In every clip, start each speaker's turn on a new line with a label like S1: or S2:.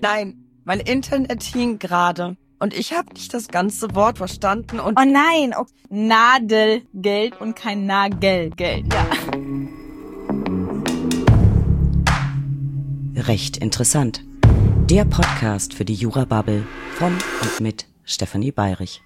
S1: Nein, mein Internet hing gerade und ich habe nicht das ganze Wort verstanden und...
S2: Oh nein, Nadelgeld und kein Nagelgeld, ja.
S3: Recht interessant. Der Podcast für die Jura-Bubble von und mit Stefanie Bayrich.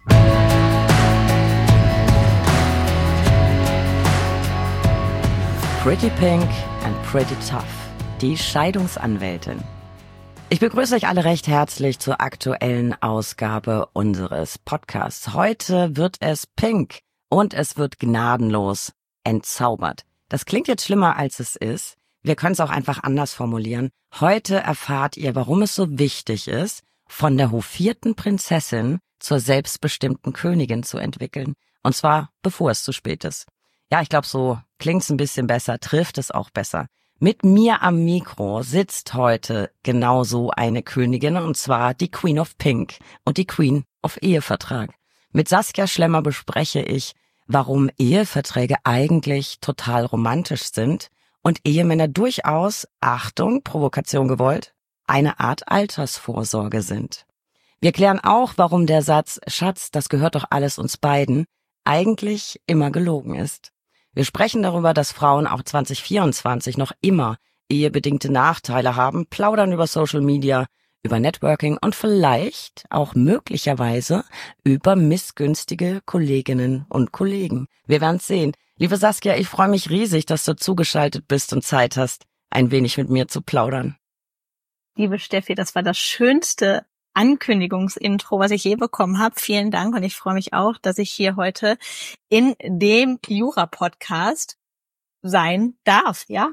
S3: Pretty Pink and Pretty Tough, die Scheidungsanwältin. Ich begrüße euch alle recht herzlich zur aktuellen Ausgabe unseres Podcasts. Heute wird es pink und es wird gnadenlos entzaubert. Das klingt jetzt schlimmer, als es ist. Wir können es auch einfach anders formulieren. Heute erfahrt ihr, warum es so wichtig ist, von der hofierten Prinzessin zur selbstbestimmten Königin zu entwickeln. Und zwar, bevor es zu spät ist. Ja, ich glaube, so klingt's ein bisschen besser, trifft es auch besser. Mit mir am Mikro sitzt heute genau so eine Königin, und zwar die Queen of Pink und die Queen of Ehevertrag. Mit Saskia Schlemmer bespreche ich, warum Eheverträge eigentlich total romantisch sind und Ehemänner durchaus, Achtung, Provokation gewollt, eine Art Altersvorsorge sind. Wir klären auch, warum der Satz, Schatz, das gehört doch alles uns beiden, eigentlich immer gelogen ist. Wir sprechen darüber, dass Frauen auch 2024 noch immer ehebedingte Nachteile haben, plaudern über Social Media, über Networking und vielleicht auch möglicherweise über missgünstige Kolleginnen und Kollegen. Wir werden's sehen. Liebe Saskia, ich freue mich riesig, dass du zugeschaltet bist und Zeit hast, ein wenig mit mir zu plaudern.
S2: Liebe Steffi, das war das schönste Ankündigungsintro, was ich je bekommen habe. Vielen Dank und ich freue mich auch, dass ich hier heute in dem Jura-Podcast sein darf, ja?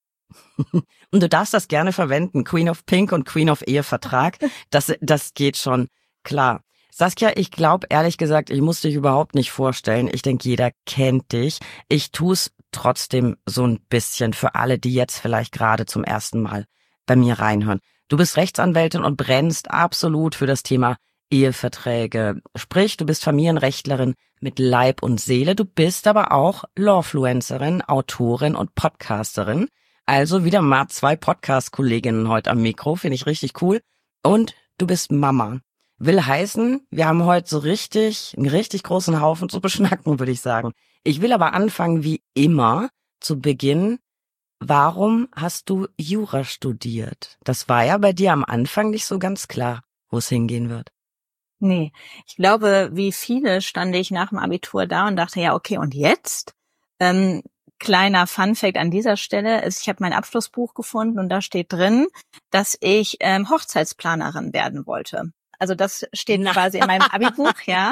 S3: Und du darfst das gerne verwenden, Queen of Pink und Queen of Ehevertrag, das geht schon, klar. Saskia, ich glaube ehrlich gesagt, ich muss dich überhaupt nicht vorstellen. Ich denke, jeder kennt dich. Ich tu's trotzdem so ein bisschen für alle, die jetzt vielleicht gerade zum ersten Mal bei mir reinhören. Du bist Rechtsanwältin und brennst absolut für das Thema Eheverträge. Sprich, du bist Familienrechtlerin mit Leib und Seele. Du bist aber auch Lawfluencerin, Autorin und Podcasterin. Also wieder mal 2 Podcast-Kolleginnen heute am Mikro. Finde ich richtig cool. Und du bist Mama. Will heißen, wir haben heute so einen richtig großen Haufen zu beschnacken, würde ich sagen. Ich will aber anfangen, wie immer, zu Beginn. Warum hast du Jura studiert? Das war ja bei dir am Anfang nicht so ganz klar, wo es hingehen wird.
S2: Nee, ich glaube, wie viele stand ich nach dem Abitur da und dachte, ja, okay, und jetzt? Kleiner Funfact an dieser Stelle ist, ich habe mein Abschlussbuch gefunden und da steht drin, dass ich Hochzeitsplanerin werden wollte. Also das steht quasi in meinem Abi-Buch, ja.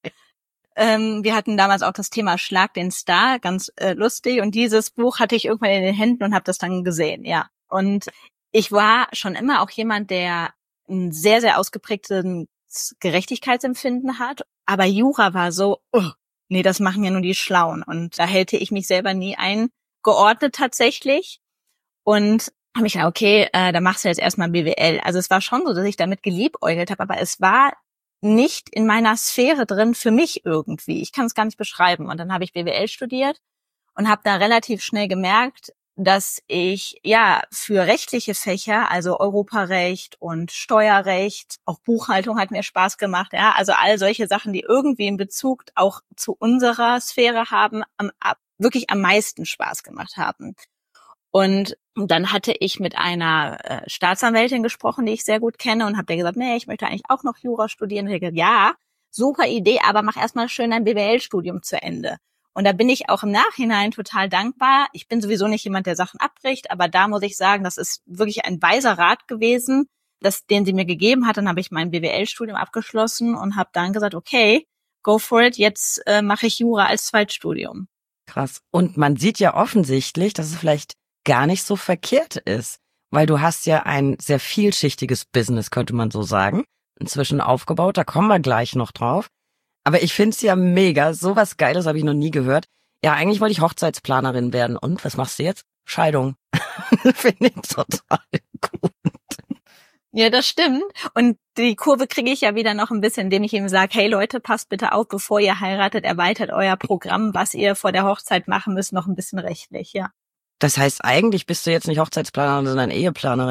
S2: Wir hatten damals auch das Thema Schlag den Star, ganz lustig. Und dieses Buch hatte ich irgendwann in den Händen und habe das dann gesehen, ja. Und ich war schon immer auch jemand, der ein sehr, sehr ausgeprägtes Gerechtigkeitsempfinden hat. Aber Jura war so, nee, das machen ja nur die Schlauen. Und da hätte ich mich selber nie eingeordnet tatsächlich. Und habe ich gedacht, okay, da machst du jetzt erstmal BWL. Also es war schon so, dass ich damit geliebäugelt habe, aber es war nicht in meiner Sphäre drin für mich irgendwie. Ich kann es gar nicht beschreiben. Und dann habe ich BWL studiert und habe da relativ schnell gemerkt, dass ich ja für rechtliche Fächer, also Europarecht und Steuerrecht, auch Buchhaltung hat mir Spaß gemacht, ja, also all solche Sachen, die irgendwie in Bezug auch zu unserer Sphäre haben, wirklich am meisten Spaß gemacht haben. Und dann hatte ich mit einer Staatsanwältin gesprochen, die ich sehr gut kenne, und habe der gesagt, nee, ich möchte eigentlich auch noch Jura studieren. Und ich gesagt, ja, super Idee, aber mach erstmal schön dein BWL-Studium zu Ende. Und da bin ich auch im Nachhinein total dankbar. Ich bin sowieso nicht jemand, der Sachen abbricht, aber da muss ich sagen, das ist wirklich ein weiser Rat gewesen, den sie mir gegeben hat. Dann habe ich mein BWL-Studium abgeschlossen und habe dann gesagt, okay, go for it, jetzt mache ich Jura als Zweitstudium.
S3: Krass. Und man sieht ja offensichtlich, dass es vielleicht gar nicht so verkehrt ist, weil du hast ja ein sehr vielschichtiges Business, könnte man so sagen, inzwischen aufgebaut, da kommen wir gleich noch drauf. Aber ich find's ja mega, sowas Geiles habe ich noch nie gehört. Ja, eigentlich wollte ich Hochzeitsplanerin werden. Und, was machst du jetzt? Scheidung. Finde ich total gut.
S2: Ja, das stimmt. Und die Kurve kriege ich ja wieder noch ein bisschen, indem ich ihm sage, hey Leute, passt bitte auf, bevor ihr heiratet, erweitert euer Programm, was ihr vor der Hochzeit machen müsst, noch ein bisschen rechtlich, ja.
S3: Das heißt, eigentlich bist du jetzt nicht Hochzeitsplanerin, sondern Eheplanerin.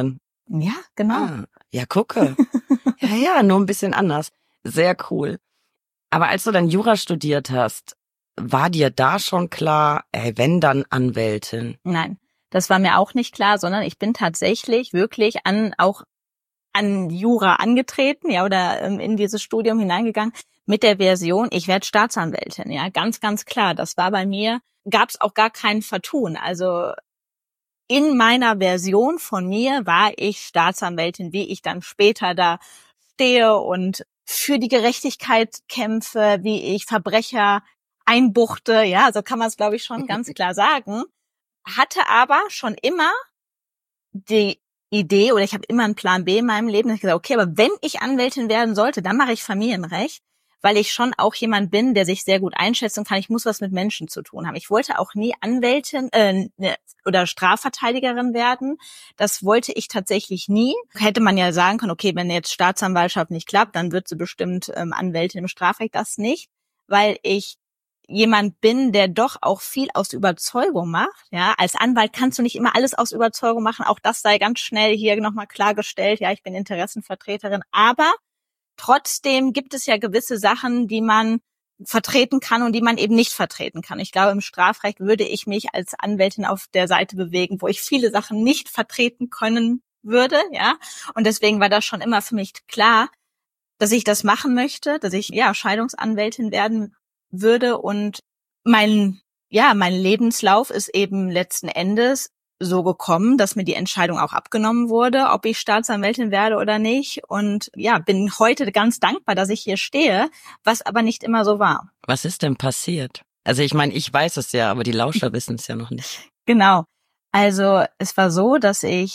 S2: Ja, genau.
S3: Ah, ja, gucke. Ja, nur ein bisschen anders. Sehr cool. Aber als du dann Jura studiert hast, war dir da schon klar, wenn dann Anwältin?
S2: Nein, das war mir auch nicht klar, sondern ich bin tatsächlich wirklich auch an Jura angetreten, ja, oder in dieses Studium hineingegangen mit der Version, ich werde Staatsanwältin, ja, ganz, ganz klar. Das war bei mir, gab es auch gar kein Vertun. Also in meiner Version von mir war ich Staatsanwältin, wie ich dann später da stehe und für die Gerechtigkeit kämpfe, wie ich Verbrecher einbuchte, ja, so kann man es, glaube ich, schon ganz klar sagen. Hatte aber schon immer die Idee, oder ich habe immer einen Plan B in meinem Leben, dass ich gesagt, okay, aber wenn ich Anwältin werden sollte, dann mache ich Familienrecht, weil ich schon auch jemand bin, der sich sehr gut einschätzen kann. Ich muss was mit Menschen zu tun haben. Ich wollte auch nie Anwältin oder Strafverteidigerin werden. Das wollte ich tatsächlich nie. Hätte man ja sagen können, okay, wenn jetzt Staatsanwaltschaft nicht klappt, dann wird sie bestimmt Anwältin im Strafrecht. Das nicht, weil ich jemand bin, der doch auch viel aus Überzeugung macht. Ja, als Anwalt kannst du nicht immer alles aus Überzeugung machen. Auch das sei ganz schnell hier nochmal klargestellt. Ja, ich bin Interessenvertreterin. Aber trotzdem gibt es ja gewisse Sachen, die man vertreten kann und die man eben nicht vertreten kann. Ich glaube, im Strafrecht würde ich mich als Anwältin auf der Seite bewegen, wo ich viele Sachen nicht vertreten können würde. Ja, und deswegen war das schon immer für mich klar, dass ich das machen möchte, dass ich Scheidungsanwältin werden würde, und mein Lebenslauf ist eben letzten Endes so gekommen, dass mir die Entscheidung auch abgenommen wurde, ob ich Staatsanwältin werde oder nicht, und bin heute ganz dankbar, dass ich hier stehe, was aber nicht immer so war.
S3: Was ist denn passiert? Also ich meine, ich weiß es ja, aber die Lauscher wissen es ja noch nicht.
S2: Genau. Also es war so, dass ich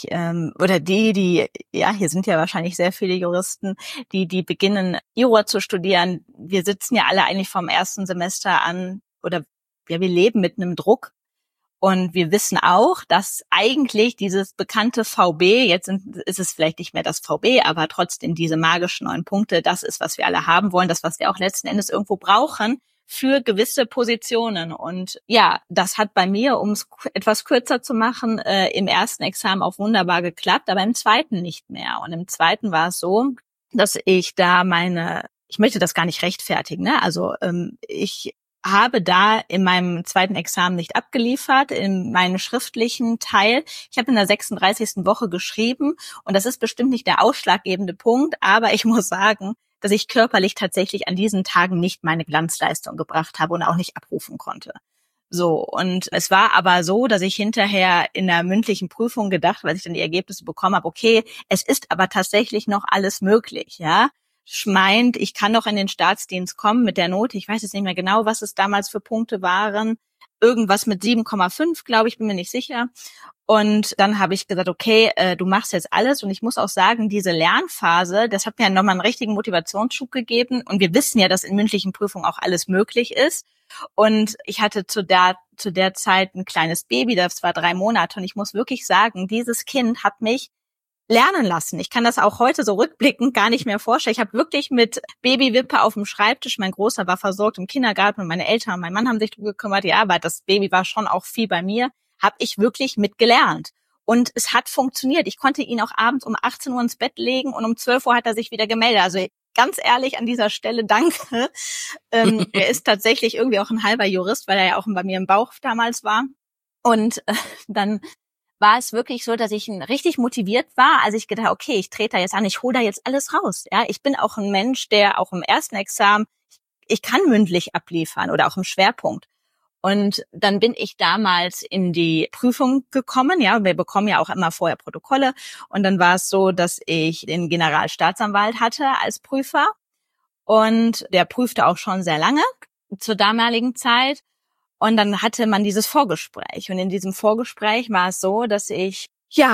S2: hier sind ja wahrscheinlich sehr viele Juristen, die beginnen, Jura zu studieren. Wir sitzen ja alle eigentlich vom ersten Semester an, oder wir leben mit einem Druck. Und wir wissen auch, dass eigentlich dieses bekannte VB, ist es vielleicht nicht mehr das VB, aber trotzdem diese magischen 9 Punkte, das ist, was wir alle haben wollen, das, was wir auch letzten Endes irgendwo brauchen für gewisse Positionen. Und das hat bei mir, um es etwas kürzer zu machen, im ersten Examen auch wunderbar geklappt, aber im zweiten nicht mehr. Und im zweiten war es so, dass ich möchte das gar nicht rechtfertigen, ne? Also ich habe da in meinem zweiten Examen nicht abgeliefert, in meinem schriftlichen Teil. Ich habe in der 36. Woche geschrieben, und das ist bestimmt nicht der ausschlaggebende Punkt, aber ich muss sagen, dass ich körperlich tatsächlich an diesen Tagen nicht meine Glanzleistung gebracht habe und auch nicht abrufen konnte. So, und es war aber so, dass ich hinterher in der mündlichen Prüfung gedacht, weil ich dann die Ergebnisse bekommen habe, okay, es ist aber tatsächlich noch alles möglich, ja. Meint, ich kann noch in den Staatsdienst kommen mit der Note. Ich weiß jetzt nicht mehr genau, was es damals für Punkte waren. Irgendwas mit 7,5, glaube ich, bin mir nicht sicher. Und dann habe ich gesagt, okay, du machst jetzt alles. Und ich muss auch sagen, diese Lernphase, das hat mir nochmal einen richtigen Motivationsschub gegeben. Und wir wissen ja, dass in mündlichen Prüfungen auch alles möglich ist. Und ich hatte zu der Zeit ein kleines Baby, das war 3 Monate. Und ich muss wirklich sagen, dieses Kind hat mich lernen lassen. Ich kann das auch heute so rückblickend gar nicht mehr vorstellen. Ich habe wirklich mit Babywippe auf dem Schreibtisch, mein Großer war versorgt im Kindergarten und meine Eltern und mein Mann haben sich darum gekümmert, ja, aber das Baby war schon auch viel bei mir, habe ich wirklich mitgelernt. Und es hat funktioniert. Ich konnte ihn auch abends um 18 Uhr ins Bett legen und um 12 Uhr hat er sich wieder gemeldet. Also ganz ehrlich an dieser Stelle, danke. Er ist tatsächlich irgendwie auch ein halber Jurist, weil er ja auch bei mir im Bauch damals war. Und dann war es wirklich so, dass ich richtig motiviert war, als ich gedacht, okay, ich trete da jetzt an, ich hole da jetzt alles raus. Ja, ich bin auch ein Mensch, der auch im ersten Examen, ich kann mündlich abliefern oder auch im Schwerpunkt. Und dann bin ich damals in die Prüfung gekommen. Ja, wir bekommen ja auch immer vorher Protokolle. Und dann war es so, dass ich den Generalstaatsanwalt hatte als Prüfer. Und der prüfte auch schon sehr lange zur damaligen Zeit. Und dann hatte man dieses Vorgespräch. Und in diesem Vorgespräch war es so, dass ich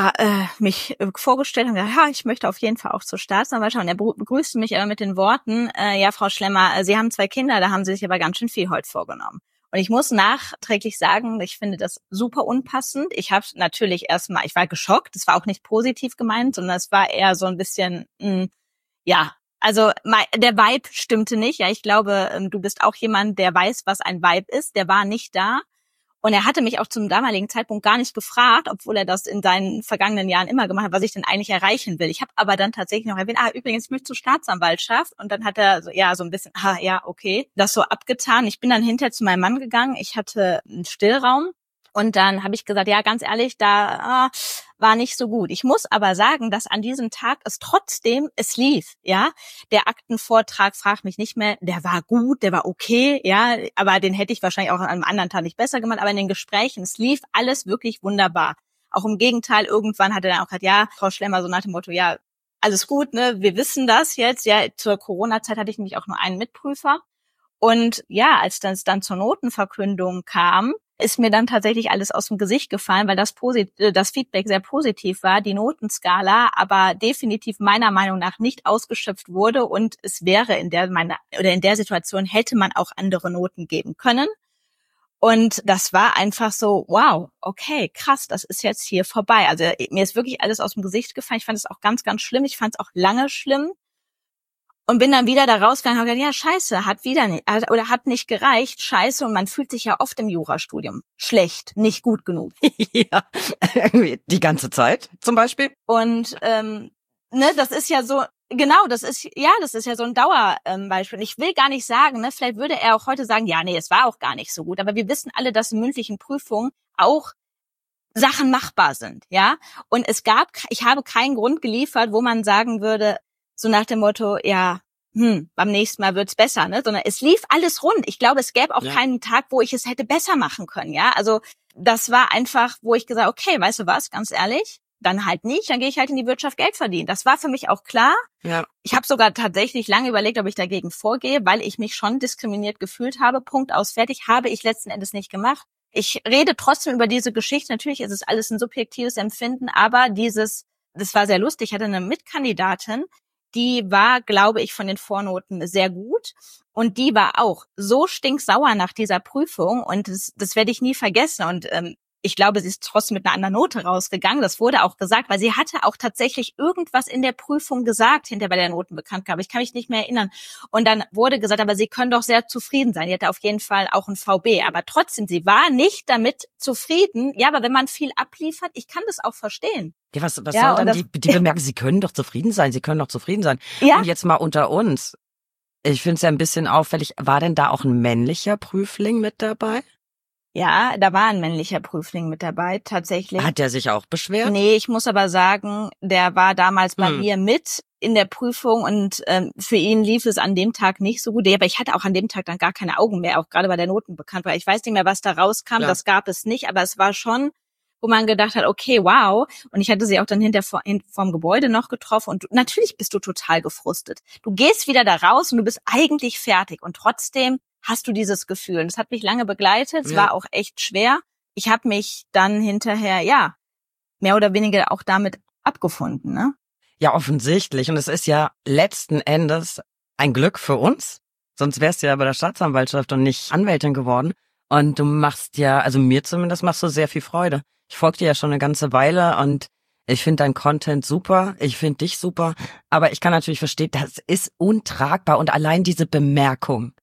S2: mich vorgestellt habe, ja, ich möchte auf jeden Fall auch zur Staatsanwaltschaft. Und er begrüßte mich aber mit den Worten, ja, Frau Schlemmer, Sie haben 2 Kinder, da haben Sie sich aber ganz schön viel heute vorgenommen. Und ich muss nachträglich sagen, ich finde das super unpassend. Ich habe natürlich erstmal, ich war geschockt, es war auch nicht positiv gemeint, sondern es war eher so ein bisschen, also der Vibe stimmte nicht. Ja, ich glaube, du bist auch jemand, der weiß, was ein Vibe ist. Der war nicht da. Und er hatte mich auch zum damaligen Zeitpunkt gar nicht gefragt, obwohl er das in seinen vergangenen Jahren immer gemacht hat, was ich denn eigentlich erreichen will. Ich habe aber dann tatsächlich noch erwähnt, übrigens, ich möchte zur Staatsanwaltschaft. Und dann hat er so, so ein bisschen, okay, das so abgetan. Ich bin dann hinterher zu meinem Mann gegangen. Ich hatte einen Stillraum. Und dann habe ich gesagt, ja, ganz ehrlich, da war nicht so gut. Ich muss aber sagen, dass an diesem Tag es lief, ja. Der Aktenvortrag, frag mich nicht mehr, der war gut, der war okay, ja, aber den hätte ich wahrscheinlich auch an einem anderen Tag nicht besser gemacht. Aber in den Gesprächen, es lief alles wirklich wunderbar. Auch im Gegenteil, irgendwann hat er dann auch gesagt, ja, Frau Schlemmer, so nach dem Motto, ja, alles gut, ne, wir wissen das jetzt. Ja, zur Corona-Zeit hatte ich nämlich auch nur einen Mitprüfer. Und ja, als das dann zur Notenverkündung kam, ist mir dann tatsächlich alles aus dem Gesicht gefallen, weil das Feedback sehr positiv war, die Notenskala aber definitiv meiner Meinung nach nicht ausgeschöpft wurde und es wäre in der Situation hätte man auch andere Noten geben können. Und das war einfach so, wow, okay, krass, das ist jetzt hier vorbei. Also mir ist wirklich alles aus dem Gesicht gefallen. Ich fand es auch ganz, ganz schlimm. Ich fand es auch lange schlimm. Und bin dann wieder da rausgegangen und habe gesagt, ja, scheiße, hat nicht gereicht, scheiße. Und man fühlt sich ja oft im Jurastudium schlecht, nicht gut genug.
S3: Ja, irgendwie die ganze Zeit zum Beispiel.
S2: Und das ist ja so, genau, das ist ja so ein Dauerbeispiel. Und ich will gar nicht sagen, ne, vielleicht würde er auch heute sagen, ja, nee, es war auch gar nicht so gut. Aber wir wissen alle, dass in mündlichen Prüfungen auch Sachen machbar sind, ja. Und ich habe keinen Grund geliefert, wo man sagen würde, so nach dem Motto, ja, beim nächsten Mal wird's besser, ne? Sondern es lief alles rund. Ich glaube, es gäbe auch keinen Tag, wo ich es hätte besser machen können, ja? Also das war einfach, wo ich gesagt, okay, weißt du was, ganz ehrlich, dann halt nicht, dann gehe ich halt in die Wirtschaft Geld verdienen. Das war für mich auch klar. Ja. Ich habe sogar tatsächlich lange überlegt, ob ich dagegen vorgehe, weil ich mich schon diskriminiert gefühlt habe. Punkt aus, fertig, habe ich letzten Endes nicht gemacht. Ich rede trotzdem über diese Geschichte. Natürlich ist es alles ein subjektives Empfinden, aber das war sehr lustig. Ich hatte eine Mitkandidatin, die war, glaube ich, von den Vornoten sehr gut. Und die war auch so stinksauer nach dieser Prüfung. Und das werde ich nie vergessen. Und ich glaube, sie ist trotzdem mit einer anderen Note rausgegangen. Das wurde auch gesagt, weil sie hatte auch tatsächlich irgendwas in der Prüfung gesagt, hinter bei der Notenbekanntgabe. Ich kann mich nicht mehr erinnern. Und dann wurde gesagt, aber sie können doch sehr zufrieden sein. Die hatte auf jeden Fall auch ein VB. Aber trotzdem, sie war nicht damit zufrieden. Ja, aber wenn man viel abliefert, ich kann das auch verstehen.
S3: Ja, was soll dann die bemerken? Sie können doch zufrieden sein. Sie können doch zufrieden sein. Ja. Und jetzt mal unter uns. Ich finde es ja ein bisschen auffällig. War denn da auch ein männlicher Prüfling mit dabei?
S2: Ja, da war ein männlicher Prüfling mit dabei, tatsächlich.
S3: Hat der sich auch beschwert?
S2: Nee, ich muss aber sagen, der war damals bei mir mit in der Prüfung und für ihn lief es an dem Tag nicht so gut. Aber ich hatte auch an dem Tag dann gar keine Augen mehr, auch gerade bei der Notenbekanntgabe. Ich weiß nicht mehr, was da rauskam, Klar. Das gab es nicht, aber es war schon, wo man gedacht hat, okay, wow. Und ich hatte sie auch dann vorm Gebäude noch getroffen und natürlich bist du total gefrustet. Du gehst wieder da raus und du bist eigentlich fertig und trotzdem hast du dieses Gefühl. Das hat mich lange begleitet. Es war auch echt schwer. Ich habe mich dann hinterher, mehr oder weniger auch damit abgefunden, ne?
S3: Ja, offensichtlich. Und es ist ja letzten Endes ein Glück für uns. Sonst wärst du ja bei der Staatsanwaltschaft und nicht Anwältin geworden. Und du machst ja, also mir zumindest machst du sehr viel Freude. Ich folge dir ja schon eine ganze Weile und ich finde dein Content super. Ich finde dich super. Aber ich kann natürlich verstehen, das ist untragbar. Und allein diese Bemerkung,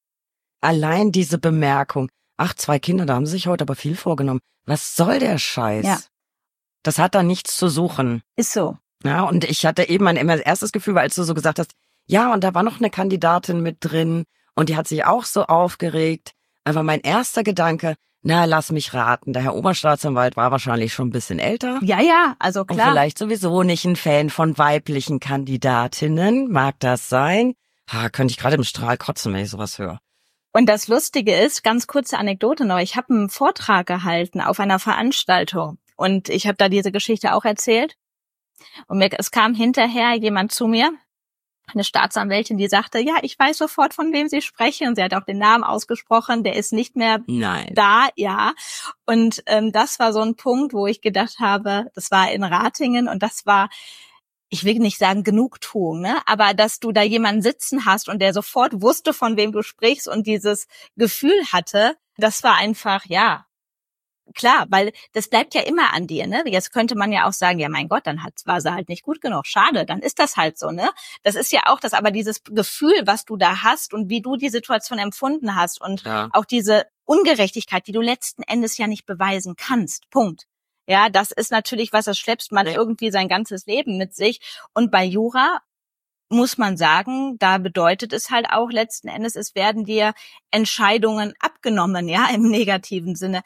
S3: ach, 2 Kinder, da haben sie sich heute aber viel vorgenommen. Was soll der Scheiß? Ja. Das hat da nichts zu suchen.
S2: Ist so.
S3: Ja, und ich hatte eben mein erstes Gefühl, als du so gesagt hast, ja, und da war noch eine Kandidatin mit drin und die hat sich auch so aufgeregt. Aber mein erster Gedanke, lass mich raten, der Herr Oberstaatsanwalt war wahrscheinlich schon ein bisschen älter.
S2: Ja, also klar.
S3: Und vielleicht sowieso nicht ein Fan von weiblichen Kandidatinnen. Mag das sein? Könnte ich gerade im Strahl kotzen, wenn ich sowas höre.
S2: Und das Lustige ist, ganz kurze Anekdote noch, ich habe einen Vortrag gehalten auf einer Veranstaltung und ich habe da diese Geschichte auch erzählt. Und es kam hinterher jemand zu mir, eine Staatsanwältin, die sagte, ja, ich weiß sofort, von wem Sie sprechen. Und sie hat auch den Namen ausgesprochen, der ist nicht mehr da, ja. Und das war so ein Punkt, wo ich gedacht habe, das war in Ratingen und das war, ich will nicht sagen Genugtuung, ne? Aber dass du da jemanden sitzen hast und der sofort wusste, von wem du sprichst und dieses Gefühl hatte, das war einfach, klar, weil das bleibt ja immer an dir, ne? Jetzt könnte man ja auch sagen, ja mein Gott, war sie halt nicht gut genug. Schade, dann ist das halt so, ne? Das ist ja auch das, aber dieses Gefühl, was du da hast und wie du die Situation empfunden hast und auch diese Ungerechtigkeit, die du letzten Endes ja nicht beweisen kannst. Punkt. Ja, das ist natürlich was, das schleppst man irgendwie sein ganzes Leben mit sich. Und bei Jura muss man sagen, da bedeutet es halt auch letzten Endes, es werden dir Entscheidungen abgenommen, ja, im negativen Sinne.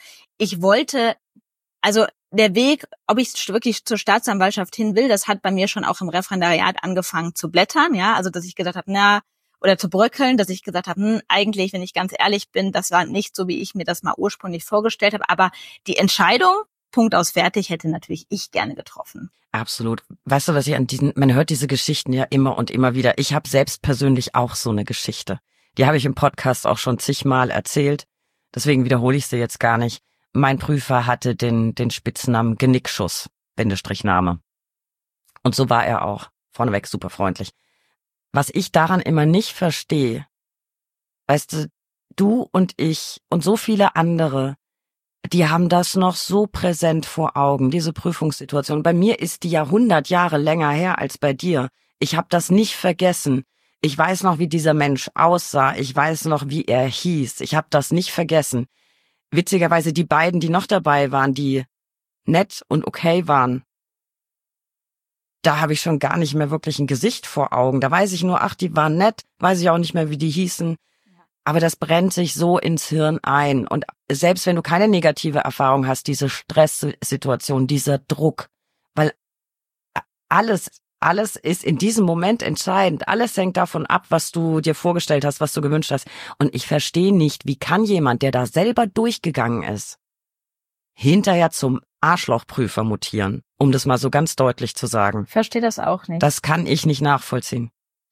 S2: Also der Weg, ob ich wirklich zur Staatsanwaltschaft hin will, das hat bei mir schon auch im Referendariat angefangen zu blättern, ja, also dass ich gesagt habe, oder zu bröckeln, dass ich gesagt habe, eigentlich, wenn ich ganz ehrlich bin, das war nicht so, wie ich mir das mal ursprünglich vorgestellt habe, aber die Entscheidung, Punkt aus fertig, hätte natürlich ich gerne getroffen.
S3: Absolut. Weißt du, was man hört diese Geschichten ja immer und immer wieder. Ich habe selbst persönlich auch so eine Geschichte. Die habe ich im Podcast auch schon zigmal erzählt. Deswegen wiederhole ich sie jetzt gar nicht. Mein Prüfer hatte den Spitznamen Genickschuss, Bindestrichname. Und so war er auch. Vorneweg super freundlich. Was ich daran immer nicht verstehe, weißt du und ich und so viele andere, die haben das noch so präsent vor Augen, diese Prüfungssituation. Bei mir ist die ja 100 Jahre länger her als bei dir. Ich habe das nicht vergessen. Ich weiß noch, wie dieser Mensch aussah. Ich weiß noch, wie er hieß. Ich habe das nicht vergessen. Witzigerweise die beiden, die noch dabei waren, die nett und okay waren, da habe ich schon gar nicht mehr wirklich ein Gesicht vor Augen. Da weiß ich nur, die waren nett, weiß ich auch nicht mehr, wie die hießen. Aber das brennt sich so ins Hirn ein. Und selbst wenn du keine negative Erfahrung hast, diese Stresssituation, dieser Druck, weil alles ist in diesem Moment entscheidend. Alles hängt davon ab, was du dir vorgestellt hast, was du gewünscht hast. Und ich verstehe nicht, wie kann jemand, der da selber durchgegangen ist, hinterher zum Arschlochprüfer mutieren, um das mal so ganz deutlich zu sagen.
S2: Verstehe das auch nicht.
S3: Das kann ich nicht nachvollziehen.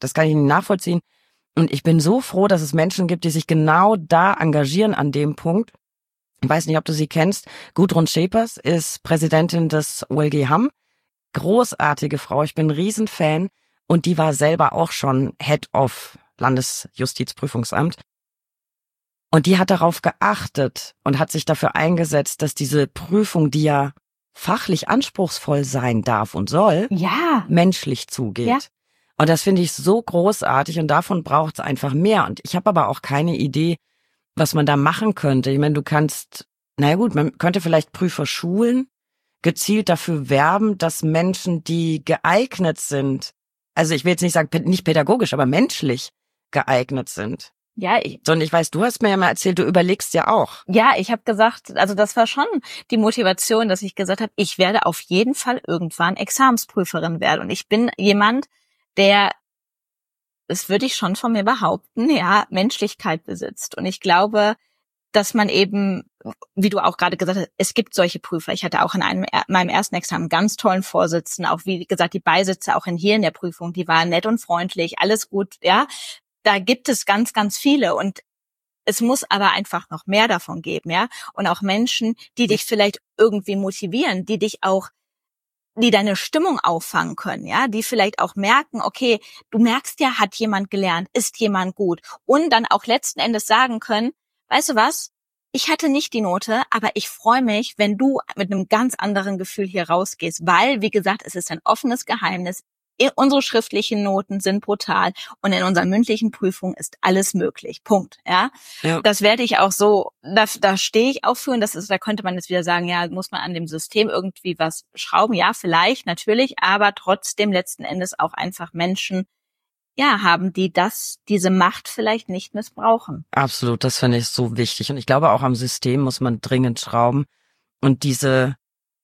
S3: Und ich bin so froh, dass es Menschen gibt, die sich genau da engagieren an dem Punkt. Ich weiß nicht, ob du sie kennst. Gudrun Schepers ist Präsidentin des OLG Hamm. Großartige Frau, ich bin ein Riesenfan. Und die war selber auch schon Head of Landesjustizprüfungsamt. Und die hat darauf geachtet und hat sich dafür eingesetzt, dass diese Prüfung, die ja fachlich anspruchsvoll sein darf und soll, menschlich zugeht. Ja. Und das finde ich so großartig und davon braucht es einfach mehr. Und ich habe aber auch keine Idee, was man da machen könnte. Ich meine, man könnte vielleicht Prüfer schulen, gezielt dafür werben, dass Menschen, die geeignet sind, also ich will jetzt nicht sagen, nicht pädagogisch, aber menschlich geeignet sind.
S2: Ja,
S3: sondern ich weiß, du hast mir ja mal erzählt, du überlegst ja auch.
S2: Ja, ich habe gesagt, also das war schon die Motivation, dass ich gesagt habe, ich werde auf jeden Fall irgendwann Examensprüferin werden. Und ich bin jemand, der, das würde ich schon von mir behaupten, Menschlichkeit besitzt. Und ich glaube, dass man eben, wie du auch gerade gesagt hast, es gibt solche Prüfer. Ich hatte auch in meinem ersten Examen einen ganz tollen Vorsitzenden, auch wie gesagt, die Beisitzer auch hier in der Prüfung, die waren nett und freundlich, alles gut, ja. Da gibt es ganz, ganz viele und es muss aber einfach noch mehr davon geben, ja. Und auch Menschen, die dich vielleicht irgendwie motivieren, die deine Stimmung auffangen können, ja, die vielleicht auch merken, okay, du merkst ja, hat jemand gelernt, ist jemand gut und dann auch letzten Endes sagen können, weißt du was, ich hatte nicht die Note, aber ich freue mich, wenn du mit einem ganz anderen Gefühl hier rausgehst, weil, wie gesagt, es ist ein offenes Geheimnis. Unsere schriftlichen Noten sind brutal und in unserer mündlichen Prüfung ist alles möglich. Punkt. Ja. Das werde ich auch so, da stehe ich auch für und da könnte man jetzt wieder sagen, ja, muss man an dem System irgendwie was schrauben? Ja, vielleicht, natürlich, aber trotzdem letzten Endes auch einfach Menschen, haben, die diese Macht vielleicht nicht missbrauchen.
S3: Absolut, das finde ich so wichtig und ich glaube auch am System muss man dringend schrauben und diese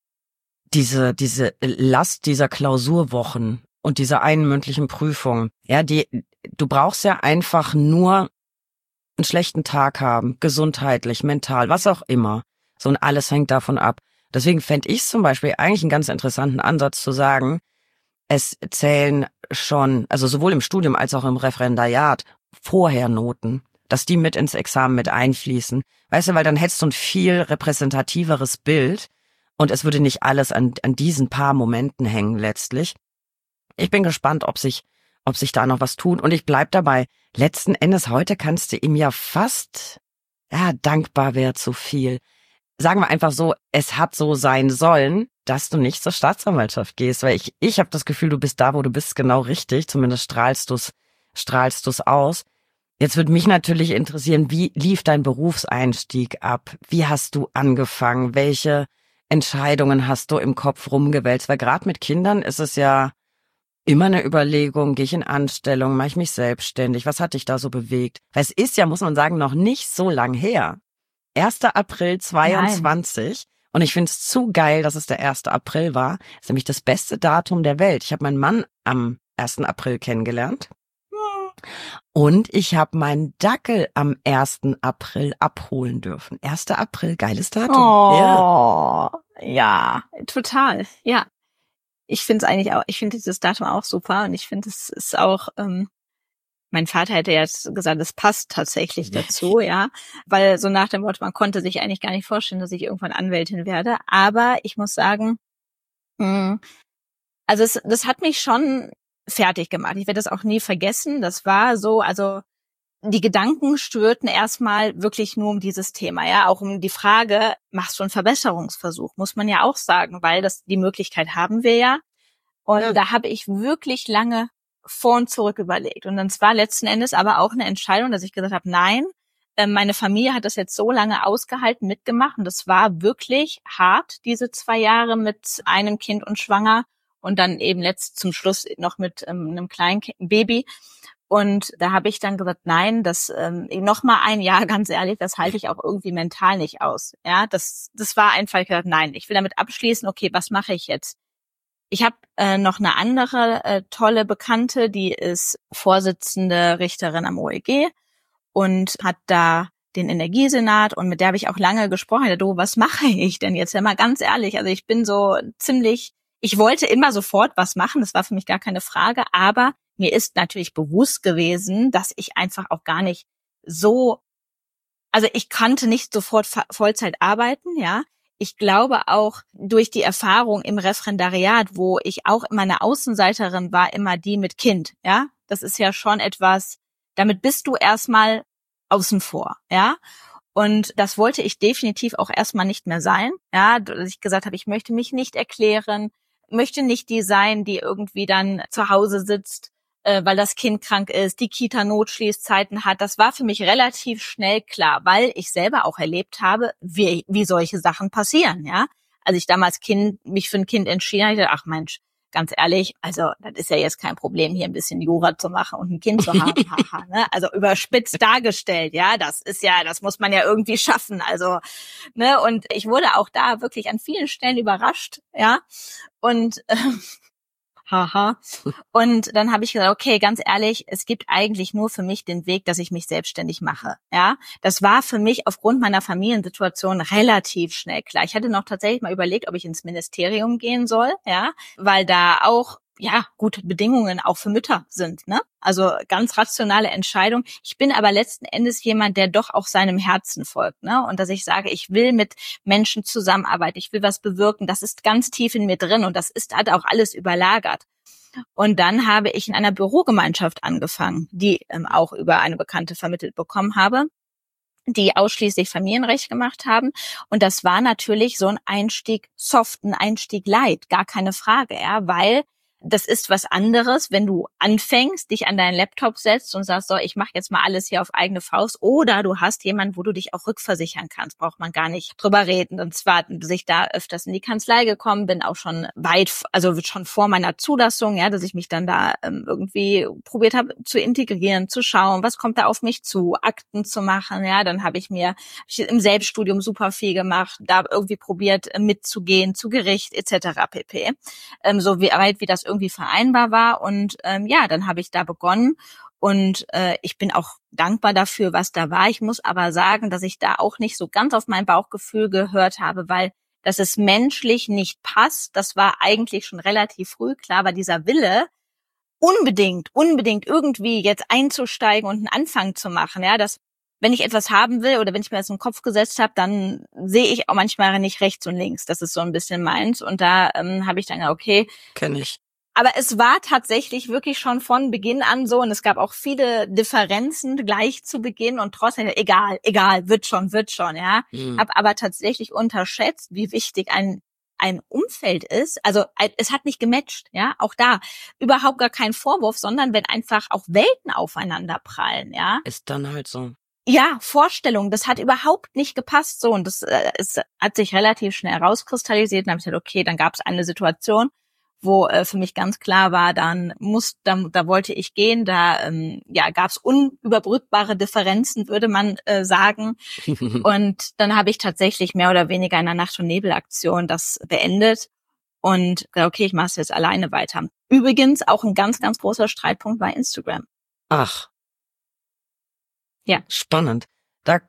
S3: Last dieser Klausurwochen und dieser einen mündlichen Prüfung, du brauchst ja einfach nur einen schlechten Tag haben, gesundheitlich, mental, was auch immer. So und alles hängt davon ab. Deswegen fände ich zum Beispiel eigentlich einen ganz interessanten Ansatz zu sagen, es zählen schon, also sowohl im Studium als auch im Referendariat, vorher Noten, dass die mit ins Examen mit einfließen. Weißt du, weil dann hättest du ein viel repräsentativeres Bild und es würde nicht alles an diesen paar Momenten hängen letztlich. Ich bin gespannt, ob sich da noch was tut und ich bleib dabei. Letzten Endes heute kannst du ihm ja fast, dankbar wäre zu viel. sagen wir einfach so, es hat so sein sollen, dass du nicht zur Staatsanwaltschaft gehst, weil ich habe das Gefühl, du bist da, wo du bist, genau richtig, zumindest strahlst du's aus. Jetzt würde mich natürlich interessieren, wie lief dein Berufseinstieg ab? Wie hast du angefangen? Welche Entscheidungen hast du im Kopf rumgewälzt? Weil gerade mit Kindern ist es ja immer eine Überlegung, gehe ich in Anstellung, mache ich mich selbstständig? Was hat dich da so bewegt? Weil es ist ja, muss man sagen, noch nicht so lang her. 1. April 22. Und ich finde es zu geil, dass es der 1. April war. Das ist nämlich das beste Datum der Welt. Ich habe meinen Mann am 1. April kennengelernt. Und ich habe meinen Dackel am 1. April abholen dürfen. 1. April, geiles Datum.
S2: Oh, ja, total. Ja. Ich finde dieses Datum auch super und ich finde, es ist auch, mein Vater hätte jetzt gesagt, es passt tatsächlich dazu, ja, weil so nach dem Motto, man konnte sich eigentlich gar nicht vorstellen, dass ich irgendwann Anwältin werde. Aber ich muss sagen, also das hat mich schon fertig gemacht. Ich werde das auch nie vergessen. Das war so, also die Gedanken stürten erstmal wirklich nur um dieses Thema, ja, auch um die Frage, machst du einen Verbesserungsversuch, muss man ja auch sagen, weil die Möglichkeit haben wir ja. Und da habe ich wirklich lange vor und zurück überlegt. Und dann war letzten Endes aber auch eine Entscheidung, dass ich gesagt habe, nein, meine Familie hat das jetzt so lange ausgehalten, mitgemacht. Und das war wirklich hart, diese 2 Jahre mit einem Kind und schwanger. Und dann eben zum Schluss noch mit einem kleinen Baby. Und da habe ich dann gesagt, nein, das noch mal ein Jahr, ganz ehrlich, das halte ich auch irgendwie mental nicht aus. Ja, das war einfach, ich gesagt, nein, ich will damit abschließen, okay, was mache ich jetzt? Ich habe noch eine andere tolle Bekannte, die ist Vorsitzende Richterin am OLG und hat da den Energiesenat und mit der habe ich auch lange gesprochen. Du, was mache ich denn jetzt? Ja, mal ganz ehrlich, also ich bin so ich wollte immer sofort was machen, das war für mich gar keine Frage, aber mir ist natürlich bewusst gewesen, dass ich einfach auch gar nicht also ich konnte nicht sofort Vollzeit arbeiten, ja. Ich glaube auch durch die Erfahrung im Referendariat, wo ich auch immer eine Außenseiterin war, immer die mit Kind, ja. Das ist ja schon etwas, damit bist du erstmal außen vor, ja. Und das wollte ich definitiv auch erstmal nicht mehr sein, ja. Dass ich gesagt habe, ich möchte mich nicht erklären, möchte nicht die sein, die irgendwie dann zu Hause sitzt, weil das Kind krank ist, die Kita Notschließzeiten hat. Das war für mich relativ schnell klar, weil ich selber auch erlebt habe, wie solche Sachen passieren, ja. Als ich damals mich für ein Kind entschieden habe, ich dachte, ach Mensch, ganz ehrlich, also das ist ja jetzt kein Problem, hier ein bisschen Jura zu machen und ein Kind zu haben, haha, ne? Also überspitzt dargestellt, ja, das muss man ja irgendwie schaffen, also, ne, und ich wurde auch da wirklich an vielen Stellen überrascht, ja, und haha. Und dann habe ich gesagt, okay, ganz ehrlich, es gibt eigentlich nur für mich den Weg, dass ich mich selbstständig mache. Ja, das war für mich aufgrund meiner Familiensituation relativ schnell klar. Ich hatte noch tatsächlich mal überlegt, ob ich ins Ministerium gehen soll, ja, weil da auch gute Bedingungen auch für Mütter sind, ne? Also ganz rationale Entscheidung. Ich bin aber letzten Endes jemand, der doch auch seinem Herzen folgt, ne? Und dass ich sage, ich will mit Menschen zusammenarbeiten, ich will was bewirken, das ist ganz tief in mir drin und hat auch alles überlagert. Und dann habe ich in einer Bürogemeinschaft angefangen, die auch über eine Bekannte vermittelt bekommen habe, die ausschließlich Familienrecht gemacht haben. Und das war natürlich so ein Einstieg soft, ein Einstieg light, gar keine Frage, ja, weil das ist was anderes, wenn du anfängst, dich an deinen Laptop setzt und sagst, so, ich mache jetzt mal alles hier auf eigene Faust. Oder du hast jemanden, wo du dich auch rückversichern kannst. Braucht man gar nicht drüber reden. Und zwar, dass ich da öfters in die Kanzlei gekommen bin, auch schon schon vor meiner Zulassung, ja, dass ich mich dann da irgendwie probiert habe zu integrieren, zu schauen, was kommt da auf mich zu, Akten zu machen. Ja, dann habe ich im Selbststudium super viel gemacht, da irgendwie probiert mitzugehen, zu Gericht etc. pp. So weit wie das irgendwie vereinbar war und dann habe ich da begonnen und ich bin auch dankbar dafür, was da war. Ich muss aber sagen, dass ich da auch nicht so ganz auf mein Bauchgefühl gehört habe, weil dass es menschlich nicht passt, das war eigentlich schon relativ früh klar, aber dieser Wille, unbedingt irgendwie jetzt einzusteigen und einen Anfang zu machen, ja, dass wenn ich etwas haben will oder wenn ich mir das im Kopf gesetzt habe, dann sehe ich auch manchmal nicht rechts und links. Das ist so ein bisschen meins und da habe ich dann okay,
S3: kenn ich.
S2: Aber es war tatsächlich wirklich schon von Beginn an so und es gab auch viele Differenzen gleich zu Beginn und trotzdem, egal, wird schon, ja. Hab aber tatsächlich unterschätzt, wie wichtig ein Umfeld ist. Also es hat nicht gematcht, ja. Auch da überhaupt gar kein Vorwurf, sondern wenn einfach auch Welten aufeinander prallen, ja.
S3: Ist dann halt so.
S2: Ja, Vorstellung, das hat überhaupt nicht gepasst so und das es hat sich relativ schnell herauskristallisiert und dann habe ich gesagt, okay, dann gab es eine Situation, wo für mich ganz klar war, da wollte ich gehen, da gab es unüberbrückbare Differenzen, würde man sagen. Und dann habe ich tatsächlich mehr oder weniger in einer Nacht- und Nebelaktion das beendet und gesagt, okay, ich mache es jetzt alleine weiter. Übrigens auch ein ganz, ganz großer Streitpunkt bei Instagram.
S3: Ach.
S2: Ja.
S3: Spannend. Da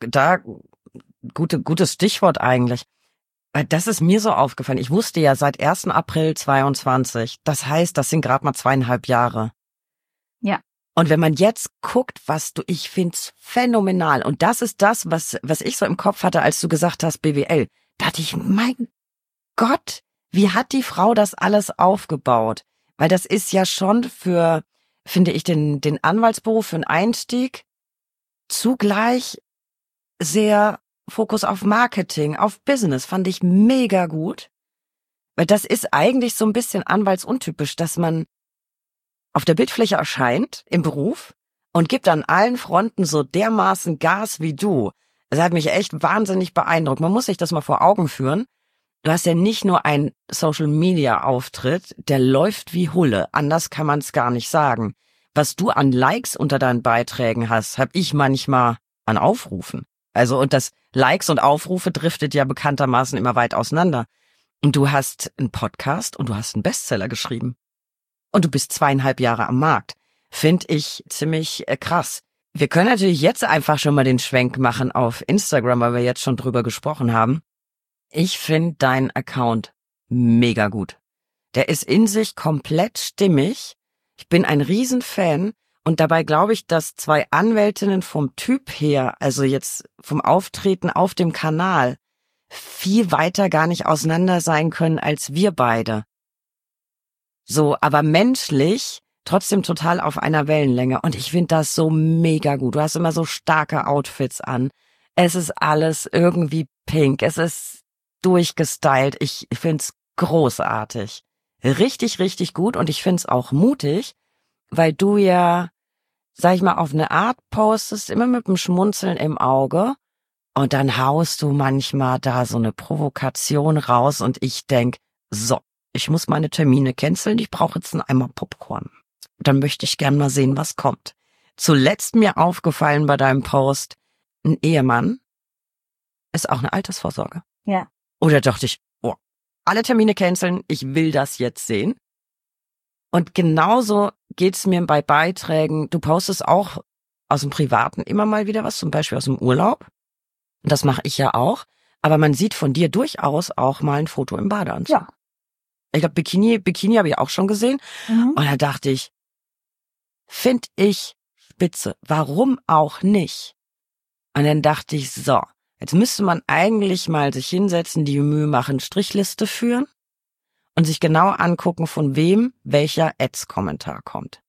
S3: gutes Stichwort eigentlich. Das ist mir so aufgefallen. Ich wusste ja seit 1. April 22. Das heißt, das sind gerade mal 2,5 Jahre.
S2: Ja.
S3: Und wenn man jetzt guckt, ich find's phänomenal. Und das ist das, was ich so im Kopf hatte, als du gesagt hast, BWL. Da dachte ich, mein Gott, wie hat die Frau das alles aufgebaut? Weil das ist ja schon für, finde ich, den Anwaltsberuf für einen Einstieg zugleich sehr Fokus auf Marketing, auf Business, fand ich mega gut. Weil das ist eigentlich so ein bisschen anwaltsuntypisch, dass man auf der Bildfläche erscheint im Beruf und gibt an allen Fronten so dermaßen Gas wie du. Das hat mich echt wahnsinnig beeindruckt. Man muss sich das mal vor Augen führen. Du hast ja nicht nur einen Social-Media-Auftritt, der läuft wie Hulle. Anders kann man es gar nicht sagen. Was du an Likes unter deinen Beiträgen hast, habe ich manchmal an Aufrufen. Also, und das Likes und Aufrufe driftet ja bekanntermaßen immer weit auseinander. Und du hast einen Podcast und du hast einen Bestseller geschrieben. Und du bist 2,5 Jahre am Markt. Finde ich ziemlich krass. Wir können natürlich jetzt einfach schon mal den Schwenk machen auf Instagram, weil wir jetzt schon drüber gesprochen haben. Ich finde deinen Account mega gut. Der ist in sich komplett stimmig. Ich bin ein Riesenfan. Und dabei glaube ich, dass 2 Anwältinnen vom Typ her, also jetzt vom Auftreten auf dem Kanal, viel weiter gar nicht auseinander sein können als wir beide. So, aber menschlich trotzdem total auf einer Wellenlänge. Und ich finde das so mega gut. Du hast immer so starke Outfits an. Es ist alles irgendwie pink. Es ist durchgestylt. Ich finde es großartig. Richtig, richtig gut. Und ich finde es auch mutig, weil du ja, sag ich mal, auf eine Art postest, immer mit einem Schmunzeln im Auge und dann haust du manchmal da so eine Provokation raus und ich denk, so, ich muss meine Termine canceln, ich brauche jetzt einen Eimer Popcorn. Dann möchte ich gern mal sehen, was kommt. Zuletzt mir aufgefallen bei deinem Post, ein Ehemann ist auch eine Altersvorsorge.
S2: Ja.
S3: Oder dachte ich, oh, alle Termine canceln, ich will das jetzt sehen. Und genauso geht's mir bei Beiträgen. Du postest auch aus dem Privaten immer mal wieder was, zum Beispiel aus dem Urlaub. Das mache ich ja auch. Aber man sieht von dir durchaus auch mal ein Foto im Badeanzug.
S2: Ja.
S3: Ich glaube, Bikini habe ich auch schon gesehen.
S2: Mhm.
S3: Und da dachte ich, find ich spitze. Warum auch nicht? Und dann dachte ich, so, jetzt müsste man eigentlich mal sich hinsetzen, die Mühe machen, Strichliste führen. Und sich genau angucken, von wem welcher Ads-Kommentar kommt.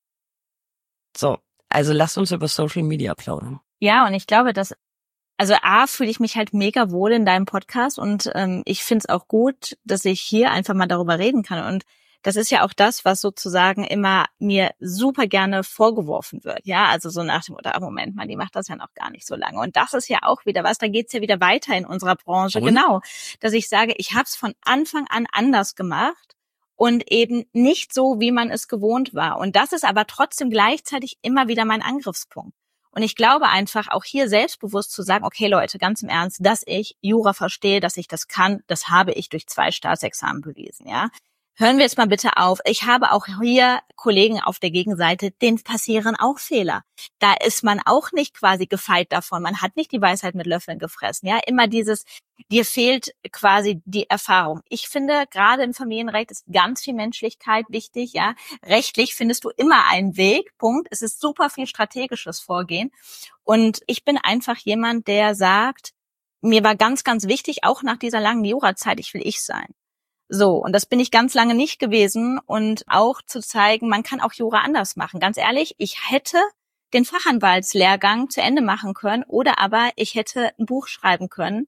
S3: So, also lasst uns über Social Media plaudern.
S2: Ja, und ich glaube, also fühle ich mich halt mega wohl in deinem Podcast und ich finde es auch gut, dass ich hier einfach mal darüber reden kann. Und das ist ja auch das, was sozusagen immer mir super gerne vorgeworfen wird. Ja, also so nach dem Moment mal, die macht das ja noch gar nicht so lange. Und das ist ja auch wieder was, da geht's ja wieder weiter in unserer Branche.
S3: Und?
S2: Genau, dass ich sage, ich habe es von Anfang an anders gemacht und eben nicht so, wie man es gewohnt war. Und das ist aber trotzdem gleichzeitig immer wieder mein Angriffspunkt. Und ich glaube einfach auch hier selbstbewusst zu sagen, okay Leute, ganz im Ernst, dass ich Jura verstehe, dass ich das kann, das habe ich durch 2 Staatsexamen bewiesen, ja. Hören wir jetzt mal bitte auf. Ich habe auch hier Kollegen auf der Gegenseite, denen passieren auch Fehler. Da ist man auch nicht quasi gefeit davon. Man hat nicht die Weisheit mit Löffeln gefressen. Ja, immer dieses, dir fehlt quasi die Erfahrung. Ich finde, gerade im Familienrecht ist ganz viel Menschlichkeit wichtig. Ja, rechtlich findest du immer einen Weg. Punkt. Es ist super viel strategisches Vorgehen. Und ich bin einfach jemand, der sagt, mir war ganz, ganz wichtig, auch nach dieser langen Jurazeit, ich will ich sein. So, und das bin ich ganz lange nicht gewesen. Und auch zu zeigen, man kann auch Jura anders machen. Ganz ehrlich, ich hätte den Fachanwaltslehrgang zu Ende machen können oder aber ich hätte ein Buch schreiben können,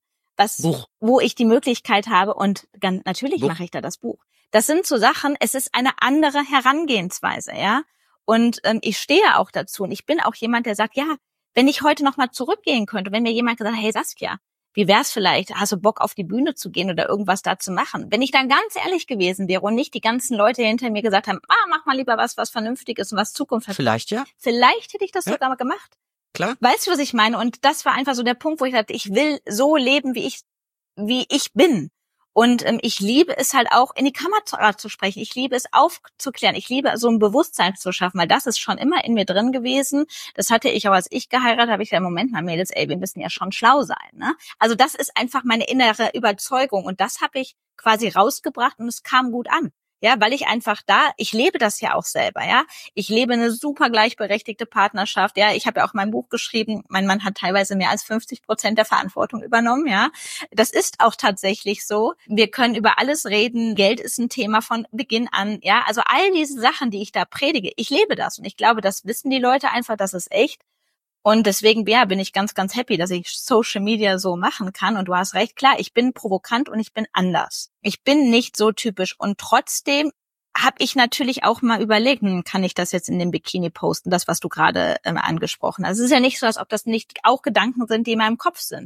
S2: wo ich die Möglichkeit habe und natürlich mache ich da das Buch. Das sind so Sachen, es ist eine andere Herangehensweise, ja. Und ich stehe auch dazu und ich bin auch jemand, der sagt, ja, wenn ich heute nochmal zurückgehen könnte, wenn mir jemand gesagt hat, hey Saskia, wie wär's vielleicht, hast du Bock auf die Bühne zu gehen oder irgendwas da zu machen? Wenn ich dann ganz ehrlich gewesen wäre und nicht die ganzen Leute hinter mir gesagt haben, mach mal lieber was Vernünftiges und was Zukunft hat.
S3: Vielleicht, ja.
S2: Vielleicht hätte ich das sogar mal gemacht.
S3: Klar.
S2: Weißt du, was ich meine? Und das war einfach so der Punkt, wo ich dachte, ich will so leben, wie ich bin. Und ich liebe es halt auch, in die Kamera zu sprechen. Ich liebe es aufzuklären. Ich liebe so ein Bewusstsein zu schaffen, weil das ist schon immer in mir drin gewesen. Das hatte ich auch, als ich geheiratet habe. Ich gesagt, Moment mal, Mädels, wir müssen ja schon schlau sein. Ne? Also das ist einfach meine innere Überzeugung. Und das habe ich quasi rausgebracht und es kam gut an. Ja, weil ich lebe das ja auch selber, ja. Ich lebe eine super gleichberechtigte Partnerschaft, ja. Ich habe ja auch mein Buch geschrieben. Mein Mann hat teilweise mehr als 50% der Verantwortung übernommen, ja. Das ist auch tatsächlich so. Wir können über alles reden. Geld ist ein Thema von Beginn an, ja. Also all diese Sachen, die ich da predige, ich lebe das. Und ich glaube, das wissen die Leute einfach, das ist echt. Und deswegen, ja, bin ich ganz, ganz happy, dass ich Social Media so machen kann. Und du hast recht, klar, ich bin provokant und ich bin anders. Ich bin nicht so typisch. Und trotzdem habe ich natürlich auch mal überlegt, kann ich das jetzt in dem Bikini posten, das, was du gerade angesprochen hast. Es ist ja nicht so, als ob das nicht auch Gedanken sind, die in meinem Kopf sind.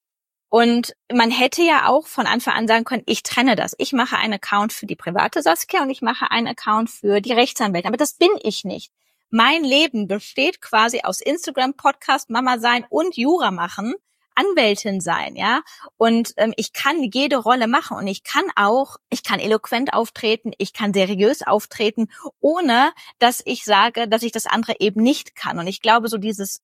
S2: Und man hätte ja auch von Anfang an sagen können, ich trenne das. Ich mache einen Account für die private Saskia und ich mache einen Account für die Rechtsanwältin. Aber das bin ich nicht. Mein Leben besteht quasi aus Instagram, Podcast, Mama sein und Jura machen, Anwältin sein, ja. Und ich kann jede Rolle machen und ich kann eloquent auftreten, ich kann seriös auftreten, ohne dass ich sage, dass ich das andere eben nicht kann. Und ich glaube, so dieses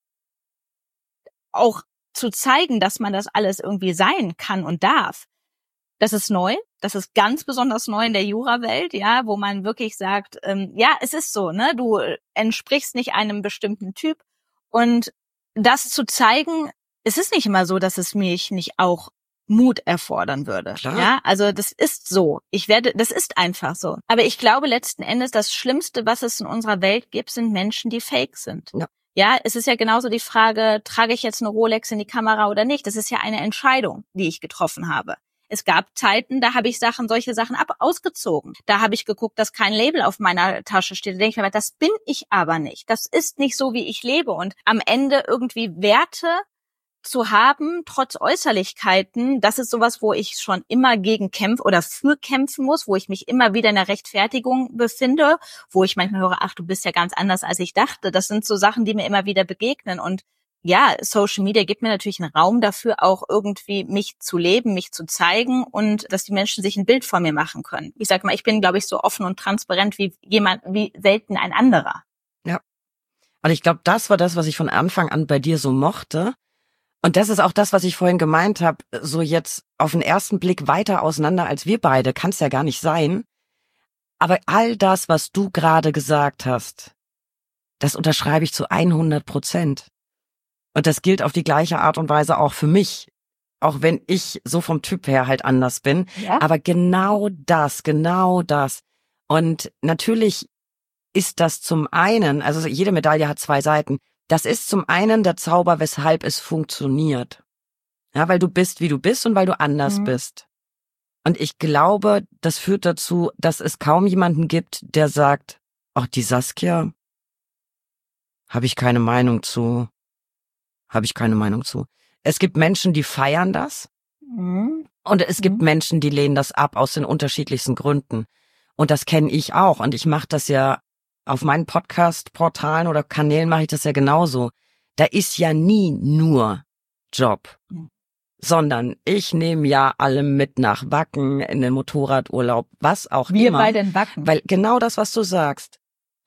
S2: auch zu zeigen, dass man das alles irgendwie sein kann und darf, das ist neu. Das ist ganz besonders neu in der Jura-Welt, ja, wo man wirklich sagt, ja, es ist so, ne, du entsprichst nicht einem bestimmten Typ. Und das zu zeigen, es ist nicht immer so, dass es mich nicht auch Mut erfordern würde.
S3: Klar.
S2: Ja, also das ist so. Das ist einfach so. Aber ich glaube letzten Endes, das Schlimmste, was es in unserer Welt gibt, sind Menschen, die fake sind.
S3: Ja.
S2: Ja, es ist ja genauso die Frage, trage ich jetzt eine Rolex in die Kamera oder nicht? Das ist ja eine Entscheidung, die ich getroffen habe. Es gab Zeiten, da habe ich solche Sachen ausgezogen. Da habe ich geguckt, dass kein Label auf meiner Tasche steht. Da denke ich mir, das bin ich aber nicht. Das ist nicht so, wie ich lebe. Und am Ende irgendwie Werte zu haben, trotz Äußerlichkeiten, das ist sowas, wo ich schon immer gegen kämpfe oder für kämpfen muss, wo ich mich immer wieder in der Rechtfertigung befinde, wo ich manchmal höre, ach, du bist ja ganz anders, als ich dachte. Das sind so Sachen, die mir immer wieder begegnen. Und ja, Social Media gibt mir natürlich einen Raum dafür, auch irgendwie mich zu leben, mich zu zeigen und dass die Menschen sich ein Bild von mir machen können. Ich sag mal, ich bin, glaube ich, so offen und transparent wie selten ein anderer.
S3: Ja. Und ich glaube, das war das, was ich von Anfang an bei dir so mochte. Und das ist auch das, was ich vorhin gemeint habe, so jetzt auf den ersten Blick weiter auseinander als wir beide, kann es ja gar nicht sein. Aber all das, was du gerade gesagt hast, das unterschreibe ich zu 100%. Und das gilt auf die gleiche Art und Weise auch für mich. Auch wenn ich so vom Typ her halt anders bin.
S2: Ja.
S3: Aber genau das. Und natürlich ist das zum einen, also jede Medaille hat zwei Seiten. Das ist zum einen der Zauber, weshalb es funktioniert. Ja, weil du bist, wie du bist und weil du anders bist. Und ich glaube, das führt dazu, dass es kaum jemanden gibt, der sagt, ach, die Saskia, habe ich keine Meinung zu. Es gibt Menschen, die feiern das. Und es gibt Menschen, die lehnen das ab aus den unterschiedlichsten Gründen. Und das kenne ich auch. Und ich mache das ja auf meinen Podcast-Portalen oder Kanälen mache ich das ja genauso. Da ist ja nie nur Job, sondern ich nehme ja alle mit nach Wacken, in den Motorradurlaub, was auch immer.
S2: Wir bei den Wacken.
S3: Weil genau das, was du sagst,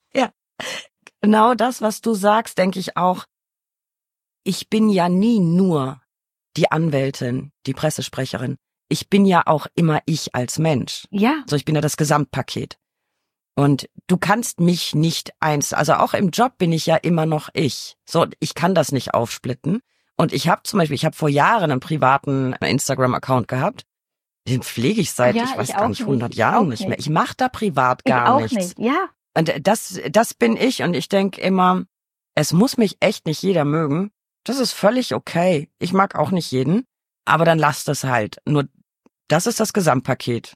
S3: denke ich auch, ich bin ja nie nur die Anwältin, die Pressesprecherin. Ich bin ja auch immer ich als Mensch.
S2: Ja.
S3: So, ich bin ja das Gesamtpaket. Und du kannst mich nicht also auch im Job bin ich ja immer noch ich. So, ich kann das nicht aufsplitten. Und ich habe vor Jahren einen privaten Instagram-Account gehabt. Den pflege ich seit,
S2: Ja,
S3: ich weiß
S2: ich
S3: gar
S2: auch
S3: nicht,
S2: nicht.
S3: 100
S2: Ich
S3: Jahren
S2: auch
S3: nicht mehr.
S2: nicht.
S3: Ich mache da privat
S2: Ich
S3: gar
S2: auch
S3: nichts.
S2: nicht. Ja,
S3: Und das bin ich und ich denke immer, es muss mich echt nicht jeder mögen. Das ist völlig okay. Ich mag auch nicht jeden, aber dann lasst es halt. Nur das ist das Gesamtpaket.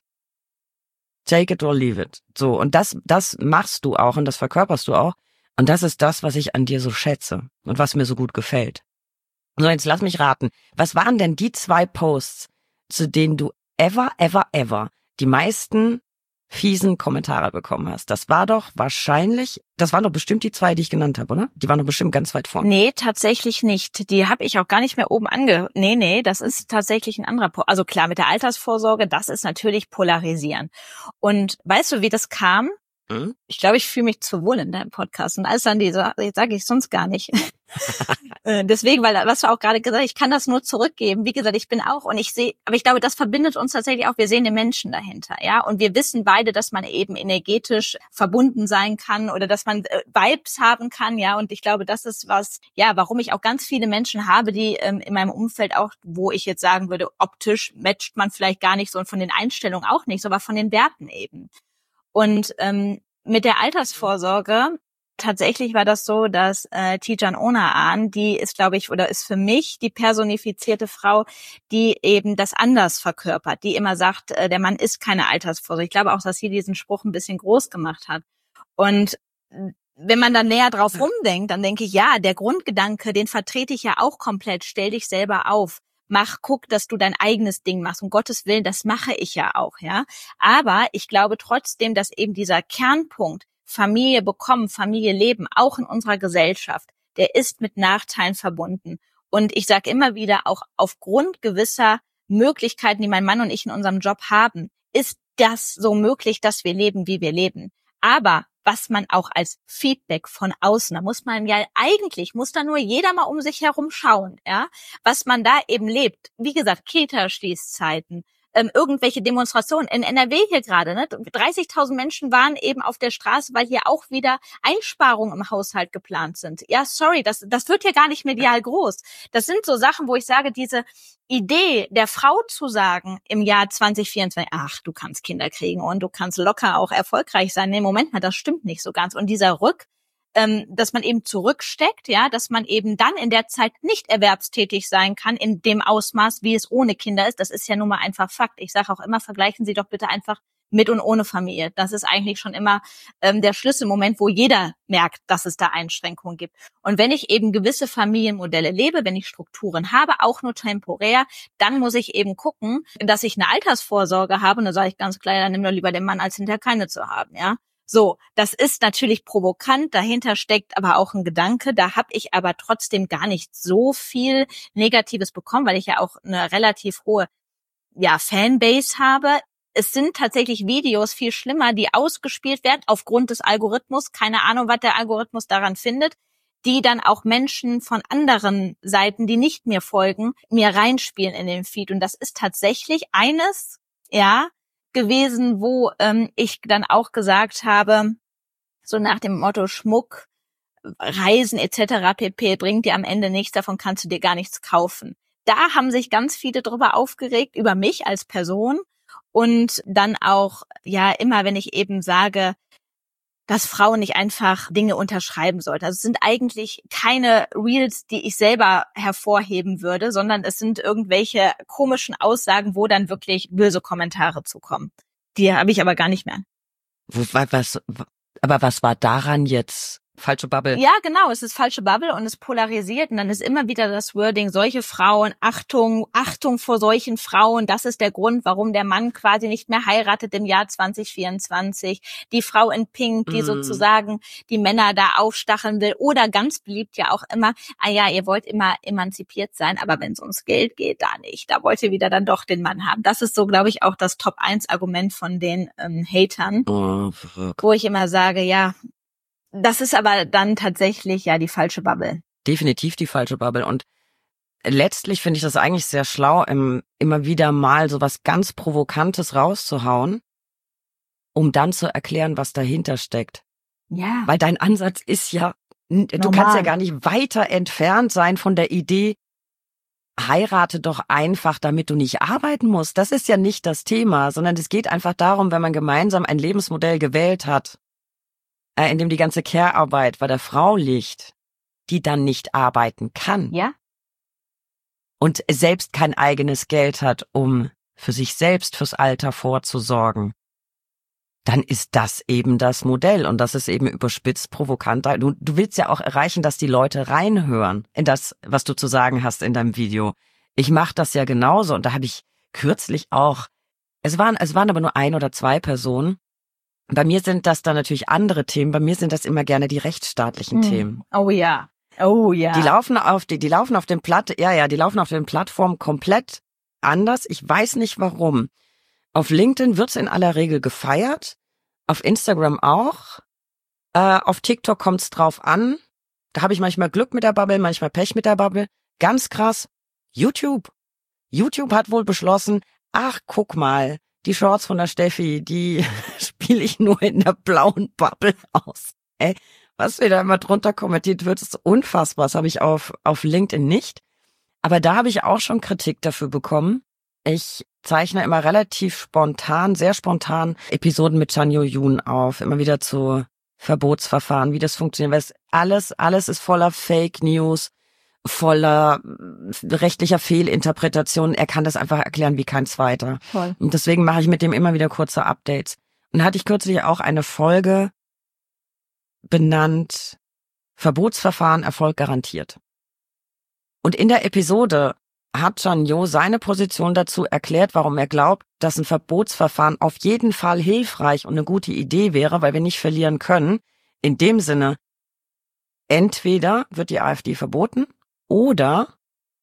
S3: Take it or leave it. So, und das machst du auch und das verkörperst du auch. Und das ist das, was ich an dir so schätze und was mir so gut gefällt. So, jetzt lass mich raten. Was waren denn die 2 Posts, zu denen du ever die meisten fiesen Kommentare bekommen hast? Das waren doch bestimmt die 2, die ich genannt habe, oder? Die waren doch bestimmt ganz weit vorne.
S2: nee, tatsächlich nicht. Die habe ich auch gar nicht mehr oben Nee, das ist tatsächlich ein anderer Also klar, mit der Altersvorsorge, das ist natürlich polarisieren. Und weißt du, wie das kam? Ich glaube, ich fühle mich zu wohl in deinem Podcast. Und alles dann jetzt sage ich sonst gar nicht. Deswegen, weil, was du auch gerade gesagt hast, ich kann das nur zurückgeben. Wie gesagt, ich bin auch und aber ich glaube, das verbindet uns tatsächlich auch. Wir sehen den Menschen dahinter, ja. Und wir wissen beide, dass man eben energetisch verbunden sein kann oder dass man Vibes haben kann, ja. Und ich glaube, das ist warum ich auch ganz viele Menschen habe, die in meinem Umfeld auch, wo ich jetzt sagen würde, optisch matcht man vielleicht gar nicht so und von den Einstellungen auch nicht, so, aber von den Werten eben. Und mit der Altersvorsorge tatsächlich war das so, dass Tidjane Onaran, die ist, glaube ich, oder ist für mich die personifizierte Frau, die eben das anders verkörpert, die immer sagt, der Mann ist keine Altersvorsorge. Ich glaube auch, dass sie diesen Spruch ein bisschen groß gemacht hat. Und wenn man dann näher drauf rumdenkt, dann denke ich, ja, der Grundgedanke, den vertrete ich ja auch komplett. Stell dich selber auf. Guck, dass du dein eigenes Ding machst. Um Gottes Willen, das mache ich ja auch, ja. Aber ich glaube trotzdem, dass eben dieser Kernpunkt Familie bekommen, Familie leben, auch in unserer Gesellschaft, der ist mit Nachteilen verbunden. Und ich sage immer wieder, auch aufgrund gewisser Möglichkeiten, die mein Mann und ich in unserem Job haben, ist das so möglich, dass wir leben, wie wir leben. Aber was man auch als Feedback von außen, da muss da nur jeder mal um sich herum schauen, ja, was man da eben lebt. Wie gesagt, Kita-Schließzeiten, irgendwelche Demonstrationen in NRW hier gerade, ne? 30.000 Menschen waren eben auf der Straße, weil hier auch wieder Einsparungen im Haushalt geplant sind. Ja, sorry, das wird hier gar nicht medial groß. Das sind so Sachen, wo ich sage, diese Idee der Frau zu sagen im Jahr 2024, ach, du kannst Kinder kriegen und du kannst locker auch erfolgreich sein. Nee, Moment mal, das stimmt nicht so ganz. Und dieser dass man eben zurücksteckt, ja, dass man eben dann in der Zeit nicht erwerbstätig sein kann in dem Ausmaß, wie es ohne Kinder ist. Das ist ja nun mal einfach Fakt. Ich sage auch immer, vergleichen Sie doch bitte einfach mit und ohne Familie. Das ist eigentlich schon immer der Schlüsselmoment, wo jeder merkt, dass es da Einschränkungen gibt. Und wenn ich eben gewisse Familienmodelle lebe, wenn ich Strukturen habe, auch nur temporär, dann muss ich eben gucken, dass ich eine Altersvorsorge habe. Und da sage ich ganz klar, dann nimm doch lieber den Mann, als hinterher keine zu haben, ja. So, das ist natürlich provokant, dahinter steckt aber auch ein Gedanke, da habe ich aber trotzdem gar nicht so viel Negatives bekommen, weil ich ja auch eine relativ hohe Fanbase habe. Es sind tatsächlich Videos viel schlimmer, die ausgespielt werden aufgrund des Algorithmus, keine Ahnung, was der Algorithmus daran findet, die dann auch Menschen von anderen Seiten, die nicht mir folgen, mir reinspielen in den Feed. Und das ist tatsächlich eines, gewesen, wo ich dann auch gesagt habe, so nach dem Motto Schmuck, Reisen etc. pp. Bringt dir am Ende nichts, davon kannst du dir gar nichts kaufen. Da haben sich ganz viele drüber aufgeregt, über mich als Person und dann auch, immer wenn ich eben sage, dass Frauen nicht einfach Dinge unterschreiben sollten. Also es sind eigentlich keine Reels, die ich selber hervorheben würde, sondern es sind irgendwelche komischen Aussagen, wo dann wirklich böse Kommentare zukommen. Die habe ich aber gar nicht mehr.
S3: Aber was war daran jetzt falsche Bubble?
S2: Ja, genau, es ist falsche Bubble und es polarisiert und dann ist immer wieder das Wording, solche Frauen, Achtung vor solchen Frauen, das ist der Grund, warum der Mann quasi nicht mehr heiratet im Jahr 2024. Die Frau in Pink, die sozusagen die Männer da aufstacheln will oder ganz beliebt ja auch immer, ihr wollt immer emanzipiert sein, aber wenn es ums Geld geht, da nicht. Da wollt ihr wieder dann doch den Mann haben. Das ist so, glaube ich, auch das Top-1-Argument von den Hatern, wo ich immer sage, das ist aber dann tatsächlich die falsche Bubble.
S3: Definitiv die falsche Bubble. Und letztlich finde ich das eigentlich sehr schlau, immer wieder mal so was ganz Provokantes rauszuhauen, um dann zu erklären, was dahinter steckt.
S2: Ja.
S3: Weil dein Ansatz ist du kannst ja gar nicht weiter entfernt sein von der Idee, heirate doch einfach, damit du nicht arbeiten musst. Das ist ja nicht das Thema, sondern es geht einfach darum, wenn man gemeinsam ein Lebensmodell gewählt hat, in dem die ganze Care-Arbeit bei der Frau liegt, die dann nicht arbeiten kann.
S2: Ja.
S3: Und selbst kein eigenes Geld hat, um für sich selbst fürs Alter vorzusorgen, dann ist das eben das Modell. Und das ist eben überspitzt, provokant. Du willst ja auch erreichen, dass die Leute reinhören in das, was du zu sagen hast in deinem Video. Ich mache das ja genauso. Und da habe ich kürzlich auch, es waren aber nur 1 oder 2 Personen. Bei mir sind das dann natürlich andere Themen. Bei mir sind das immer gerne die rechtsstaatlichen Themen.
S2: Oh ja. Oh ja.
S3: Die laufen auf den Plattformen komplett anders. Ich weiß nicht warum. Auf LinkedIn wird's in aller Regel gefeiert. Auf Instagram auch. Auf TikTok kommt's drauf an. Da habe ich manchmal Glück mit der Bubble, manchmal Pech mit der Bubble. Ganz krass. YouTube hat wohl beschlossen, ach, guck mal, die Shorts von der Steffi, die spiele ich nur in der blauen Bubble aus. Was mir da immer drunter kommentiert wird, ist unfassbar. Das habe ich auf LinkedIn nicht. Aber da habe ich auch schon Kritik dafür bekommen. Ich zeichne immer relativ spontan, sehr spontan Episoden mit Chanyo Yoon auf. Immer wieder zu Verbotsverfahren, wie das funktioniert. Weil alles ist voller Fake News, voller rechtlicher Fehlinterpretationen. Er kann das einfach erklären wie kein zweiter.
S2: Voll.
S3: Und deswegen mache ich mit dem immer wieder kurze Updates. Und da hatte ich kürzlich auch eine Folge benannt, Verbotsverfahren Erfolg garantiert. Und in der Episode hat Chanyo seine Position dazu erklärt, warum er glaubt, dass ein Verbotsverfahren auf jeden Fall hilfreich und eine gute Idee wäre, weil wir nicht verlieren können. In dem Sinne, entweder wird die AfD verboten oder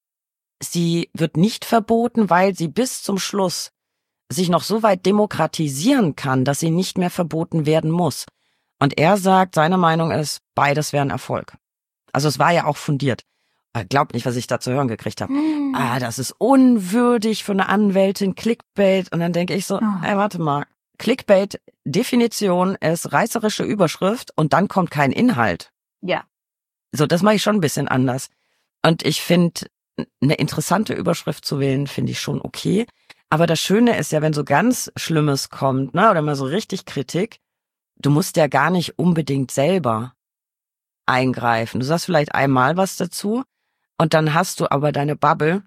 S3: sie wird nicht verboten, weil sie bis zum Schluss sich noch so weit demokratisieren kann, dass sie nicht mehr verboten werden muss. Und er sagt, seine Meinung ist, beides wäre ein Erfolg. Also es war ja auch fundiert. Glaubt nicht, was ich da zu hören gekriegt habe. Das ist unwürdig für eine Anwältin, Clickbait. Und dann denke ich so, warte mal. Clickbait, Definition ist reißerische Überschrift und dann kommt kein Inhalt.
S2: Ja.
S3: So, das mache ich schon ein bisschen anders. Und ich finde, eine interessante Überschrift zu wählen, finde ich schon okay. Aber das Schöne ist ja, wenn so ganz Schlimmes kommt, ne, oder mal so richtig Kritik, du musst ja gar nicht unbedingt selber eingreifen. Du sagst vielleicht einmal was dazu und dann hast du aber deine Bubble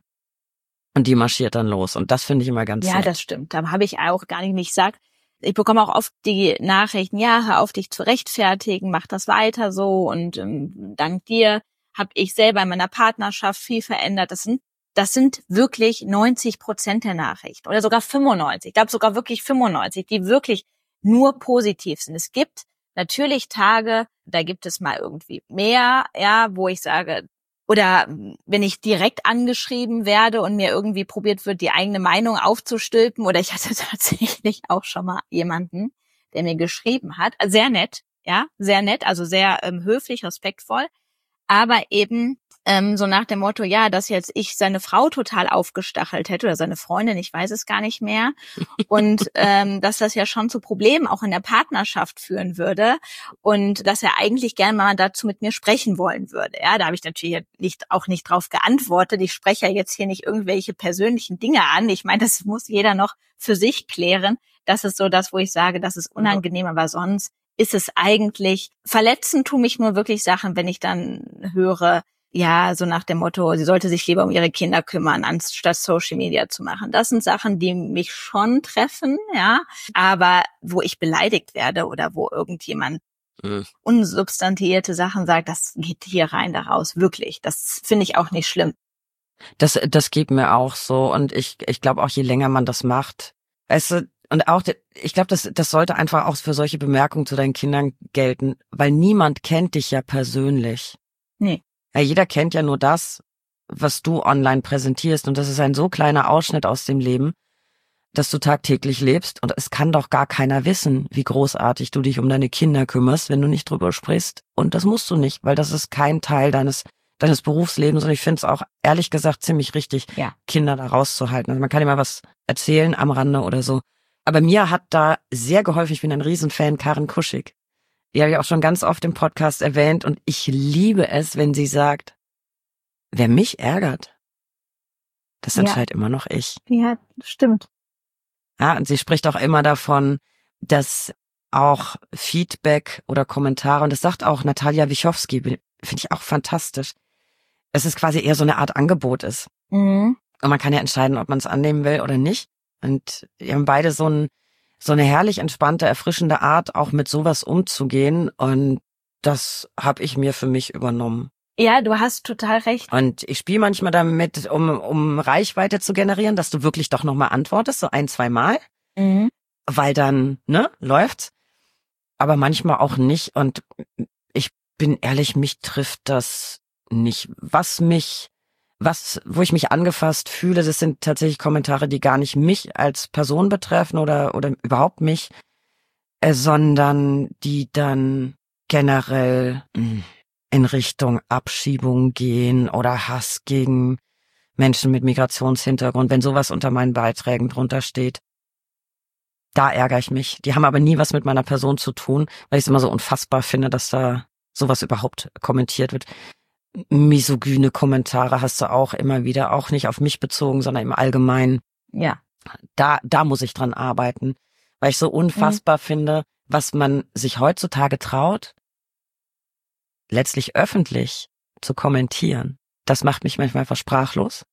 S3: und die marschiert dann los. Und das finde ich immer ganz
S2: Ja,
S3: nett.
S2: das stimmt. Da habe ich auch gar nicht gesagt. Ich bekomme auch oft die Nachrichten, ja, hör auf dich zu rechtfertigen, mach das weiter so und dank dir habe ich selber in meiner Partnerschaft viel verändert. Das sind wirklich 90% der Nachrichten oder sogar 95. Ich glaube sogar wirklich 95, die wirklich nur positiv sind. Es gibt natürlich Tage, da gibt es mal irgendwie mehr, ja, wo ich sage, oder wenn ich direkt angeschrieben werde und mir irgendwie probiert wird, die eigene Meinung aufzustülpen, oder ich hatte tatsächlich auch schon mal jemanden, der mir geschrieben hat, sehr nett, ja, sehr nett, also sehr höflich, respektvoll, aber eben so nach dem Motto, ja, dass jetzt ich seine Frau total aufgestachelt hätte oder seine Freundin, ich weiß es gar nicht mehr, und dass das ja schon zu Problemen auch in der Partnerschaft führen würde und dass er eigentlich gerne mal dazu mit mir sprechen wollen würde. Ja, da habe ich natürlich auch nicht drauf geantwortet. Ich spreche ja jetzt hier nicht irgendwelche persönlichen Dinge an. Ich meine, das muss jeder noch für sich klären. Das ist so das, wo ich sage, das ist unangenehm, aber sonst ist es eigentlich, verletzen tun mich nur wirklich Sachen, wenn ich dann höre, ja, so nach dem Motto, sie sollte sich lieber um ihre Kinder kümmern, anstatt Social Media zu machen. Das sind Sachen, die mich schon treffen, ja, aber wo ich beleidigt werde oder wo irgendjemand unsubstantiierte Sachen sagt, das geht hier rein, da raus, wirklich. Das finde ich auch nicht schlimm.
S3: Das geht mir auch so und ich glaube auch, je länger man das macht, und auch, ich glaube, das sollte einfach auch für solche Bemerkungen zu deinen Kindern gelten, weil niemand kennt dich ja persönlich.
S2: Nee.
S3: Ja, jeder kennt ja nur das, was du online präsentierst. Und das ist ein so kleiner Ausschnitt aus dem Leben, dass du tagtäglich lebst. Und es kann doch gar keiner wissen, wie großartig du dich um deine Kinder kümmerst, wenn du nicht drüber sprichst. Und das musst du nicht, weil das ist kein Teil deines Berufslebens. Und ich finde es auch, ehrlich gesagt, ziemlich richtig, Kinder da rauszuhalten. Also man kann immer was erzählen am Rande oder so. Aber mir hat da sehr geholfen, ich bin ein Riesenfan, Karen Kuschig. Die habe ich auch schon ganz oft im Podcast erwähnt und ich liebe es, wenn sie sagt, wer mich ärgert, Das entscheidet immer noch ich.
S2: Ja, stimmt.
S3: Ja, und sie spricht auch immer davon, dass auch Feedback oder Kommentare, und das sagt auch Natalia Wichowski, finde ich auch fantastisch, dass es quasi eher so eine Art Angebot ist.
S2: Mhm.
S3: Und man kann ja entscheiden, ob man es annehmen will oder nicht. Und wir haben beide so eine herrlich entspannte, erfrischende Art, auch mit sowas umzugehen. Und das habe ich mir für mich übernommen.
S2: Ja, du hast total recht.
S3: Und ich spiele manchmal damit, um Reichweite zu generieren, dass du wirklich doch nochmal antwortest, so 1-2 Mal.
S2: Mhm.
S3: Weil dann, läuft's. Aber manchmal auch nicht. Und ich bin ehrlich, mich trifft das nicht. Wo ich mich angefasst fühle, das sind tatsächlich Kommentare, die gar nicht mich als Person betreffen oder überhaupt mich, sondern die dann generell in Richtung Abschiebung gehen oder Hass gegen Menschen mit Migrationshintergrund, wenn sowas unter meinen Beiträgen drunter steht. Da ärgere ich mich. Die haben aber nie was mit meiner Person zu tun, weil ich es immer so unfassbar finde, dass da sowas überhaupt kommentiert wird. Misogyne Kommentare hast du auch immer wieder, auch nicht auf mich bezogen, sondern im Allgemeinen.
S2: Ja.
S3: Da muss ich dran arbeiten, weil ich so unfassbar finde, was man sich heutzutage traut, letztlich öffentlich zu kommentieren. Das macht mich manchmal einfach sprachlos.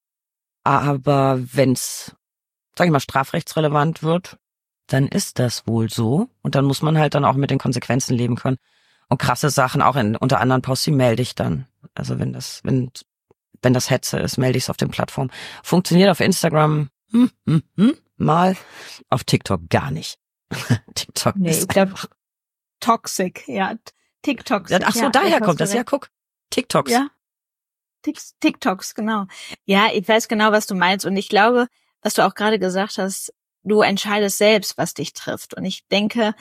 S3: Aber wenn's, sag ich mal, strafrechtsrelevant wird, dann ist das wohl so. Und dann muss man halt dann auch mit den Konsequenzen leben können. Und krasse Sachen, auch unter anderen Posts, die melde ich dann. Also wenn das Hetze ist, melde ich es auf den Plattformen. Funktioniert auf Instagram mal, auf TikTok gar nicht. TikTok
S2: Nee,
S3: ist
S2: ich glaube, toxic, ja. TikToks.
S3: Ja, ach so,
S2: ja,
S3: daher kommt das. Ja, guck. TikToks.
S2: Ja. TikToks, genau. Ja, ich weiß genau, was du meinst. Und ich glaube, was du auch gerade gesagt hast, du entscheidest selbst, was dich trifft. Und ich denke,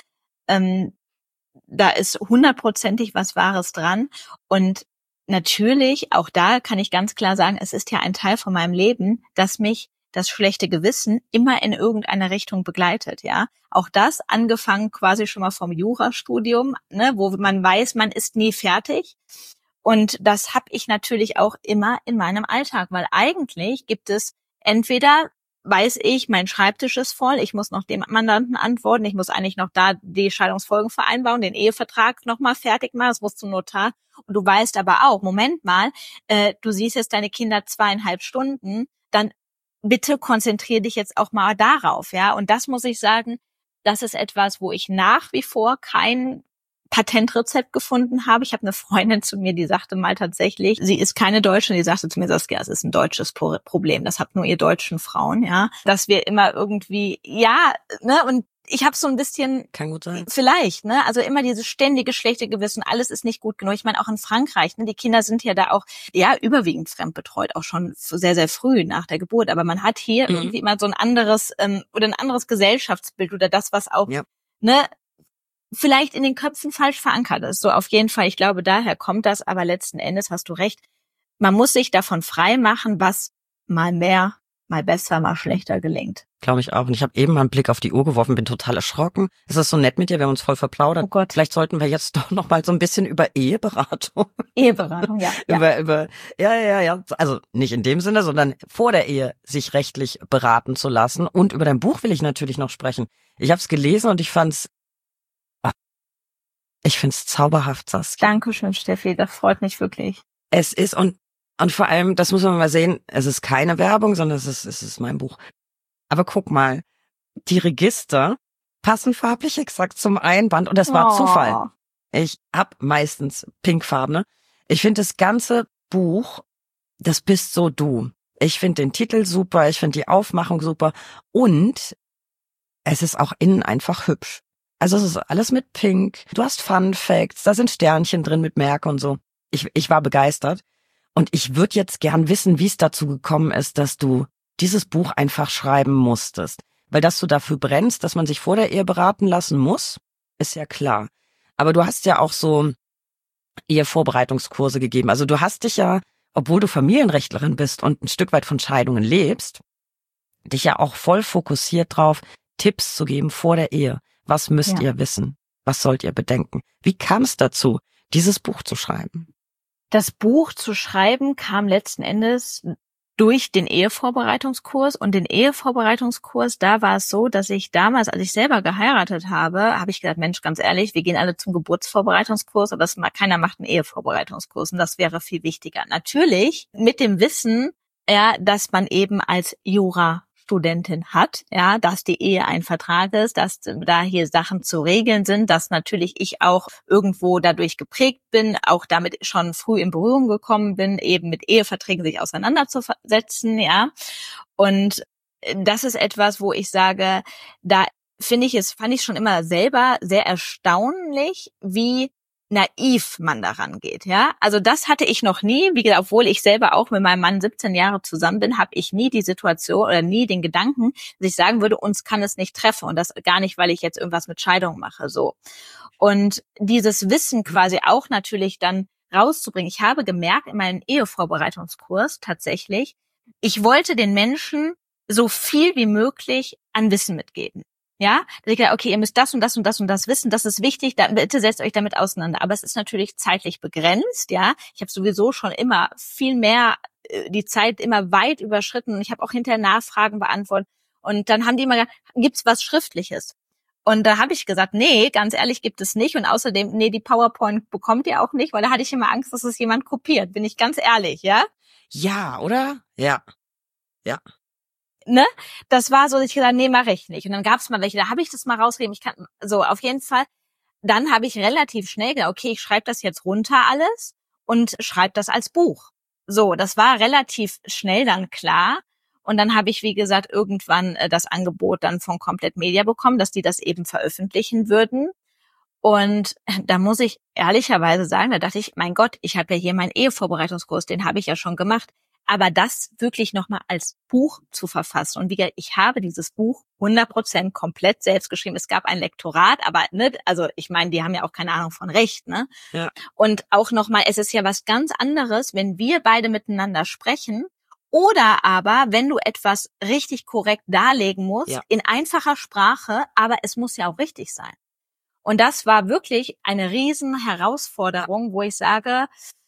S2: da ist 100%ig was Wahres dran. Und natürlich, auch da kann ich ganz klar sagen, es ist ja ein Teil von meinem Leben, dass mich das schlechte Gewissen immer in irgendeine Richtung begleitet, ja. Auch das angefangen quasi schon mal vom Jurastudium, ne, wo man weiß, man ist nie fertig. Und das habe ich natürlich auch immer in meinem Alltag, weil eigentlich gibt es entweder, weiß ich, mein Schreibtisch ist voll, ich muss noch dem Mandanten antworten, ich muss eigentlich noch da die Scheidungsfolgenvereinbarung, den Ehevertrag nochmal fertig machen, das muss zum Notar. Und du weißt aber auch, Moment mal, du siehst jetzt deine Kinder 2,5 Stunden, dann bitte konzentriere dich jetzt auch mal darauf, ja. Und das muss ich sagen, das ist etwas, wo ich nach wie vor kein Patentrezept gefunden habe. Ich habe eine Freundin zu mir, die sagte mal tatsächlich, sie ist keine Deutsche, und die sagte zu mir, Saskia, es ist ein deutsches Problem. Das habt nur ihr deutschen Frauen, ja. Dass wir immer irgendwie, ja, ne, und ich habe so ein bisschen,
S3: kann gut sein,
S2: vielleicht, ne, also immer dieses ständige schlechte Gewissen, alles ist nicht gut genug. Ich meine, auch in Frankreich, ne, die Kinder sind ja da auch, ja, überwiegend fremdbetreut, auch schon sehr, sehr früh nach der Geburt. Aber man hat hier irgendwie immer so ein anderes oder ein anderes Gesellschaftsbild oder das, was auch, ne, vielleicht in den Köpfen falsch verankert ist. So auf jeden Fall, ich glaube, daher kommt das, aber letzten Endes hast du recht. Man muss sich davon frei machen, was mal mehr, mal besser, mal schlechter gelingt.
S3: Glaube ich auch. Und ich habe eben mal einen Blick auf die Uhr geworfen, bin total erschrocken. Es ist so nett mit dir, wir haben uns voll verplaudert.
S2: Oh Gott.
S3: Vielleicht sollten wir jetzt doch noch mal so ein bisschen über Eheberatung.
S2: Eheberatung, ja.
S3: Ja. Also nicht in dem Sinne, sondern vor der Ehe sich rechtlich beraten zu lassen. Und über dein Buch will ich natürlich noch sprechen. Ich habe es gelesen und ich finde es zauberhaft, Saskia.
S2: Dankeschön, Steffi, das freut mich wirklich.
S3: Es ist, und vor allem, das muss man mal sehen, es ist keine Werbung, sondern es ist mein Buch. Aber guck mal, die Register passen farblich exakt zum Einband und das war Zufall. Ich hab meistens pinkfarbene. Ich finde das ganze Buch, das bist so du. Ich finde den Titel super, ich finde die Aufmachung super und es ist auch innen einfach hübsch. Also es ist alles mit Pink. Du hast Fun Facts, da sind Sternchen drin mit Merk und so. Ich war begeistert. Und ich würde jetzt gern wissen, wie es dazu gekommen ist, dass du dieses Buch einfach schreiben musstest. Weil dass du dafür brennst, dass man sich vor der Ehe beraten lassen muss, ist ja klar. Aber du hast ja auch so Ehevorbereitungskurse gegeben. Also du hast dich ja, obwohl du Familienrechtlerin bist und ein Stück weit von Scheidungen lebst, dich ja auch voll fokussiert drauf, Tipps zu geben vor der Ehe. Was müsst ihr wissen? Was sollt ihr bedenken? Wie kam es dazu, dieses Buch zu schreiben?
S2: Das Buch zu schreiben kam letzten Endes durch den Ehevorbereitungskurs. Und den Ehevorbereitungskurs, da war es so, dass ich damals, als ich selber geheiratet habe, habe ich gedacht, Mensch, ganz ehrlich, wir gehen alle zum Geburtsvorbereitungskurs, aber keiner macht einen Ehevorbereitungskurs und das wäre viel wichtiger. Natürlich mit dem Wissen, ja, dass man eben als Jurastudentin hat, ja, dass die Ehe ein Vertrag ist, dass da hier Sachen zu regeln sind, dass natürlich ich auch irgendwo dadurch geprägt bin, auch damit schon früh in Berührung gekommen bin, eben mit Eheverträgen sich auseinanderzusetzen, ja. Und das ist etwas, wo ich sage, da fand ich schon immer selber sehr erstaunlich, wie naiv man daran geht, ja. Also das hatte ich noch nie, wie gesagt, obwohl ich selber auch mit meinem Mann 17 Jahre zusammen bin, habe ich nie die Situation oder nie den Gedanken, dass ich sagen würde, uns kann es nicht treffen und das gar nicht, weil ich jetzt irgendwas mit Scheidung mache, so. Und dieses Wissen quasi auch natürlich dann rauszubringen. Ich habe gemerkt in meinem Ehevorbereitungskurs tatsächlich, ich wollte den Menschen so viel wie möglich an Wissen mitgeben. Ja, dass ich gedacht, okay, ihr müsst das und das und das und das wissen, das ist wichtig, bitte setzt euch damit auseinander. Aber es ist natürlich zeitlich begrenzt, ja. Ich habe sowieso schon immer viel mehr die Zeit immer weit überschritten und ich habe auch hinterher Nachfragen beantwortet. Und dann haben die immer gesagt, gibt's was Schriftliches? Und da habe ich gesagt, nee, ganz ehrlich gibt es nicht. Und außerdem, nee, die PowerPoint bekommt ihr auch nicht, weil da hatte ich immer Angst, dass es jemand kopiert. Bin ich ganz ehrlich, ja?
S3: Ja, oder? Ja. Ja.
S2: Ne? Das war so, dass ich gesagt, nee, mache ich nicht. Und dann gab es mal welche, da habe ich das mal rausgegeben. Ich kann so auf jeden Fall. Dann habe ich relativ schnell gedacht, okay, ich schreibe das jetzt runter alles und schreibe das als Buch. So, das war relativ schnell dann klar. Und dann habe ich, wie gesagt, irgendwann das Angebot dann von Komplett Media bekommen, dass die das eben veröffentlichen würden. Und da muss ich ehrlicherweise sagen, da dachte ich, mein Gott, ich habe ja hier meinen Ehevorbereitungskurs, den habe ich ja schon gemacht. Aber das wirklich nochmal als Buch zu verfassen. Und wie gesagt, ich habe dieses Buch 100% komplett selbst geschrieben. Es gab ein Lektorat, aber ne, also ich meine, die haben ja auch keine Ahnung von Recht, ne?
S3: Ja.
S2: Und auch nochmal, es ist ja was ganz anderes, wenn wir beide miteinander sprechen oder aber, wenn du etwas richtig korrekt darlegen musst,
S3: Ja.
S2: in einfacher Sprache, aber es muss ja auch richtig sein. Und das war wirklich eine riesen Herausforderung, wo ich sage,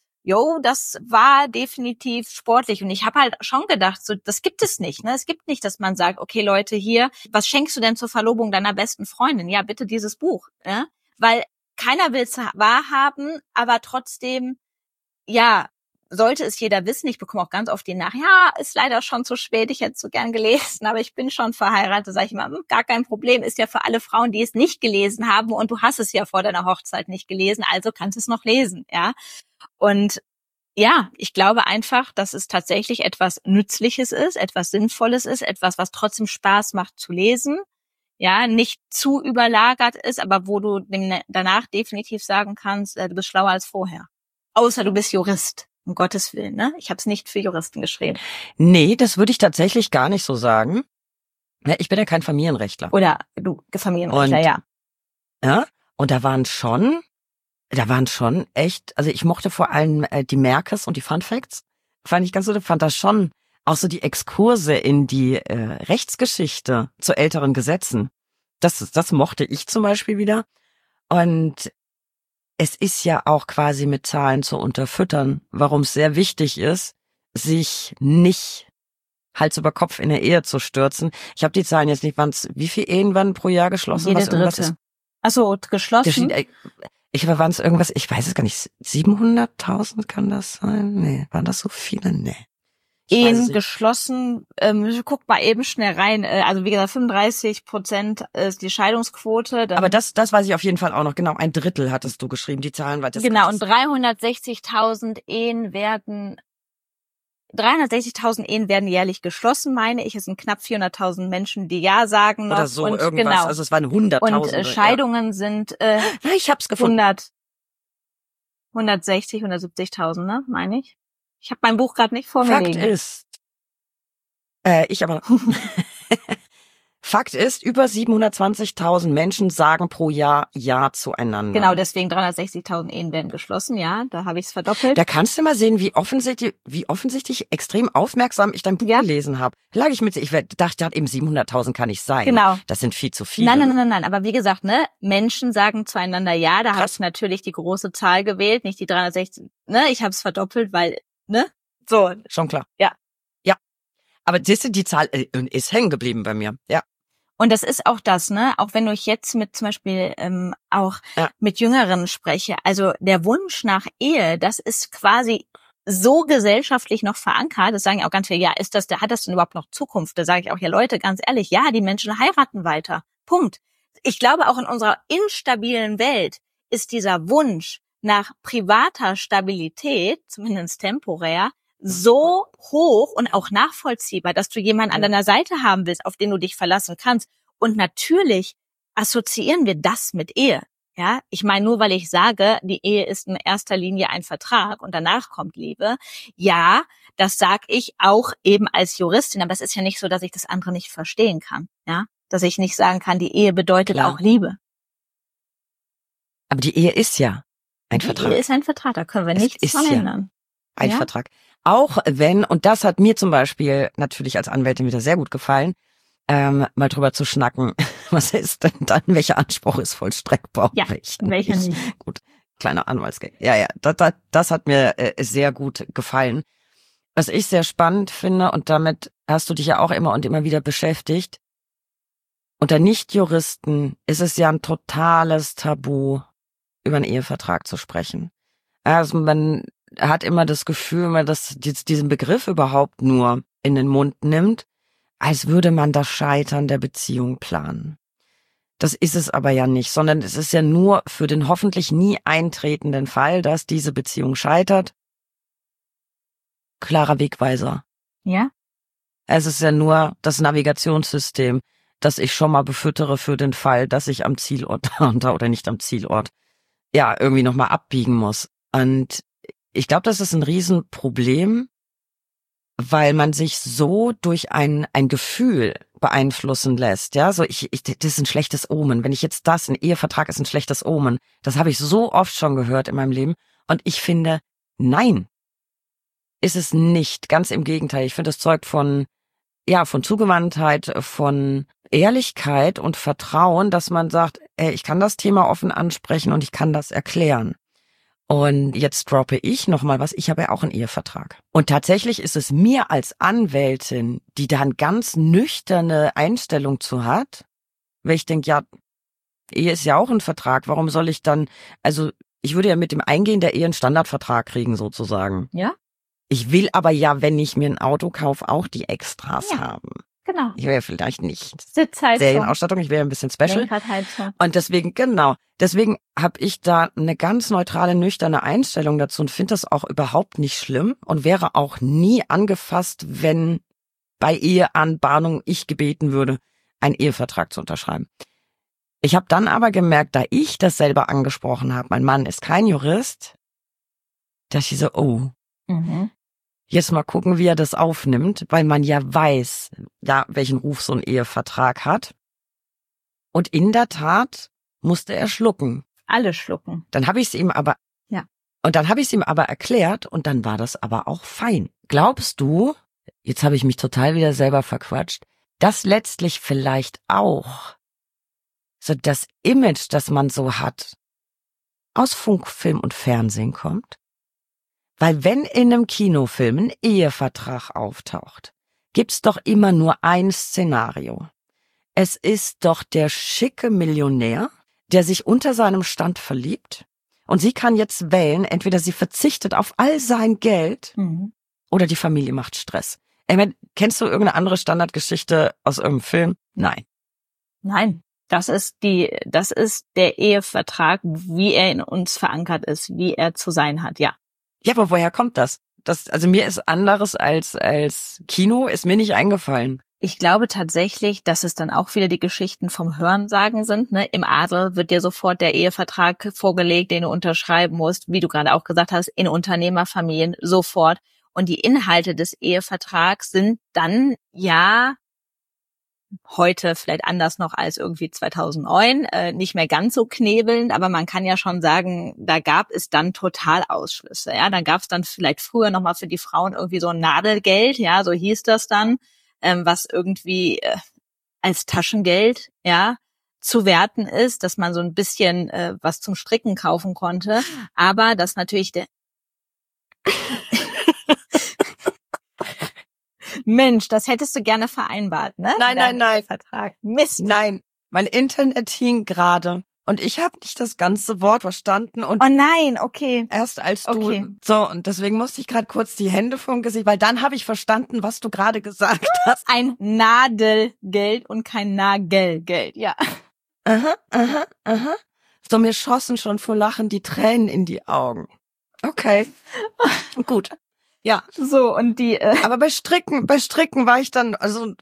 S2: das war definitiv sportlich. Und ich habe halt schon gedacht, so das gibt es nicht. Ne? Es gibt nicht, dass man sagt, okay Leute, hier, was schenkst du denn zur Verlobung deiner besten Freundin? Ja, bitte dieses Buch. Ne? Weil keiner will es wahrhaben, aber trotzdem, ja, sollte es jeder wissen. Ich bekomme auch ganz oft die Nachricht, ja, ist leider schon zu spät, ich hätte es so gern gelesen, aber ich bin schon verheiratet. Sag ich mal, gar kein Problem, ist ja für alle Frauen, die es nicht gelesen haben und du hast es ja vor deiner Hochzeit nicht gelesen, also kannst du es noch lesen, ja. Und ja, ich glaube einfach, dass es tatsächlich etwas Nützliches ist, etwas Sinnvolles ist, etwas, was trotzdem Spaß macht zu lesen, ja, nicht zu überlagert ist, aber wo du danach definitiv sagen kannst, du bist schlauer als vorher. Außer du bist Jurist. Um Gottes Willen, ne? Ich habe es nicht für Juristen geschrieben.
S3: Nee, das würde ich tatsächlich gar nicht so sagen. Ich bin ja kein Familienrechtler.
S2: Oder du, Familienrechtler, ja.
S3: Ja, und da waren schon echt, also ich mochte vor allem die Merkes und die Fun Facts. Fand ich ganz gut, fand das schon auch so die Exkurse in die Rechtsgeschichte zu älteren Gesetzen. Das mochte ich zum Beispiel wieder. Und es ist ja auch quasi mit Zahlen zu unterfüttern, warum es sehr wichtig ist, sich nicht Hals über Kopf in der Ehe zu stürzen. Ich habe die Zahlen jetzt nicht, wie viele Ehen werden pro Jahr geschlossen?
S2: Jede dritte. Achso, geschlossen?
S3: Waren es irgendwas, ich weiß es gar nicht, 700.000 kann das sein? Nee, waren das so viele? Nee.
S2: Ehen geschlossen, guck mal eben schnell rein, also wie gesagt 35% ist die Scheidungsquote.
S3: Aber das weiß ich auf jeden Fall auch noch, genau, 1/3 hattest du geschrieben, die Zahlen. Weil das
S2: genau, und 360.000 Ehen werden jährlich geschlossen, meine ich. Es sind knapp 400.000 Menschen, die Ja sagen noch.
S3: Oder so
S2: und
S3: irgendwas,
S2: genau.
S3: Also es waren 100.000.
S2: Und Scheidungen sind
S3: ich hab's gefunden.
S2: 170.000, ne, meine ich. Ich habe mein Buch gerade nicht vor mir liegen.
S3: Fakt ist, über 720.000 Menschen sagen pro Jahr Ja zueinander.
S2: Genau, deswegen 360.000 Ehen werden geschlossen, ja, da habe ich es verdoppelt.
S3: Da kannst du mal sehen, wie offensichtlich extrem aufmerksam ich dein Buch gelesen habe. Lag ich mit, ich dachte eben 700.000 kann nicht sein.
S2: Genau.
S3: Das sind viel zu viele.
S2: Nein, aber wie gesagt, ne, Menschen sagen zueinander Ja, da habe ich natürlich die große Zahl gewählt, nicht die 360, ne, ich habe es verdoppelt, weil, ne, so.
S3: Schon klar.
S2: Ja.
S3: Ja, Aber die Zahl ist hängen geblieben bei mir, ja.
S2: Und das ist auch das, ne? Auch wenn ich jetzt mit zum Beispiel auch mit Jüngeren spreche, also der Wunsch nach Ehe, das ist quasi so gesellschaftlich noch verankert. Das sagen ja auch ganz viele, ja, hat das denn überhaupt noch Zukunft? Da sage ich auch, ja Leute, ganz ehrlich, ja, die Menschen heiraten weiter. Punkt. Ich glaube, auch in unserer instabilen Welt ist dieser Wunsch nach privater Stabilität, zumindest temporär, so hoch und auch nachvollziehbar, dass du jemanden an deiner Seite haben willst, auf den du dich verlassen kannst. Und natürlich assoziieren wir das mit Ehe. Ja, ich meine, nur weil ich sage, die Ehe ist in erster Linie ein Vertrag und danach kommt Liebe. Ja, das sage ich auch eben als Juristin, aber das ist ja nicht so, dass ich das andere nicht verstehen kann. Ja, dass ich nicht sagen kann, die Ehe bedeutet auch Liebe.
S3: Aber die Ehe ist ja ein Vertrag.
S2: Die Ehe ist ein Vertrag, da können wir nichts dran ändern.
S3: Ein Vertrag. Auch wenn, und das hat mir zum Beispiel natürlich als Anwältin wieder sehr gut gefallen, mal drüber zu schnacken, was ist denn dann, welcher Anspruch ist vollstreckbar?
S2: Ja, welcher nicht.
S3: Gut, kleiner Anwaltsgag. Ja, das hat mir sehr gut gefallen. Was ich sehr spannend finde, und damit hast du dich ja auch immer und immer wieder beschäftigt, unter Nichtjuristen ist es ja ein totales Tabu, über einen Ehevertrag zu sprechen. Also man hat immer das Gefühl, wenn man diesen Begriff überhaupt nur in den Mund nimmt, als würde man das Scheitern der Beziehung planen. Das ist es aber ja nicht, sondern es ist ja nur für den hoffentlich nie eintretenden Fall, dass diese Beziehung scheitert. Klarer Wegweiser.
S2: Ja.
S3: Es ist ja nur das Navigationssystem, das ich schon mal befüttere für den Fall, dass ich am Zielort oder nicht am Zielort irgendwie nochmal abbiegen muss. Und ich glaube, das ist ein Riesenproblem, weil man sich so durch ein Gefühl beeinflussen lässt. Ja, so das ist ein schlechtes Omen. Wenn ich jetzt ein Ehevertrag ist ein schlechtes Omen. Das habe ich so oft schon gehört in meinem Leben. Und ich finde, nein, ist es nicht. Ganz im Gegenteil. Ich finde, es zeugt von Zugewandtheit, von Ehrlichkeit und Vertrauen, dass man sagt, ich kann das Thema offen ansprechen und ich kann das erklären. Und jetzt droppe ich nochmal was. Ich habe ja auch einen Ehevertrag. Und tatsächlich ist es mir als Anwältin, die da eine ganz nüchterne Einstellung zu hat, weil ich denke, ja, Ehe ist ja auch ein Vertrag. Warum soll ich dann, also ich würde ja mit dem Eingehen der Ehe einen Standardvertrag kriegen sozusagen.
S2: Ja.
S3: Ich will aber ja, wenn ich mir ein Auto kaufe, auch die Extras haben.
S2: Genau.
S3: Ich wäre vielleicht nicht
S2: Sitzheizung.
S3: Serienausstattung, ich wäre ein bisschen special. Und deswegen habe ich da eine ganz neutrale, nüchterne Einstellung dazu und finde das auch überhaupt nicht schlimm und wäre auch nie angefasst, wenn bei Eheanbahnung ich gebeten würde, einen Ehevertrag zu unterschreiben. Ich habe dann aber gemerkt, da ich das selber angesprochen habe, mein Mann ist kein Jurist, dass ich so, jetzt mal gucken, wie er das aufnimmt, weil man ja weiß, welchen Ruf so ein Ehevertrag hat. Und in der Tat musste er schlucken.
S2: Alle schlucken.
S3: Dann habe ich es ihm aber erklärt und dann war das aber auch fein. Glaubst du, jetzt habe ich mich total wieder selber verquatscht, dass letztlich vielleicht auch so das Image, das man so hat, aus Funk, Film und Fernsehen kommt? Weil wenn in einem Kinofilm ein Ehevertrag auftaucht, gibt's doch immer nur ein Szenario. Es ist doch der schicke Millionär, der sich unter seinem Stand verliebt und sie kann jetzt wählen, entweder sie verzichtet auf all sein Geld oder die Familie macht Stress. Ich meine, kennst du irgendeine andere Standardgeschichte aus irgendeinem Film? Nein.
S2: Nein. Das ist der Ehevertrag, wie er in uns verankert ist, wie er zu sein hat, ja.
S3: Ja, aber woher kommt das? Also mir ist anderes als Kino, ist mir nicht eingefallen.
S2: Ich glaube tatsächlich, dass es dann auch wieder die Geschichten vom Hörensagen sind. Ne? Im Adel wird dir sofort der Ehevertrag vorgelegt, den du unterschreiben musst, wie du gerade auch gesagt hast, in Unternehmerfamilien sofort. Und die Inhalte des Ehevertrags sind dann heute vielleicht anders noch als irgendwie 2009, nicht mehr ganz so knebelnd, aber man kann ja schon sagen, da gab es dann Totalausschlüsse. Ja, dann gab es dann vielleicht früher nochmal für die Frauen irgendwie so ein Nadelgeld, ja, so hieß das dann, was irgendwie als Taschengeld, zu werten ist, dass man so ein bisschen was zum Stricken kaufen konnte, aber das natürlich Mensch, das hättest du gerne vereinbart, ne?
S1: Nein.
S2: Vertrag. Mist.
S1: Nein, mein Internet hing gerade und ich habe nicht das ganze Wort verstanden und
S2: Oh nein, okay.
S1: erst als du
S2: Okay.
S1: so, und deswegen musste ich gerade kurz die Hände vom Gesicht, weil dann habe ich verstanden, was du gerade gesagt hast.
S2: Ein Nadelgeld und kein Nagelgeld, ja.
S1: Aha. So, mir schossen schon vor Lachen die Tränen in die Augen. Okay. Gut. Ja.
S2: So, und die,
S1: Aber bei Stricken war ich dann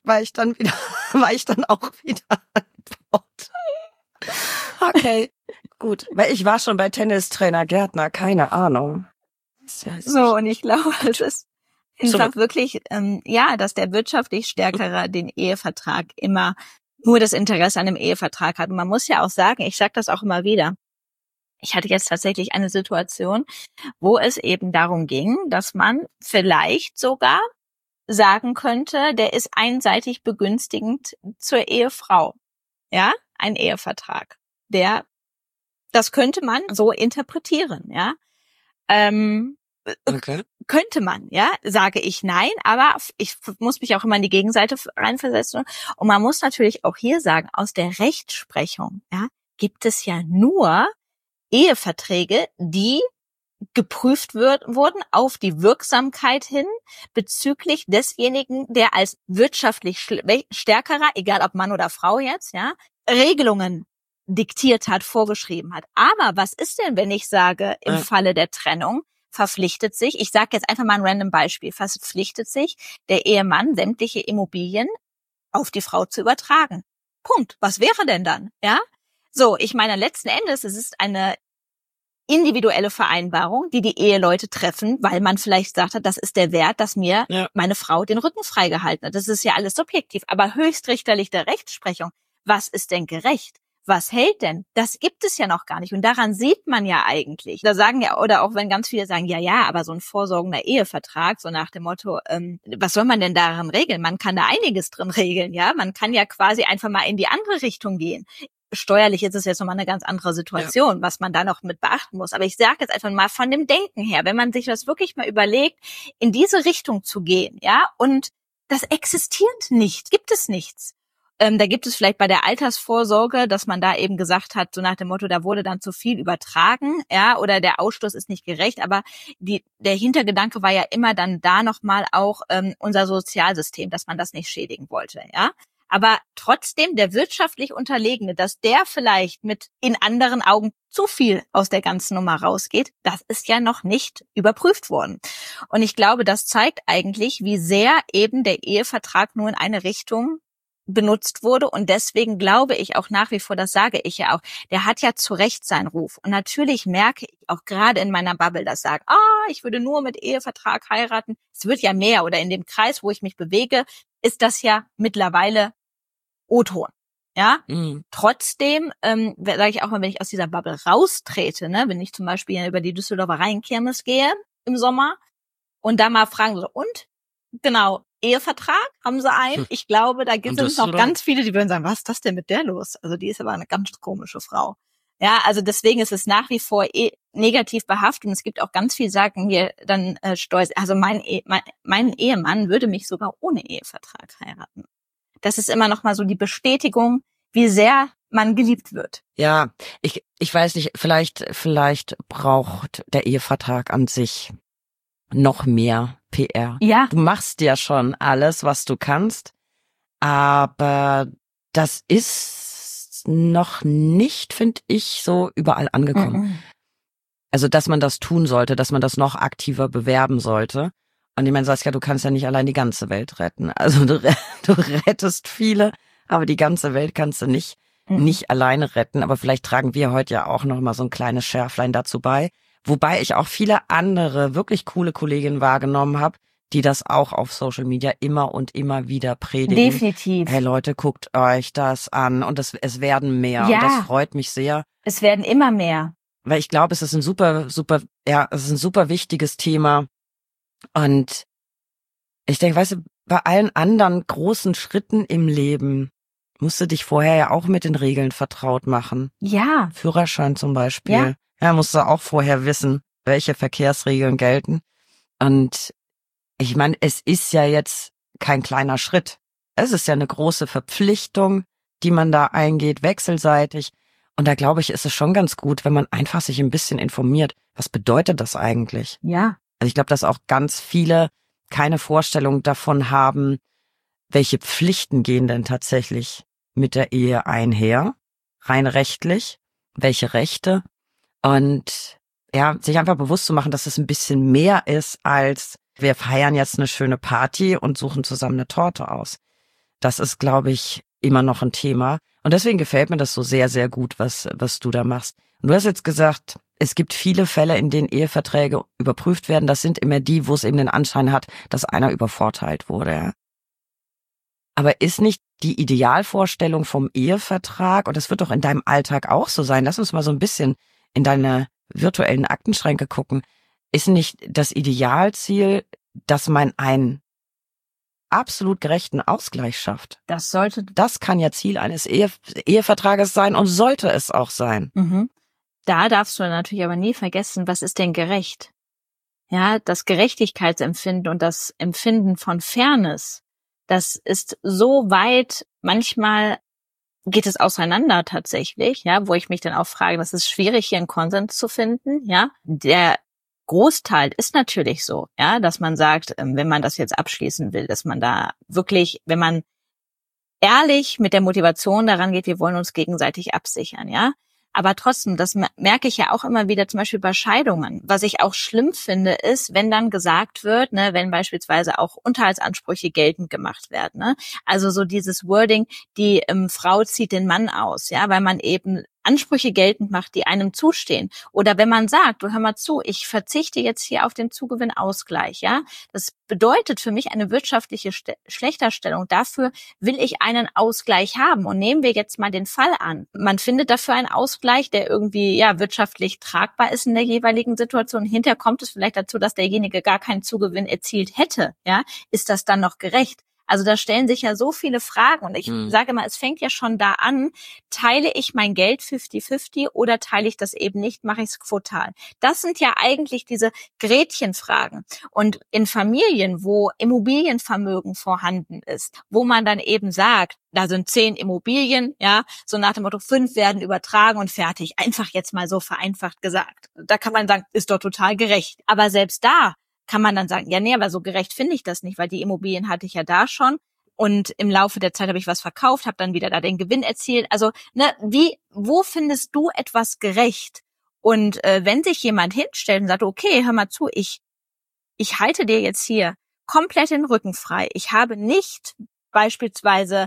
S1: auch wieder an Bord. Okay. Gut. Weil ich war schon bei Tennistrainer Gärtner, keine Ahnung.
S2: so, und ich glaube, es ist einfach
S1: Zurück.
S2: wirklich, dass der wirtschaftlich Stärkere den Ehevertrag immer nur das Interesse an dem Ehevertrag hat. Und man muss ja auch sagen, ich sage das auch immer wieder, ich hatte jetzt tatsächlich eine Situation, wo es eben darum ging, dass man vielleicht sogar sagen könnte, der ist einseitig begünstigend zur Ehefrau. Ja, ein Ehevertrag. Das könnte man so interpretieren, ja.
S1: Okay.
S2: Könnte man, ja, sage ich nein, aber ich muss mich auch immer in die Gegenseite reinversetzen. Und man muss natürlich auch hier sagen, aus der Rechtsprechung, ja, gibt es ja nur Eheverträge, die geprüft wurden auf die Wirksamkeit hin bezüglich desjenigen, der als wirtschaftlich stärkerer, egal ob Mann oder Frau jetzt, ja, Regelungen diktiert hat, vorgeschrieben hat. Aber was ist denn, wenn ich sage, im Falle der Trennung verpflichtet sich, ich sage jetzt einfach mal ein random Beispiel, verpflichtet sich der Ehemann, sämtliche Immobilien auf die Frau zu übertragen. Punkt. Was wäre denn dann? Ja? So, ich meine, letzten Endes, es ist eine individuelle Vereinbarung, die die Eheleute treffen, weil man vielleicht sagt hat, das ist der Wert, dass mir meine Frau den Rücken freigehalten hat. Das ist ja alles subjektiv, aber höchstrichterlich der Rechtsprechung. Was ist denn gerecht? Was hält denn? Das gibt es ja noch gar nicht. Und daran sieht man ja eigentlich. Da sagen ja, oder auch wenn ganz viele sagen, ja, aber so ein vorsorgender Ehevertrag, so nach dem Motto, was soll man denn darin regeln? Man kann da einiges drin regeln, ja. Man kann ja quasi einfach mal in die andere Richtung gehen. Steuerlich ist es jetzt nochmal eine ganz andere Situation, was man da noch mit beachten muss. Aber ich sage jetzt einfach mal von dem Denken her, wenn man sich das wirklich mal überlegt, in diese Richtung zu gehen, ja, und das existiert nicht, gibt es nichts. Da gibt es vielleicht bei der Altersvorsorge, dass man da eben gesagt hat, so nach dem Motto, da wurde dann zu viel übertragen, ja, oder der Ausschluss ist nicht gerecht, aber der Hintergedanke war ja immer dann da nochmal auch unser Sozialsystem, dass man das nicht schädigen wollte, ja. Aber trotzdem der wirtschaftlich Unterlegene, dass der vielleicht mit in anderen Augen zu viel aus der ganzen Nummer rausgeht, das ist ja noch nicht überprüft worden. Und ich glaube, das zeigt eigentlich, wie sehr eben der Ehevertrag nur in eine Richtung benutzt wurde. Und deswegen glaube ich auch nach wie vor, das sage ich ja auch, der hat ja zu Recht seinen Ruf. Und natürlich merke ich auch gerade in meiner Bubble, dass sagen, ich würde nur mit Ehevertrag heiraten. Es wird ja mehr, oder in dem Kreis, wo ich mich bewege, ist das ja mittlerweile O-Ton. Ja, Trotzdem sage ich auch mal, wenn ich aus dieser Bubble raustrete, ne, wenn ich zum Beispiel über die Düsseldorfer Rheinkirmes gehe im Sommer und da mal fragen, so, und genau, Ehevertrag, haben sie einen? Ich glaube, da gibt es noch ganz viele, die würden sagen, was ist das denn mit der los? Also die ist aber eine ganz komische Frau. Ja, also deswegen ist es nach wie vor negativ behaftet, und es gibt auch ganz viele, sagen hier dann Stolz, also mein Ehemann würde mich sogar ohne Ehevertrag heiraten. Das ist immer noch mal so die Bestätigung, wie sehr man geliebt wird.
S3: Ja, ich weiß nicht, vielleicht braucht der Ehevertrag an sich noch mehr PR.
S2: Ja.
S3: Du machst ja schon alles, was du kannst, aber das ist noch nicht, finde ich, so überall angekommen. Also, dass man das tun sollte, dass man das noch aktiver bewerben sollte. Und ich meine, Saskia, du kannst ja nicht allein die ganze Welt retten. Also du rettest viele, aber die ganze Welt kannst du nicht alleine retten. Aber vielleicht tragen wir heute ja auch noch mal so ein kleines Schärflein dazu bei. Wobei ich auch viele andere wirklich coole Kolleginnen wahrgenommen habe, die das auch auf Social Media immer und immer wieder predigen.
S2: Definitiv.
S3: Hey Leute, guckt euch das an. Und es werden mehr.
S2: Ja.
S3: Und das freut mich sehr.
S2: Es werden immer mehr.
S3: Weil ich glaube, es ist ein super wichtiges Thema. Und ich denke, weißt du, bei allen anderen großen Schritten im Leben musst du dich vorher ja auch mit den Regeln vertraut machen.
S2: Ja.
S3: Führerschein zum Beispiel. Ja, musst du auch vorher wissen, welche Verkehrsregeln gelten. Und ich meine, es ist ja jetzt kein kleiner Schritt. Es ist ja eine große Verpflichtung, die man da eingeht, wechselseitig. Und da glaube ich, ist es schon ganz gut, wenn man einfach sich ein bisschen informiert. Was bedeutet das eigentlich?
S2: Ja.
S3: Also ich glaube, dass auch ganz viele keine Vorstellung davon haben, welche Pflichten gehen denn tatsächlich mit der Ehe einher, rein rechtlich, welche Rechte. Und ja, sich einfach bewusst zu machen, dass es ein bisschen mehr ist als wir feiern jetzt eine schöne Party und suchen zusammen eine Torte aus. Das ist, glaube ich, immer noch ein Thema. Und deswegen gefällt mir das so sehr, sehr gut, was du da machst. Und du hast jetzt gesagt, es gibt viele Fälle, in denen Eheverträge überprüft werden. Das sind immer die, wo es eben den Anschein hat, dass einer übervorteilt wurde. Ja. Aber ist nicht die Idealvorstellung vom Ehevertrag, und das wird doch in deinem Alltag auch so sein, lass uns mal so ein bisschen in deine virtuellen Aktenschränke gucken, ist nicht das Idealziel, dass man einen absolut gerechten Ausgleich schafft? Das kann ja Ziel eines Ehevertrages sein und sollte es auch sein.
S2: Mhm. Da darfst du natürlich aber nie vergessen, was ist denn gerecht? Ja, das Gerechtigkeitsempfinden und das Empfinden von Fairness, das ist so weit, manchmal geht es auseinander tatsächlich, ja, wo ich mich dann auch frage, das ist schwierig, hier einen Konsens zu finden, ja. Der Großteil ist natürlich so, ja, dass man sagt, wenn man das jetzt abschließen will, dass man da wirklich, wenn man ehrlich mit der Motivation daran geht, wir wollen uns gegenseitig absichern, ja. Aber trotzdem, das merke ich ja auch immer wieder, zum Beispiel bei Scheidungen. Was ich auch schlimm finde, ist, wenn dann gesagt wird, ne, wenn beispielsweise auch Unterhaltsansprüche geltend gemacht werden, ne, also so dieses Wording, die Frau zieht den Mann aus, ja, weil man eben Ansprüche geltend macht, die einem zustehen. Oder wenn man sagt, du hör mal zu, ich verzichte jetzt hier auf den Zugewinnausgleich, ja. Das bedeutet für mich eine wirtschaftliche Schlechterstellung. Dafür will ich einen Ausgleich haben. Und nehmen wir jetzt mal den Fall an. Man findet dafür einen Ausgleich, der irgendwie, ja, wirtschaftlich tragbar ist in der jeweiligen Situation. Hinterher kommt es vielleicht dazu, dass derjenige gar keinen Zugewinn erzielt hätte, ja. Ist das dann noch gerecht? Also da stellen sich ja so viele Fragen und ich sage mal, es fängt ja schon da an, teile ich mein Geld 50-50 oder teile ich das eben nicht, mache ich es quotal. Das sind ja eigentlich diese Gretchenfragen. Und in Familien, wo Immobilienvermögen vorhanden ist, wo man dann eben sagt, da sind 10 Immobilien, ja, so nach dem Motto 5 werden übertragen und fertig. Einfach jetzt mal so vereinfacht gesagt. Da kann man sagen, ist doch total gerecht. Aber selbst da kann man dann sagen, ja, nee, aber so gerecht finde ich das nicht, weil die Immobilien hatte ich ja da schon und im Laufe der Zeit habe ich was verkauft, habe dann wieder da den Gewinn erzielt. Also, ne, wo findest du etwas gerecht? Und wenn sich jemand hinstellt und sagt, okay, hör mal zu, ich halte dir jetzt hier komplett den Rücken frei. Ich habe nicht beispielsweise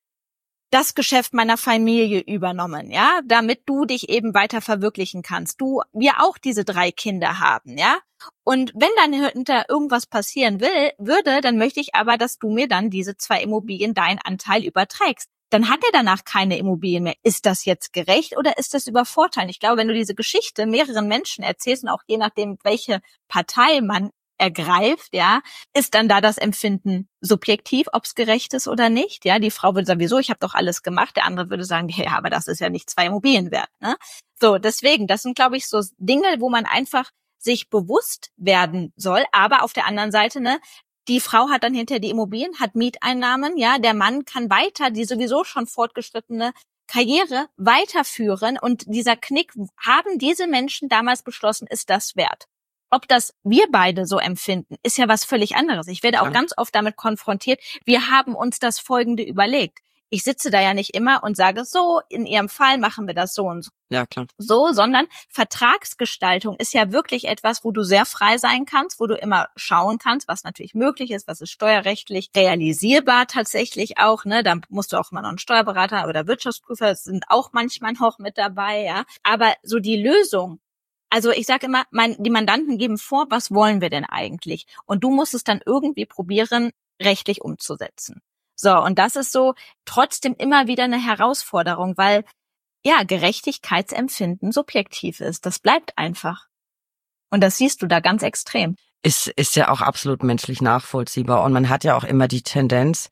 S2: das Geschäft meiner Familie übernommen, ja, damit du dich eben weiter verwirklichen kannst. Wir auch diese 3 Kinder haben, ja. Und wenn dann hinter irgendwas passieren würde, dann möchte ich aber, dass du mir dann diese 2 Immobilien deinen Anteil überträgst. Dann hat er danach keine Immobilien mehr. Ist das jetzt gerecht oder ist das übervorteilen? Ich glaube, wenn du diese Geschichte mehreren Menschen erzählst und auch je nachdem, welche Partei man ergreift, ja, ist dann da das Empfinden subjektiv, ob es gerecht ist oder nicht, ja, die Frau würde sagen, wieso, ich habe doch alles gemacht, der andere würde sagen, ja, aber das ist ja nicht 2 Immobilien wert, ne? So, deswegen, das sind, glaube ich, so Dinge, wo man einfach sich bewusst werden soll, aber auf der anderen Seite, ne, die Frau hat dann hinterher die Immobilien, hat Mieteinnahmen, ja, der Mann kann weiter die sowieso schon fortgeschrittene Karriere weiterführen und dieser Knick, haben diese Menschen damals beschlossen, ist das wert. Ob das wir beide so empfinden, ist ja was völlig anderes. Ich werde auch ganz oft damit konfrontiert, wir haben uns das Folgende überlegt. Ich sitze da ja nicht immer und sage, so, in Ihrem Fall machen wir das so und so.
S3: Ja, klar.
S2: So, sondern Vertragsgestaltung ist ja wirklich etwas, wo du sehr frei sein kannst, wo du immer schauen kannst, was natürlich möglich ist, was ist steuerrechtlich realisierbar tatsächlich auch, ne? Da musst du auch immer noch einen Steuerberater oder Wirtschaftsprüfer, sind auch manchmal noch mit dabei, ja. Aber so die Lösung, also ich sage immer, die Mandanten geben vor, was wollen wir denn eigentlich? Und du musst es dann irgendwie probieren, rechtlich umzusetzen. So, und das ist so trotzdem immer wieder eine Herausforderung, weil ja Gerechtigkeitsempfinden subjektiv ist. Das bleibt einfach. Und das siehst du da ganz extrem.
S3: Ist ja auch absolut menschlich nachvollziehbar. Und man hat ja auch immer die Tendenz,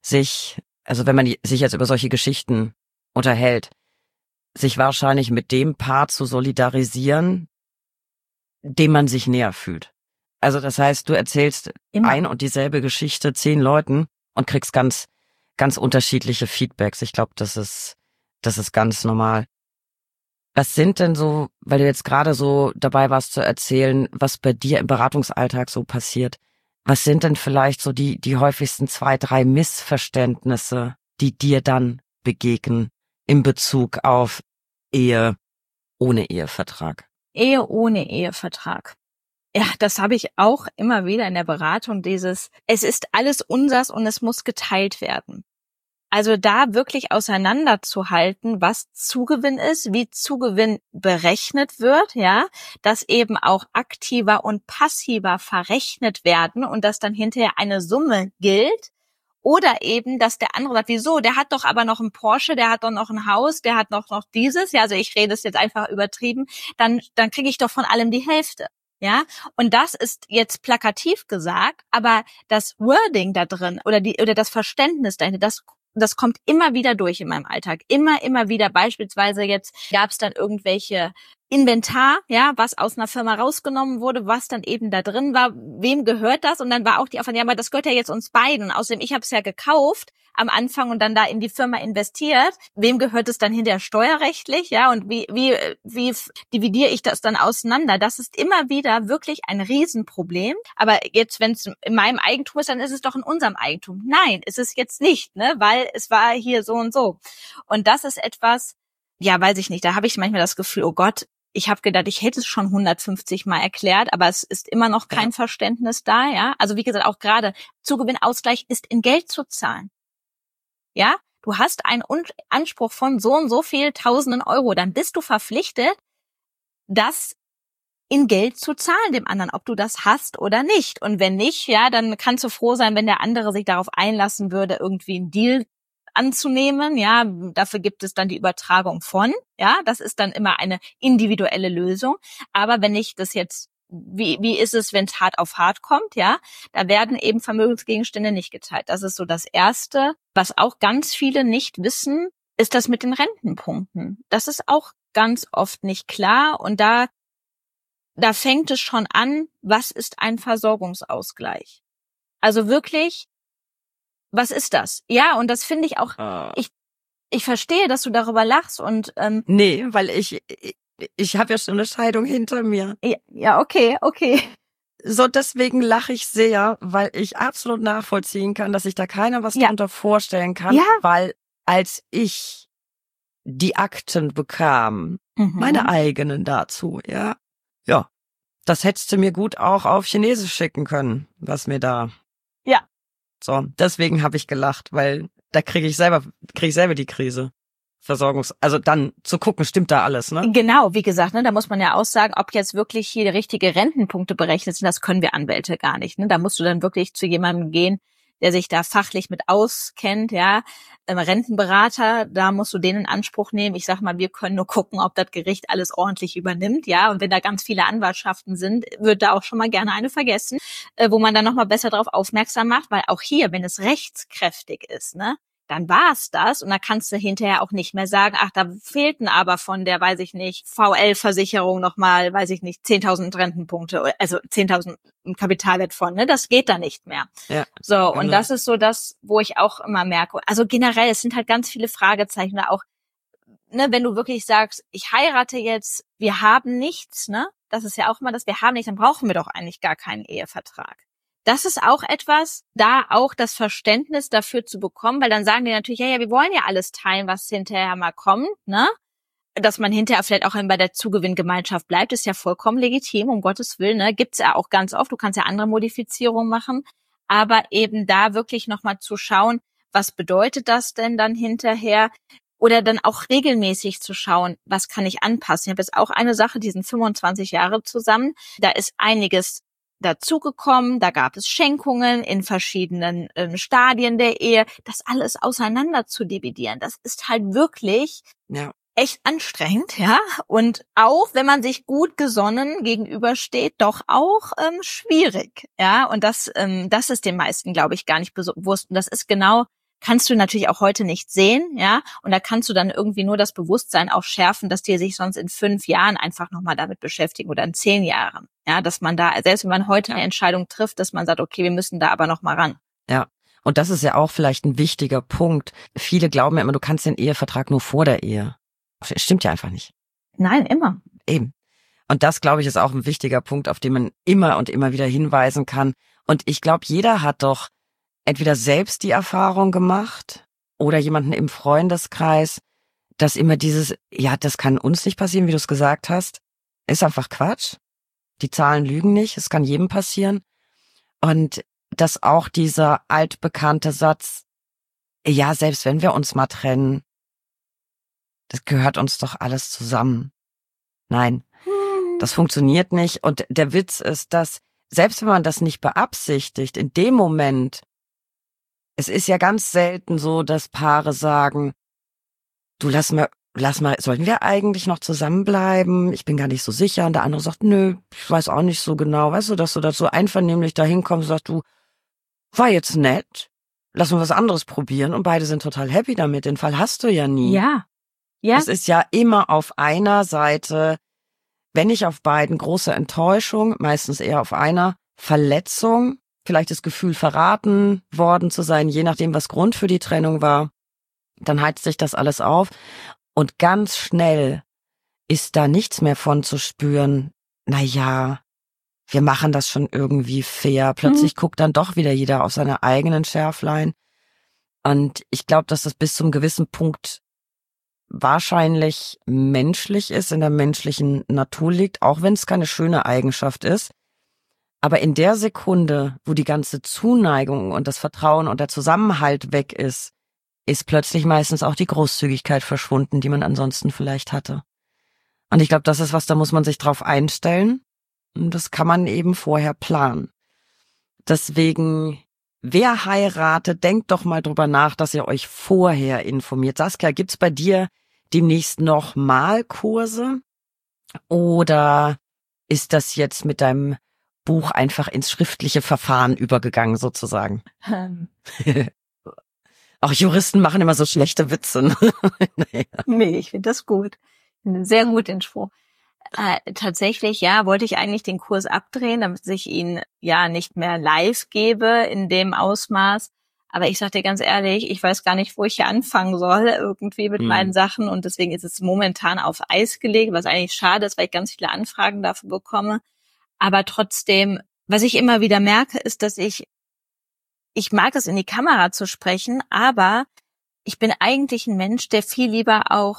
S3: also wenn man sich jetzt über solche Geschichten unterhält, sich wahrscheinlich mit dem Part zu solidarisieren, dem man sich näher fühlt. Also das heißt, du erzählst
S2: Immer.
S3: ein und dieselbe Geschichte 10 Leuten und kriegst ganz, ganz unterschiedliche Feedbacks. Ich glaube, das ist ganz normal. Was sind denn so, weil du jetzt gerade so dabei warst zu erzählen, was bei dir im Beratungsalltag so passiert? Was sind denn vielleicht so die häufigsten 2, 3 Missverständnisse, die dir dann begegnen in Bezug auf Ehe ohne Ehevertrag?
S2: Ehe ohne Ehevertrag. Ja, das habe ich auch immer wieder in der Beratung, es ist alles unsers und es muss geteilt werden. Also da wirklich auseinanderzuhalten, was Zugewinn ist, wie Zugewinn berechnet wird, ja, dass eben auch aktiver und passiver verrechnet werden und dass dann hinterher eine Summe gilt. Oder eben, dass der andere sagt, wieso, der hat doch aber noch einen Porsche, der hat doch noch ein Haus, der hat noch dieses, ja, also ich rede es jetzt einfach übertrieben, dann kriege ich doch von allem die Hälfte. Ja, und das ist jetzt plakativ gesagt, aber das Wording da drin oder das Verständnis dahinter, das kommt immer wieder durch in meinem Alltag. Immer wieder. Beispielsweise jetzt gab es dann irgendwelche Inventar, ja, was aus einer Firma rausgenommen wurde, was dann eben da drin war. Wem gehört das? Und dann war auch die Aufwand, ja, aber das gehört ja jetzt uns beiden. Außerdem, ich habe es ja gekauft am Anfang und dann da in die Firma investiert. Wem gehört es dann hinterher steuerrechtlich? Ja, und wie dividiere ich das dann auseinander? Das ist immer wieder wirklich ein Riesenproblem. Aber jetzt, wenn es in meinem Eigentum ist, dann ist es doch in unserem Eigentum. Nein, ist es jetzt nicht, ne? Weil es war hier so und so. Und das ist etwas, ja, weiß ich nicht, da habe ich manchmal das Gefühl, oh Gott, ich habe gedacht, ich hätte es schon 150 Mal erklärt, aber es ist immer noch kein Verständnis da, ja. Also wie gesagt, auch gerade Zugewinnausgleich ist in Geld zu zahlen. Ja, du hast einen Anspruch von so und so viel Tausenden Euro, dann bist du verpflichtet, das in Geld zu zahlen dem anderen, ob du das hast oder nicht. Und wenn nicht, ja, dann kannst du froh sein, wenn der andere sich darauf einlassen würde, irgendwie einen Deal anzunehmen, ja, dafür gibt es dann die Übertragung von, ja, das ist dann immer eine individuelle Lösung. Aber wenn ich das jetzt, wie ist es, wenn es hart auf hart kommt, ja, da werden eben Vermögensgegenstände nicht geteilt. Das ist so das Erste. Was auch ganz viele nicht wissen, ist das mit den Rentenpunkten. Das ist auch ganz oft nicht klar und da fängt es schon an, was ist ein Versorgungsausgleich? Also wirklich, was ist das? Ja, und das finde ich auch, ich verstehe, dass du darüber lachst und
S1: nee, weil ich habe ja schon eine Scheidung hinter mir.
S2: Ja, okay.
S1: So, deswegen lache ich sehr, weil ich absolut nachvollziehen kann, dass sich da keiner was darunter vorstellen kann, weil als ich die Akten bekam, meine eigenen dazu, ja, das hättest du mir gut auch auf Chinesisch schicken können, was mir da.
S2: Ja.
S1: So, deswegen habe ich gelacht, weil da kriege ich selber die Krise. Also dann zu gucken, stimmt da alles, ne?
S2: Genau, wie gesagt, ne, da muss man ja auch sagen, ob jetzt wirklich hier die richtige Rentenpunkte berechnet sind, das können wir Anwälte gar nicht, ne? Da musst du dann wirklich zu jemandem gehen, der sich da fachlich mit auskennt, ja, Rentenberater, da musst du den in Anspruch nehmen. Ich sag mal, wir können nur gucken, ob das Gericht alles ordentlich übernimmt, ja, und wenn da ganz viele Anwaltschaften sind, wird da auch schon mal gerne eine vergessen, wo man dann nochmal besser darauf aufmerksam macht, weil auch hier, wenn es rechtskräftig ist, ne, dann war's das und da kannst du hinterher auch nicht mehr sagen, ach, da fehlten aber von der, weiß ich nicht, VL-Versicherung nochmal, weiß ich nicht, 10.000 Rentenpunkte, also 10.000 Kapitalwert von, ne, das geht da nicht mehr.
S1: Ja,
S2: so,
S1: genau.
S2: Und das ist so das, wo ich auch immer merke, also generell, es sind halt ganz viele Fragezeichen da auch, ne, wenn du wirklich sagst, ich heirate jetzt, wir haben nichts, ne, das ist ja auch immer das, wir haben nichts, dann brauchen wir doch eigentlich gar keinen Ehevertrag. Das ist auch etwas, da auch das Verständnis dafür zu bekommen, weil dann sagen die natürlich, ja, wir wollen ja alles teilen, was hinterher mal kommt, ne? Dass man hinterher vielleicht auch bei der Zugewinngemeinschaft bleibt, ist ja vollkommen legitim, um Gottes Willen, ne? Gibt's ja auch ganz oft, du kannst ja andere Modifizierungen machen, aber eben da wirklich nochmal zu schauen, was bedeutet das denn dann hinterher? Oder dann auch regelmäßig zu schauen, was kann ich anpassen? Ich habe jetzt auch eine Sache, die sind 25 Jahre zusammen, da ist einiges dazugekommen, da gab es Schenkungen in verschiedenen Stadien der Ehe, das alles auseinander zu dividieren, das ist halt wirklich echt anstrengend, ja, und auch, wenn man sich gut gesonnen gegenübersteht, doch auch schwierig, ja, und das ist den meisten, glaube ich, gar nicht bewusst, und das ist genau kannst du natürlich auch heute nicht sehen, ja, und da kannst du dann irgendwie nur das Bewusstsein auch schärfen, dass die sich sonst in 5 Jahren einfach nochmal damit beschäftigen oder in 10 Jahren, ja, dass man da, selbst wenn man heute eine Entscheidung trifft, dass man sagt, okay, wir müssen da aber nochmal ran.
S3: Ja. Und das ist ja auch vielleicht ein wichtiger Punkt. Viele glauben ja immer, du kannst den Ehevertrag nur vor der Ehe. Stimmt ja einfach nicht.
S2: Nein, immer.
S3: Eben. Und das, glaube ich, ist auch ein wichtiger Punkt, auf den man immer und immer wieder hinweisen kann. Und ich glaube, jeder hat doch entweder selbst die Erfahrung gemacht oder jemanden im Freundeskreis, dass immer dieses, ja, das kann uns nicht passieren, wie du es gesagt hast, ist einfach Quatsch. Die Zahlen lügen nicht, es kann jedem passieren. Und dass auch dieser altbekannte Satz, ja, selbst wenn wir uns mal trennen, das gehört uns doch alles zusammen. Nein, das funktioniert nicht. Und der Witz ist, dass selbst wenn man das nicht beabsichtigt, in dem Moment, es ist ja ganz selten so, dass Paare sagen, du lass mal, sollten wir eigentlich noch zusammenbleiben? Ich bin gar nicht so sicher. Und der andere sagt, nö, ich weiß auch nicht so genau. Weißt du, dass du da so einvernehmlich da hinkommst und sagst, du, war jetzt nett, lass uns was anderes probieren. Und beide sind total happy damit. Den Fall hast du ja nie.
S2: Ja. Ja.
S3: Es ist ja immer auf einer Seite, wenn nicht auf beiden, große Enttäuschung, meistens eher auf einer, Verletzung, vielleicht das Gefühl, verraten worden zu sein, je nachdem, was Grund für die Trennung war. Dann heizt sich das alles auf und ganz schnell ist da nichts mehr von zu spüren, na ja, wir machen das schon irgendwie fair. Plötzlich guckt dann doch wieder jeder auf seine eigenen Schärflein. Und ich glaube, dass das bis zum gewissen Punkt wahrscheinlich menschlich ist, in der menschlichen Natur liegt, auch wenn es keine schöne Eigenschaft ist. Aber in der Sekunde, wo die ganze Zuneigung und das Vertrauen und der Zusammenhalt weg ist plötzlich meistens auch die Großzügigkeit verschwunden, die man ansonsten vielleicht hatte. Und ich glaube, das ist was, da muss man sich drauf einstellen. Und das kann man eben vorher planen. Deswegen, wer heiratet, denkt doch mal drüber nach, dass ihr euch vorher informiert. Saskia, gibt's bei dir demnächst noch Malkurse? Oder ist das jetzt mit deinem Buch einfach ins schriftliche Verfahren übergegangen, sozusagen? Auch Juristen machen immer so schlechte Witze. Ne?
S2: Nee, ich finde das gut. Sehr gut, den Spruch. Tatsächlich, ja, wollte ich eigentlich den Kurs abdrehen, damit ich ihn ja nicht mehr live gebe in dem Ausmaß. Aber ich sag dir ganz ehrlich, ich weiß gar nicht, wo ich hier anfangen soll irgendwie mit meinen Sachen. Und deswegen ist es momentan auf Eis gelegt, was eigentlich schade ist, weil ich ganz viele Anfragen dafür bekomme. Aber trotzdem, was ich immer wieder merke, ist, dass ich mag es, in die Kamera zu sprechen, aber ich bin eigentlich ein Mensch, der viel lieber auch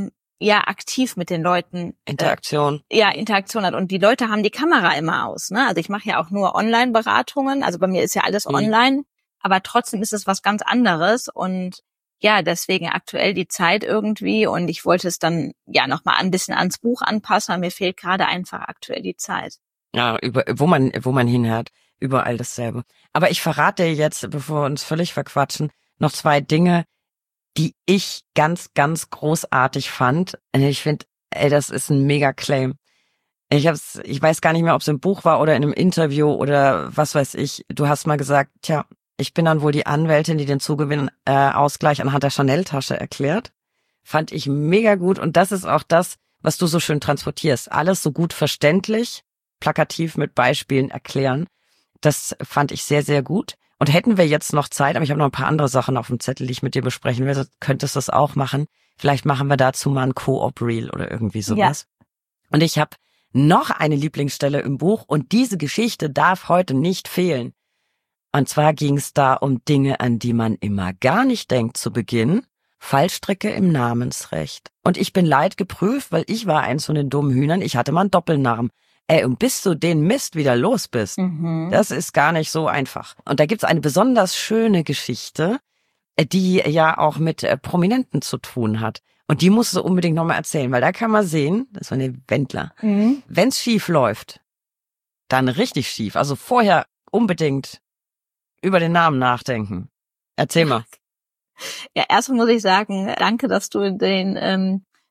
S2: aktiv mit den Leuten
S3: Interaktion
S2: hat. Und die Leute haben die Kamera immer aus. Ne? Also ich mache ja auch nur Online-Beratungen. Also bei mir ist ja alles online, aber trotzdem ist es was ganz anderes. Und ja, deswegen aktuell die Zeit irgendwie. Und ich wollte es dann ja nochmal ein bisschen ans Buch anpassen, weil mir fehlt gerade einfach aktuell die Zeit.
S3: Ja, wo man hinhört, überall dasselbe. Aber ich verrate dir jetzt, bevor wir uns völlig verquatschen, noch 2 Dinge, die ich ganz, ganz großartig fand. Ich finde, das ist ein mega Claim. Ich weiß gar nicht mehr, ob es im Buch war oder in einem Interview oder was weiß ich. Du hast mal gesagt, tja, ich bin dann wohl die Anwältin, die den Zugewinnausgleich anhand der Chanel-Tasche erklärt. Fand ich mega gut. Und das ist auch das, was du so schön transportierst. Alles so gut verständlich, plakativ mit Beispielen erklären. Das fand ich sehr, sehr gut. Und hätten wir jetzt noch Zeit, aber ich habe noch ein paar andere Sachen auf dem Zettel, die ich mit dir besprechen will, könntest du das auch machen. Vielleicht machen wir dazu mal ein Co-op-Reel oder irgendwie sowas. Ja. Und ich habe noch eine Lieblingsstelle im Buch und diese Geschichte darf heute nicht fehlen. Und zwar ging es da um Dinge, an die man immer gar nicht denkt zu Beginn. Fallstricke im Namensrecht. Und ich bin leidgeprüft, weil ich war eins von den dummen Hühnern. Ich hatte mal einen Doppelnamen. Und bis du den Mist wieder los bist, das ist gar nicht so einfach. Und da gibt's eine besonders schöne Geschichte, die ja auch mit Prominenten zu tun hat. Und die musst du unbedingt nochmal erzählen, weil da kann man sehen, das war eine Wendler, wenn's schief läuft, dann richtig schief. Also vorher unbedingt über den Namen nachdenken. Erzähl mal.
S2: Ja, erstmal muss ich sagen, danke, dass du den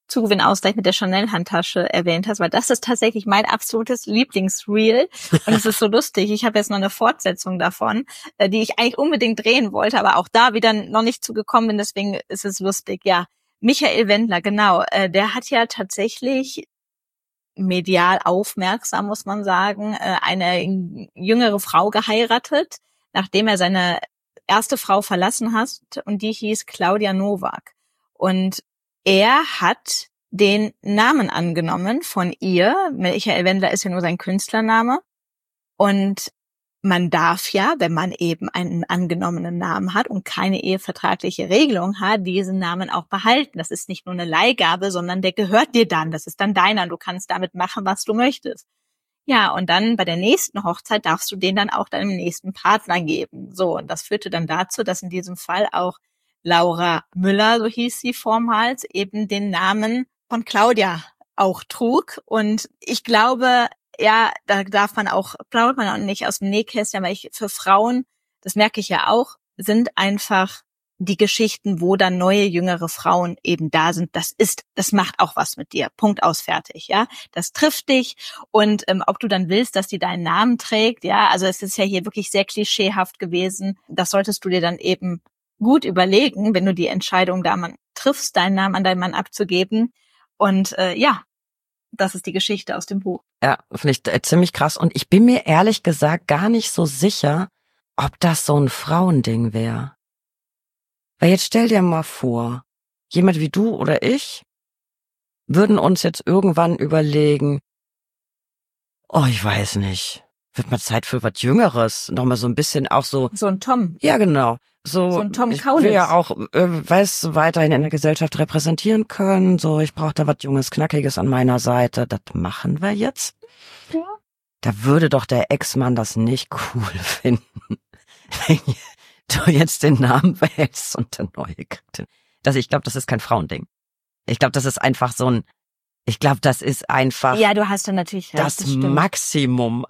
S2: Zugewinnausgleich mit der Chanel-Handtasche erwähnt hast, weil das ist tatsächlich mein absolutes Lieblingsreel. Und es ist so lustig. Ich habe jetzt noch eine Fortsetzung davon, die ich eigentlich unbedingt drehen wollte, aber auch da wieder noch nicht zugekommen bin. Deswegen ist es lustig. Ja, Michael Wendler, genau. Der hat ja tatsächlich medial aufmerksam, muss man sagen, eine jüngere Frau geheiratet, nachdem er seine erste Frau verlassen hat, und die hieß Claudia Nowak. Und er hat den Namen angenommen von ihr. Michael Wendler ist ja nur sein Künstlername. Und man darf ja, wenn man eben einen angenommenen Namen hat und keine ehevertragliche Regelung hat, diesen Namen auch behalten. Das ist nicht nur eine Leihgabe, sondern der gehört dir dann. Das ist dann deiner. Du kannst damit machen, was du möchtest. Ja, und dann bei der nächsten Hochzeit darfst du den dann auch deinem nächsten Partner geben. So, und das führte dann dazu, dass in diesem Fall auch Laura Müller, so hieß sie vormals, eben den Namen von Claudia auch trug. Und ich glaube, ja, da plaudert man auch nicht aus dem Nähkästchen, aber für Frauen, das merke ich ja auch, sind einfach die Geschichten, wo dann neue, jüngere Frauen eben da sind. Das macht auch was mit dir. Punkt, aus, fertig, ja. Das trifft dich. Und ob du dann willst, dass die deinen Namen trägt, ja, also es ist ja hier wirklich sehr klischeehaft gewesen. Das solltest du dir dann eben gut überlegen, wenn du die Entscheidung da triffst, deinen Namen an deinen Mann abzugeben. Und ja, das ist die Geschichte aus dem Buch.
S3: Ja, finde ich ziemlich krass. Und ich bin mir ehrlich gesagt gar nicht so sicher, ob das so ein Frauending wäre. Weil jetzt stell dir mal vor, jemand wie du oder ich würden uns jetzt irgendwann überlegen, oh, ich weiß nicht, wird mal Zeit für was Jüngeres. Nochmal so ein bisschen auch so.
S2: So ein Tom.
S3: Ja, genau.
S2: So ein Tom
S3: ich
S2: Kaulitz.
S3: will ja auch, weiterhin in der Gesellschaft repräsentieren können. So, ich brauche da was Junges, Knackiges an meiner Seite. Das machen wir jetzt. Ja. Da würde doch der Ex-Mann das nicht cool finden, wenn du jetzt den Namen behältst und der Neue kriegt den. Ich glaube, das ist kein Frauending. Ich glaube, das ist einfach das ist einfach.
S2: Ja, du hast dann natürlich recht,
S3: das Maximum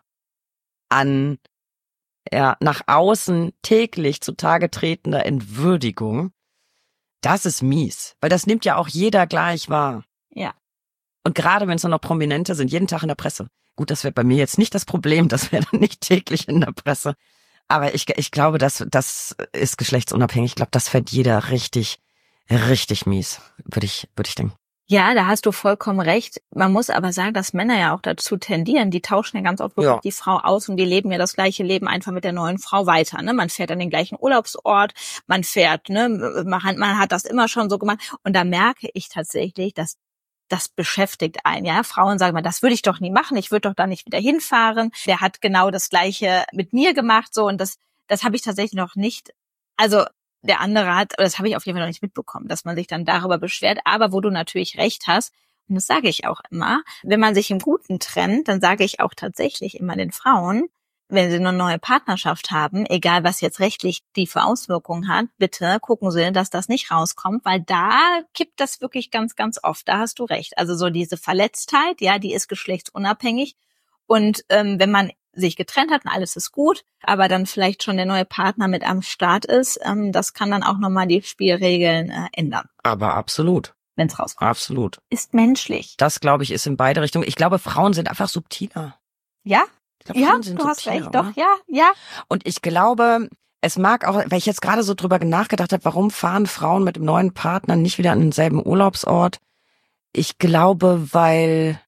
S3: an nach außen täglich zutage tretender Entwürdigung. Das ist mies, weil das nimmt ja auch jeder gleich wahr.
S2: Ja.
S3: Und gerade wenn es noch Prominente sind, jeden Tag in der Presse. Gut, das wäre bei mir jetzt nicht das Problem, das wäre dann nicht täglich in der Presse. Aber ich glaube, das ist geschlechtsunabhängig. Ich glaube, das fällt jeder richtig, richtig mies, würde ich denken.
S2: Ja, da hast du vollkommen recht. Man muss aber sagen, dass Männer ja auch dazu tendieren. Die tauschen ja ganz oft wirklich die Frau aus und die leben ja das gleiche Leben einfach mit der neuen Frau weiter. Ne? Man fährt an den gleichen Urlaubsort, man fährt, ne, man hat das immer schon so gemacht. Und da merke ich tatsächlich, dass das beschäftigt einen. Ja, Frauen sagen mal, das würde ich doch nie machen. Ich würde doch da nicht wieder hinfahren. Der hat genau das Gleiche mit mir gemacht, so, und das habe ich tatsächlich noch nicht. Also der andere das habe ich auf jeden Fall noch nicht mitbekommen, dass man sich dann darüber beschwert. Aber wo du natürlich recht hast, und das sage ich auch immer, wenn man sich im Guten trennt, dann sage ich auch tatsächlich immer den Frauen, wenn sie eine neue Partnerschaft haben, egal was jetzt rechtlich die für Auswirkungen hat, bitte gucken Sie, dass das nicht rauskommt, weil da kippt das wirklich ganz, ganz oft. Da hast du recht. Also so diese Verletztheit, ja, die ist geschlechtsunabhängig. Und wenn man sich getrennt hat und alles ist gut, aber dann vielleicht schon der neue Partner mit am Start ist, das kann dann auch nochmal die Spielregeln ändern.
S3: Aber absolut.
S2: Wenn es rauskommt.
S3: Absolut.
S2: Ist menschlich.
S3: Das, glaube ich, ist in beide Richtungen. Ich glaube, Frauen sind einfach subtiler.
S2: Ja?
S3: Ja,
S2: du hast recht, doch, ja.
S3: Und ich glaube, es mag auch, weil ich jetzt gerade so drüber nachgedacht habe, warum fahren Frauen mit dem neuen Partner nicht wieder an denselben Urlaubsort? Ich glaube, weil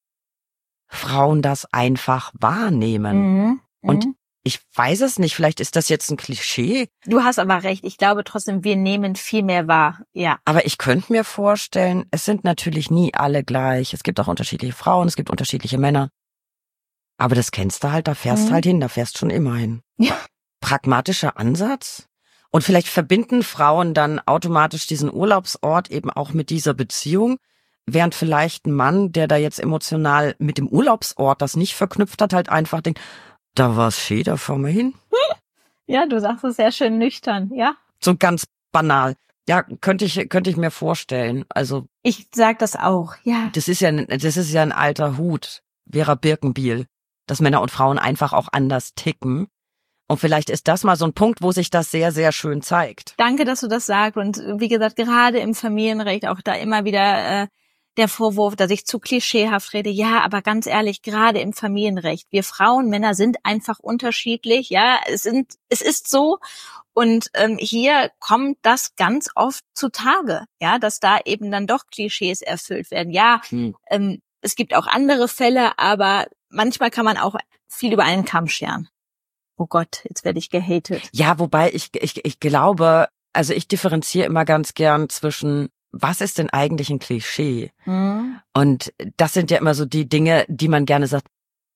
S3: Frauen das einfach wahrnehmen. Und ich weiß es nicht, vielleicht ist das jetzt ein Klischee.
S2: Du hast aber recht, ich glaube trotzdem, wir nehmen viel mehr wahr, ja.
S3: Aber ich könnte mir vorstellen, es sind natürlich nie alle gleich. Es gibt auch unterschiedliche Frauen, es gibt unterschiedliche Männer. Aber das kennst du halt, da fährst halt hin, da fährst schon immer hin.
S2: Ja.
S3: Pragmatischer Ansatz. Und vielleicht verbinden Frauen dann automatisch diesen Urlaubsort eben auch mit dieser Beziehung, während vielleicht ein Mann, der da jetzt emotional mit dem Urlaubsort das nicht verknüpft hat, halt einfach denkt, da war's schön, da fahren wir hin.
S2: Ja, du sagst es sehr schön nüchtern, ja.
S3: So ganz banal. Ja, könnte ich mir vorstellen. Also
S2: ich sag das auch, ja.
S3: Das ist ja ein alter Hut, Vera Birkenbiel, dass Männer und Frauen einfach auch anders ticken. Und vielleicht ist das mal so ein Punkt, wo sich das sehr, sehr schön zeigt.
S2: Danke, dass du das sagst. Und wie gesagt, gerade im Familienrecht auch da immer wieder der Vorwurf, dass ich zu klischeehaft rede. Ja, aber ganz ehrlich, gerade im Familienrecht, wir Frauen, Männer sind einfach unterschiedlich. Ja, es ist so. Und hier kommt das ganz oft zutage, ja, dass da eben dann doch Klischees erfüllt werden. Ja, es gibt auch andere Fälle, aber manchmal kann man auch viel über einen Kamm scheren. Oh Gott, jetzt werde ich gehatet.
S3: Ja, wobei ich glaube, also ich differenziere immer ganz gern zwischen, was ist denn eigentlich ein Klischee? Und das sind ja immer so die Dinge, die man gerne sagt,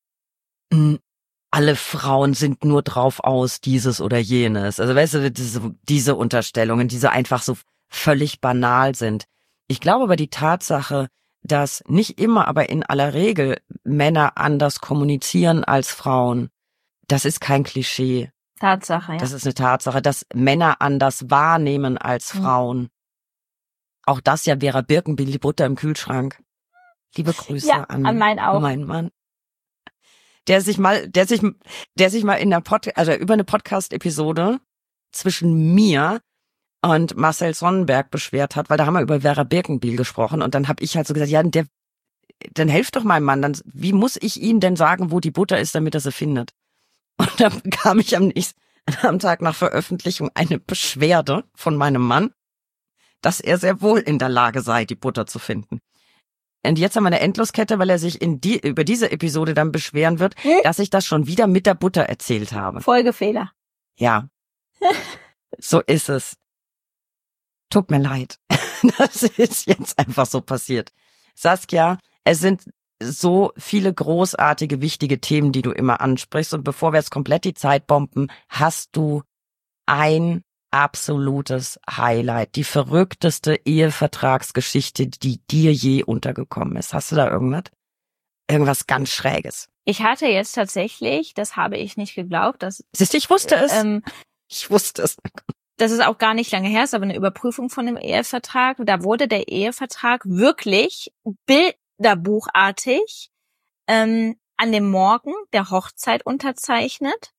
S3: alle Frauen sind nur drauf aus, dieses oder jenes. Also weißt du, diese Unterstellungen, die so einfach so völlig banal sind. Ich glaube aber die Tatsache, dass nicht immer, aber in aller Regel Männer anders kommunizieren als Frauen, das ist kein Klischee.
S2: Tatsache, ja.
S3: Das ist eine Tatsache, dass Männer anders wahrnehmen als Frauen. Auch das ja Vera Birkenbiel, die Butter im Kühlschrank. Liebe Grüße an meinen Mann. Der sich mal in der über eine Podcast-Episode zwischen mir und Marcel Sonnenberg beschwert hat, weil da haben wir über Vera Birkenbiel gesprochen und dann habe ich halt so gesagt, ja, dann helft doch meinem Mann, wie muss ich ihm denn sagen, wo die Butter ist, damit er sie findet? Und dann bekam ich am Tag nach Veröffentlichung eine Beschwerde von meinem Mann, dass er sehr wohl in der Lage sei, die Butter zu finden. Und jetzt haben wir eine Endloskette, weil er sich über diese Episode dann beschweren wird, dass ich das schon wieder mit der Butter erzählt habe.
S2: Folgefehler.
S3: Ja. So ist es. Tut mir leid. Das ist jetzt einfach so passiert. Saskia, es sind so viele großartige, wichtige Themen, die du immer ansprichst. Und bevor wir jetzt komplett die Zeit bomben, hast du ein absolutes Highlight, die verrückteste Ehevertragsgeschichte, die dir je untergekommen ist. Hast du da irgendwas? Irgendwas ganz Schräges?
S2: Ich hatte jetzt tatsächlich, das habe ich nicht geglaubt,
S3: Siehst du, ich wusste es. Ich wusste es.
S2: Das ist auch gar nicht lange her, ist aber eine Überprüfung von dem Ehevertrag. Da wurde der Ehevertrag wirklich bilderbuchartig an dem Morgen der Hochzeit unterzeichnet.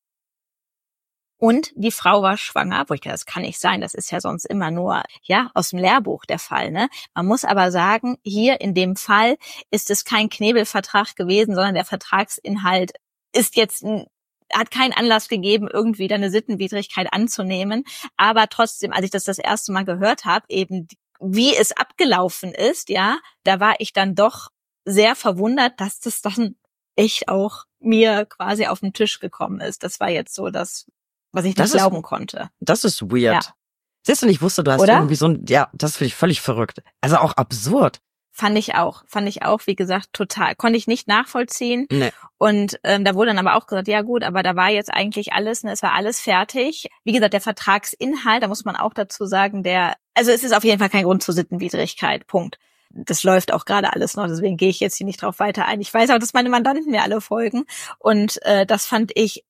S2: Und die Frau war schwanger, wo ich dachte, das kann nicht sein, das ist ja sonst immer nur aus dem Lehrbuch der Fall, ne? Man muss aber sagen, hier in dem Fall ist es kein Knebelvertrag gewesen, sondern der Vertragsinhalt ist jetzt hat keinen Anlass gegeben, irgendwie da eine Sittenwidrigkeit anzunehmen, aber trotzdem, als ich das erste Mal gehört habe, eben wie es abgelaufen ist, da war ich dann doch sehr verwundert, dass das dann echt auch mir quasi auf den Tisch gekommen ist. Das war jetzt so das, was ich nicht glauben konnte.
S3: Das ist weird. Ja. Siehst du, ich wusste, du hast irgendwie so das finde ich völlig verrückt. Also auch absurd.
S2: Fand ich auch, wie gesagt, total. Konnte ich nicht nachvollziehen.
S3: Nee.
S2: Und da wurde dann aber auch gesagt, ja gut, aber da war jetzt eigentlich alles, es war alles fertig. Wie gesagt, der Vertragsinhalt, da muss man auch dazu sagen, also es ist auf jeden Fall kein Grund zur Sittenwidrigkeit, Punkt. Das läuft auch gerade alles noch, deswegen gehe ich jetzt hier nicht drauf weiter ein. Ich weiß auch, dass meine Mandanten mir alle folgen. Und das fand ich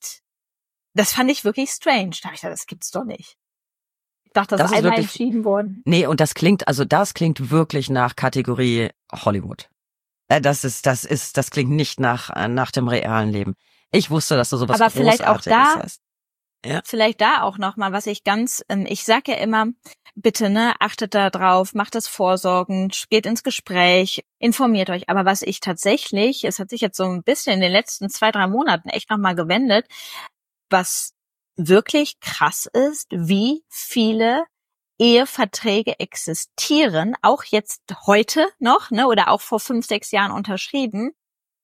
S2: wirklich strange. Da habe ich gedacht, das gibt's doch nicht. Ich dachte, das ist einmal entschieden worden.
S3: Nee, und das klingt wirklich nach Kategorie Hollywood. Das klingt nicht nach dem realen Leben. Ich wusste, dass du sowas
S2: aber vielleicht auch da
S3: hast. Ja.
S2: Vielleicht da auch nochmal, was ich ich sag ja immer, bitte, achtet da drauf, macht das vorsorgend, geht ins Gespräch, informiert euch. Aber was ich tatsächlich, es hat sich jetzt so ein bisschen in den letzten 2-3 Monaten echt nochmal gewendet, was wirklich krass ist, wie viele Eheverträge existieren, auch jetzt heute noch, oder auch vor 5-6 Jahren unterschrieben,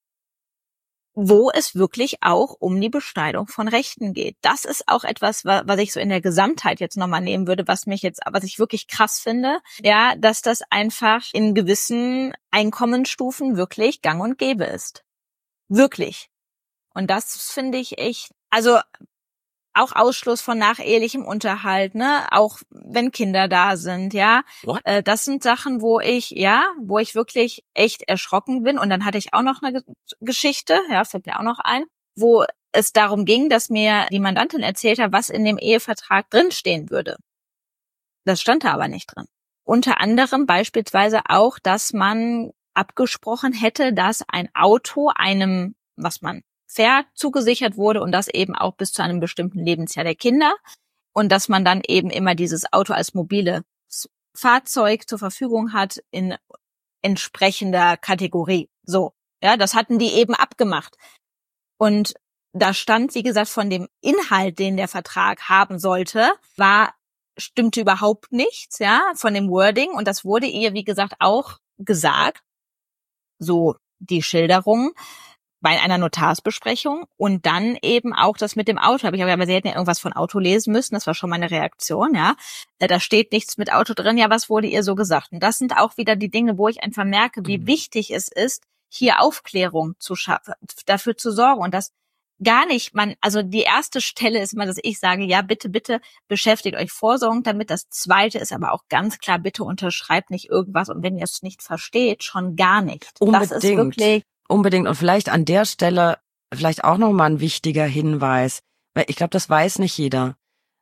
S2: wo es wirklich auch um die Beschneidung von Rechten geht. Das ist auch etwas, was ich so in der Gesamtheit jetzt nochmal nehmen würde, was ich wirklich krass finde, dass das einfach in gewissen Einkommensstufen wirklich gang und gäbe ist. Wirklich. Und das finde ich echt, also auch Ausschluss von nachehelichem Unterhalt, auch wenn Kinder da sind, das sind Sachen, wo ich wirklich echt erschrocken bin. Und dann hatte ich auch noch eine Geschichte, fällt mir auch noch ein, wo es darum ging, dass mir die Mandantin erzählt hat, was in dem Ehevertrag drinstehen würde. Das stand da aber nicht drin. Unter anderem beispielsweise auch, dass man abgesprochen hätte, dass ein Auto einem, was man fährt, zugesichert wurde und das eben auch bis zu einem bestimmten Lebensjahr der Kinder und dass man dann eben immer dieses Auto als mobiles Fahrzeug zur Verfügung hat in entsprechender Kategorie. So, ja, das hatten die eben abgemacht. Und da stand, wie gesagt, von dem Inhalt, den der Vertrag haben sollte, stimmte überhaupt nichts, ja, von dem Wording. Und das wurde ihr, wie gesagt, auch gesagt, so die Schilderung bei einer Notarsbesprechung und dann eben auch das mit dem Auto. Aber sie hätten ja irgendwas von Auto lesen müssen, das war schon meine Reaktion, ja. Da steht nichts mit Auto drin, ja, was wurde ihr so gesagt? Und das sind auch wieder die Dinge, wo ich einfach merke, wie wichtig es ist, hier Aufklärung zu schaffen, dafür zu sorgen und das gar nicht, also die erste Stelle ist immer, dass ich sage, ja, bitte, bitte beschäftigt euch vorsorgend damit. Das zweite ist aber auch ganz klar, bitte unterschreibt nicht irgendwas und wenn ihr es nicht versteht, schon gar nicht.
S3: Unbedingt.
S2: Das ist wirklich
S3: Unbedingt. Und vielleicht an der Stelle vielleicht auch nochmal ein wichtiger Hinweis, weil ich glaube, das weiß nicht jeder.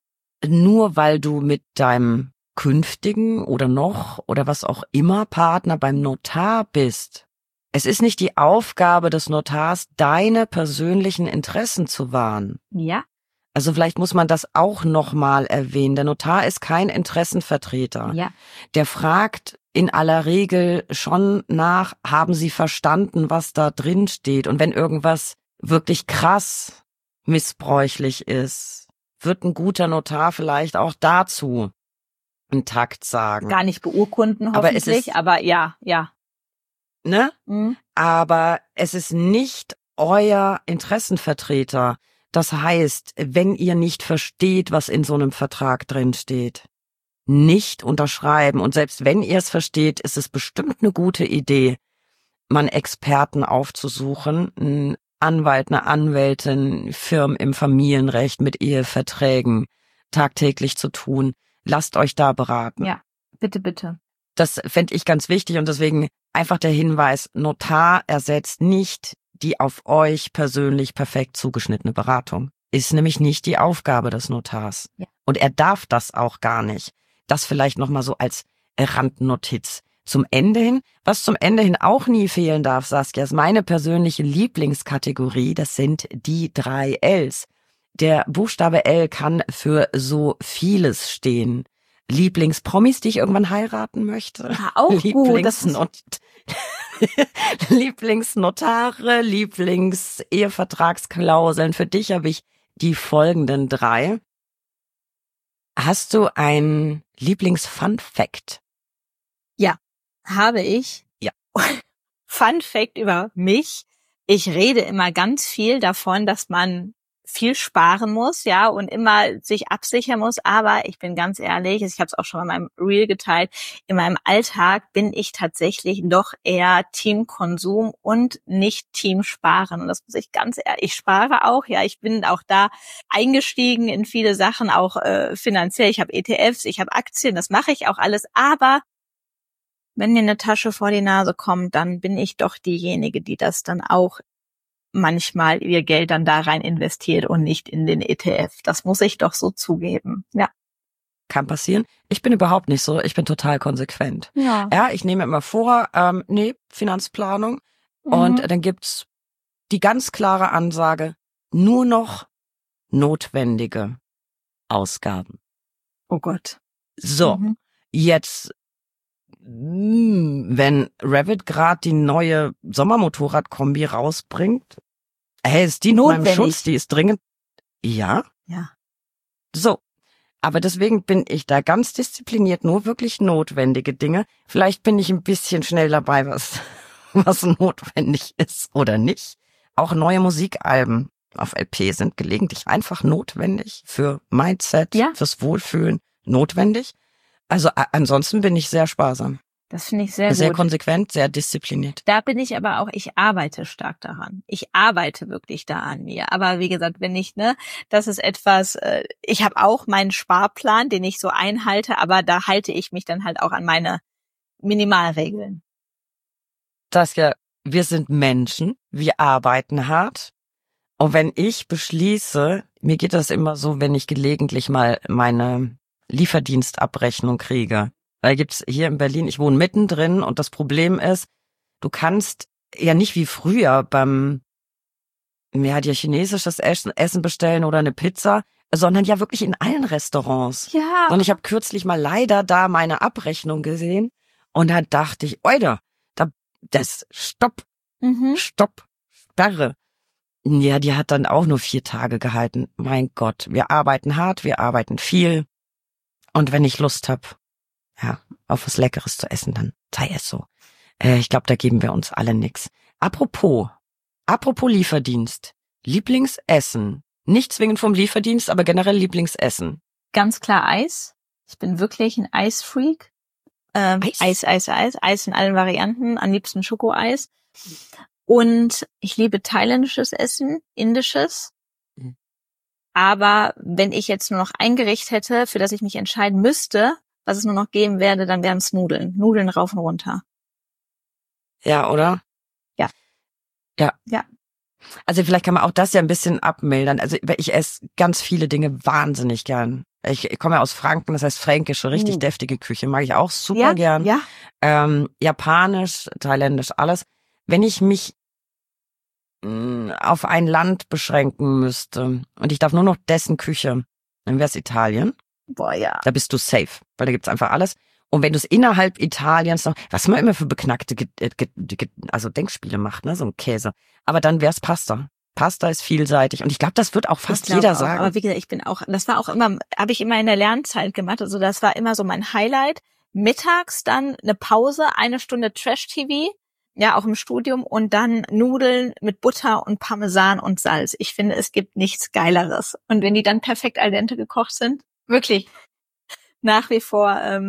S3: Nur weil du mit deinem künftigen oder was auch immer Partner beim Notar bist, es ist nicht die Aufgabe des Notars, deine persönlichen Interessen zu wahren.
S2: Ja.
S3: Also vielleicht muss man das auch nochmal erwähnen. Der Notar ist kein Interessenvertreter.
S2: Ja.
S3: Der fragt in aller Regel schon nach, haben Sie verstanden, was da drin steht? Und wenn irgendwas wirklich krass missbräuchlich ist, wird ein guter Notar vielleicht auch dazu einen Takt sagen.
S2: Gar nicht beurkunden, hoffentlich, aber ja.
S3: Ne?
S2: Mhm.
S3: Aber es ist nicht euer Interessenvertreter. Das heißt, wenn ihr nicht versteht, was in so einem Vertrag drin steht, nicht unterschreiben. Und selbst wenn ihr es versteht, ist es bestimmt eine gute Idee, mal einen Experten aufzusuchen, einen Anwalt, eine Anwältin, Firmen im Familienrecht mit Eheverträgen tagtäglich zu tun. Lasst euch da beraten.
S2: Ja, bitte, bitte.
S3: Das fände ich ganz wichtig und deswegen einfach der Hinweis, Notar ersetzt nicht die auf euch persönlich perfekt zugeschnittene Beratung. Ist nämlich nicht die Aufgabe des Notars.
S2: Ja.
S3: Und er darf das auch gar nicht. Das vielleicht nochmal so als Randnotiz. Zum Ende hin, was zum Ende hin auch nie fehlen darf, Saskia, ist meine persönliche Lieblingskategorie, das sind die 3 Ls. Der Buchstabe L kann für so vieles stehen. Lieblingspromis, die ich irgendwann heiraten möchte.
S2: Ja, auch gut.
S3: Lieblingsnotare, Lieblings-Ehevertragsklauseln. Für dich habe ich die folgenden 3. Hast du einen Lieblings-Fun-Fact?
S2: Ja, habe ich.
S3: Ja.
S2: Fun-Fact über mich. Ich rede immer ganz viel davon, dass man viel sparen muss, ja, und immer sich absichern muss, aber ich bin ganz ehrlich, ich habe es auch schon in meinem Reel geteilt, in meinem Alltag bin ich tatsächlich doch eher Team Konsum und nicht Team Sparen und das muss ich ganz ehrlich, ich spare auch, ja, ich bin auch da eingestiegen in viele Sachen, auch finanziell, ich habe ETFs, ich habe Aktien, das mache ich auch alles, aber wenn mir eine Tasche vor die Nase kommt, dann bin ich doch diejenige, die das dann auch manchmal ihr Geld dann da rein investiert und nicht in den ETF. Das muss ich doch so zugeben. Ja.
S3: Kann passieren. Ich bin überhaupt nicht so. Ich bin total konsequent.
S2: Ja.
S3: Ja, ich nehme immer vor, Finanzplanung. Und dann gibt's die ganz klare Ansage, nur noch notwendige Ausgaben.
S2: Oh Gott.
S3: So, jetzt, wenn Revit gerade die neue Sommermotorradkombi rausbringt, es dient meinem Schutz, die ist dringend. Ja?
S2: Ja.
S3: So. Aber deswegen bin ich da ganz diszipliniert, nur wirklich notwendige Dinge. Vielleicht bin ich ein bisschen schnell dabei, was notwendig ist oder nicht. Auch neue Musikalben auf LP sind gelegentlich einfach notwendig für Mindset, fürs Wohlfühlen notwendig. Also ansonsten bin ich sehr sparsam.
S2: Das finde ich sehr gut.
S3: Sehr konsequent, sehr diszipliniert.
S2: Da bin ich aber auch, ich arbeite stark daran. Ich arbeite wirklich da an mir. Aber wie gesagt, wenn ich, das ist etwas, ich habe auch meinen Sparplan, den ich so einhalte, aber da halte ich mich dann halt auch an meine Minimalregeln.
S3: Saskia, wir sind Menschen, wir arbeiten hart. Und wenn ich beschließe, mir geht das immer so, wenn ich gelegentlich mal meine Lieferdienstabrechnung kriege. Weil gibt's hier in Berlin, ich wohne mittendrin und das Problem ist, du kannst ja nicht wie früher dir chinesisches Essen bestellen oder eine Pizza, sondern ja wirklich in allen Restaurants.
S2: Ja.
S3: Und ich habe kürzlich mal leider da meine Abrechnung gesehen und da dachte ich, Oida,
S1: Stopp, Sperre. Ja, die hat dann auch nur 4 Tage gehalten. Mein Gott, wir arbeiten hart, wir arbeiten viel. Und wenn ich Lust habe, ja, auf was Leckeres zu essen, dann sei es so. Ich glaube, da geben wir uns alle nix. Apropos Lieferdienst. Lieblingsessen. Nicht zwingend vom Lieferdienst, aber generell Lieblingsessen.
S2: Ganz klar Eis. Ich bin wirklich ein Eisfreak. Eis in allen Varianten. Am liebsten Schokoeis. Und ich liebe thailändisches Essen, indisches. Aber wenn ich jetzt nur noch ein Gericht hätte, für das ich mich entscheiden müsste, was es nur noch geben werde, dann wären es Nudeln. Nudeln rauf und runter.
S1: Ja, oder? Ja. Also vielleicht kann man auch das ja ein bisschen abmildern. Also ich esse ganz viele Dinge wahnsinnig gern. Ich komme ja aus Franken, das heißt fränkische, richtig deftige Küche. Mag ich auch super gern.
S2: Ja.
S1: Japanisch, thailändisch, alles. Wenn ich mich auf ein Land beschränken müsste und ich darf nur noch dessen Küche, dann wäre es Italien.
S2: Boah, ja.
S1: Da bist du safe, weil da gibt's einfach alles. Und wenn du es innerhalb Italiens noch, was man immer für beknackte also Denkspiele macht, ne, so ein Käse. Aber dann wär's Pasta. Pasta ist vielseitig und ich glaube, das wird auch fast jeder
S2: auch
S1: sagen.
S2: Aber wie gesagt, das war auch immer, habe ich immer in der Lernzeit gemacht. Also das war immer so mein Highlight. Mittags dann eine Pause, 1 Stunde Trash-TV, ja, auch im Studium und dann Nudeln mit Butter und Parmesan und Salz. Ich finde, es gibt nichts Geileres. Und wenn die dann perfekt al dente gekocht sind, wirklich nach wie vor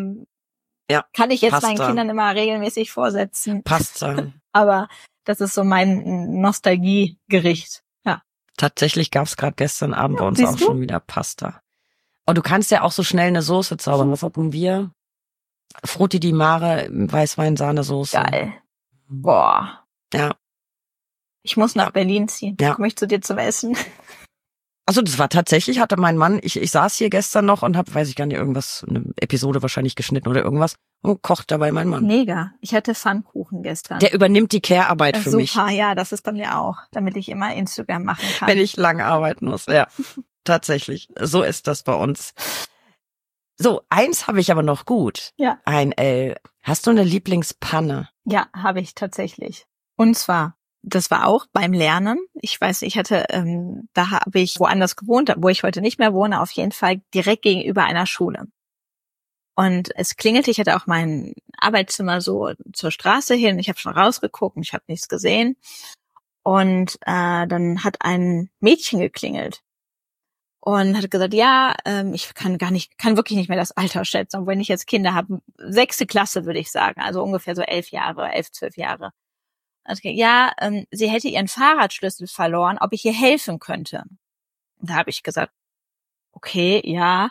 S2: kann ich jetzt
S1: Pasta.
S2: meinen Kindern immer regelmäßig vorsetzen.
S1: Pasta.
S2: Aber das ist so mein Nostalgiegericht. Ja.
S1: Tatsächlich gab's gerade gestern Abend bei uns auch schon wieder Pasta. Und du kannst ja auch so schnell eine Soße zaubern. Was hatten wir? Frutti di Mare, Weißwein-Sahnesoße.
S2: Geil. Boah.
S1: Ja.
S2: Ich muss nach Berlin ziehen.
S1: Ja.
S2: Komme ich zu dir zum Essen?
S1: Also das war tatsächlich, hatte mein Mann, ich saß hier gestern noch und habe, weiß ich gar nicht, eine Episode wahrscheinlich geschnitten oder irgendwas und kocht dabei mein Mann.
S2: Mega. Ich hatte Pfannkuchen gestern.
S1: Der übernimmt die Care-Arbeit für mich.
S2: Super, ja, das ist bei mir auch, damit ich immer Instagram machen kann.
S1: Wenn ich lang arbeiten muss, ja. Tatsächlich. So ist das bei uns. So, eins habe ich aber noch gut.
S2: Ja.
S1: Hast du eine Lieblingspanne?
S2: Ja, habe ich tatsächlich. Und zwar, das war auch beim Lernen. Ich weiß, ich hatte, da habe ich woanders gewohnt, wo ich heute nicht mehr wohne, auf jeden Fall direkt gegenüber einer Schule. Und es klingelte, ich hatte auch mein Arbeitszimmer so zur Straße hin. Ich habe schon rausgeguckt, ich habe nichts gesehen. Und dann hat ein Mädchen geklingelt und hat gesagt, ja, ich kann wirklich nicht mehr das Alter schätzen. Und wenn ich jetzt Kinder habe, 6. Klasse würde ich sagen, also ungefähr so 11, 12 Jahre. Okay, ja, sie hätte ihren Fahrradschlüssel verloren, ob ich ihr helfen könnte. Da habe ich gesagt, okay, ja,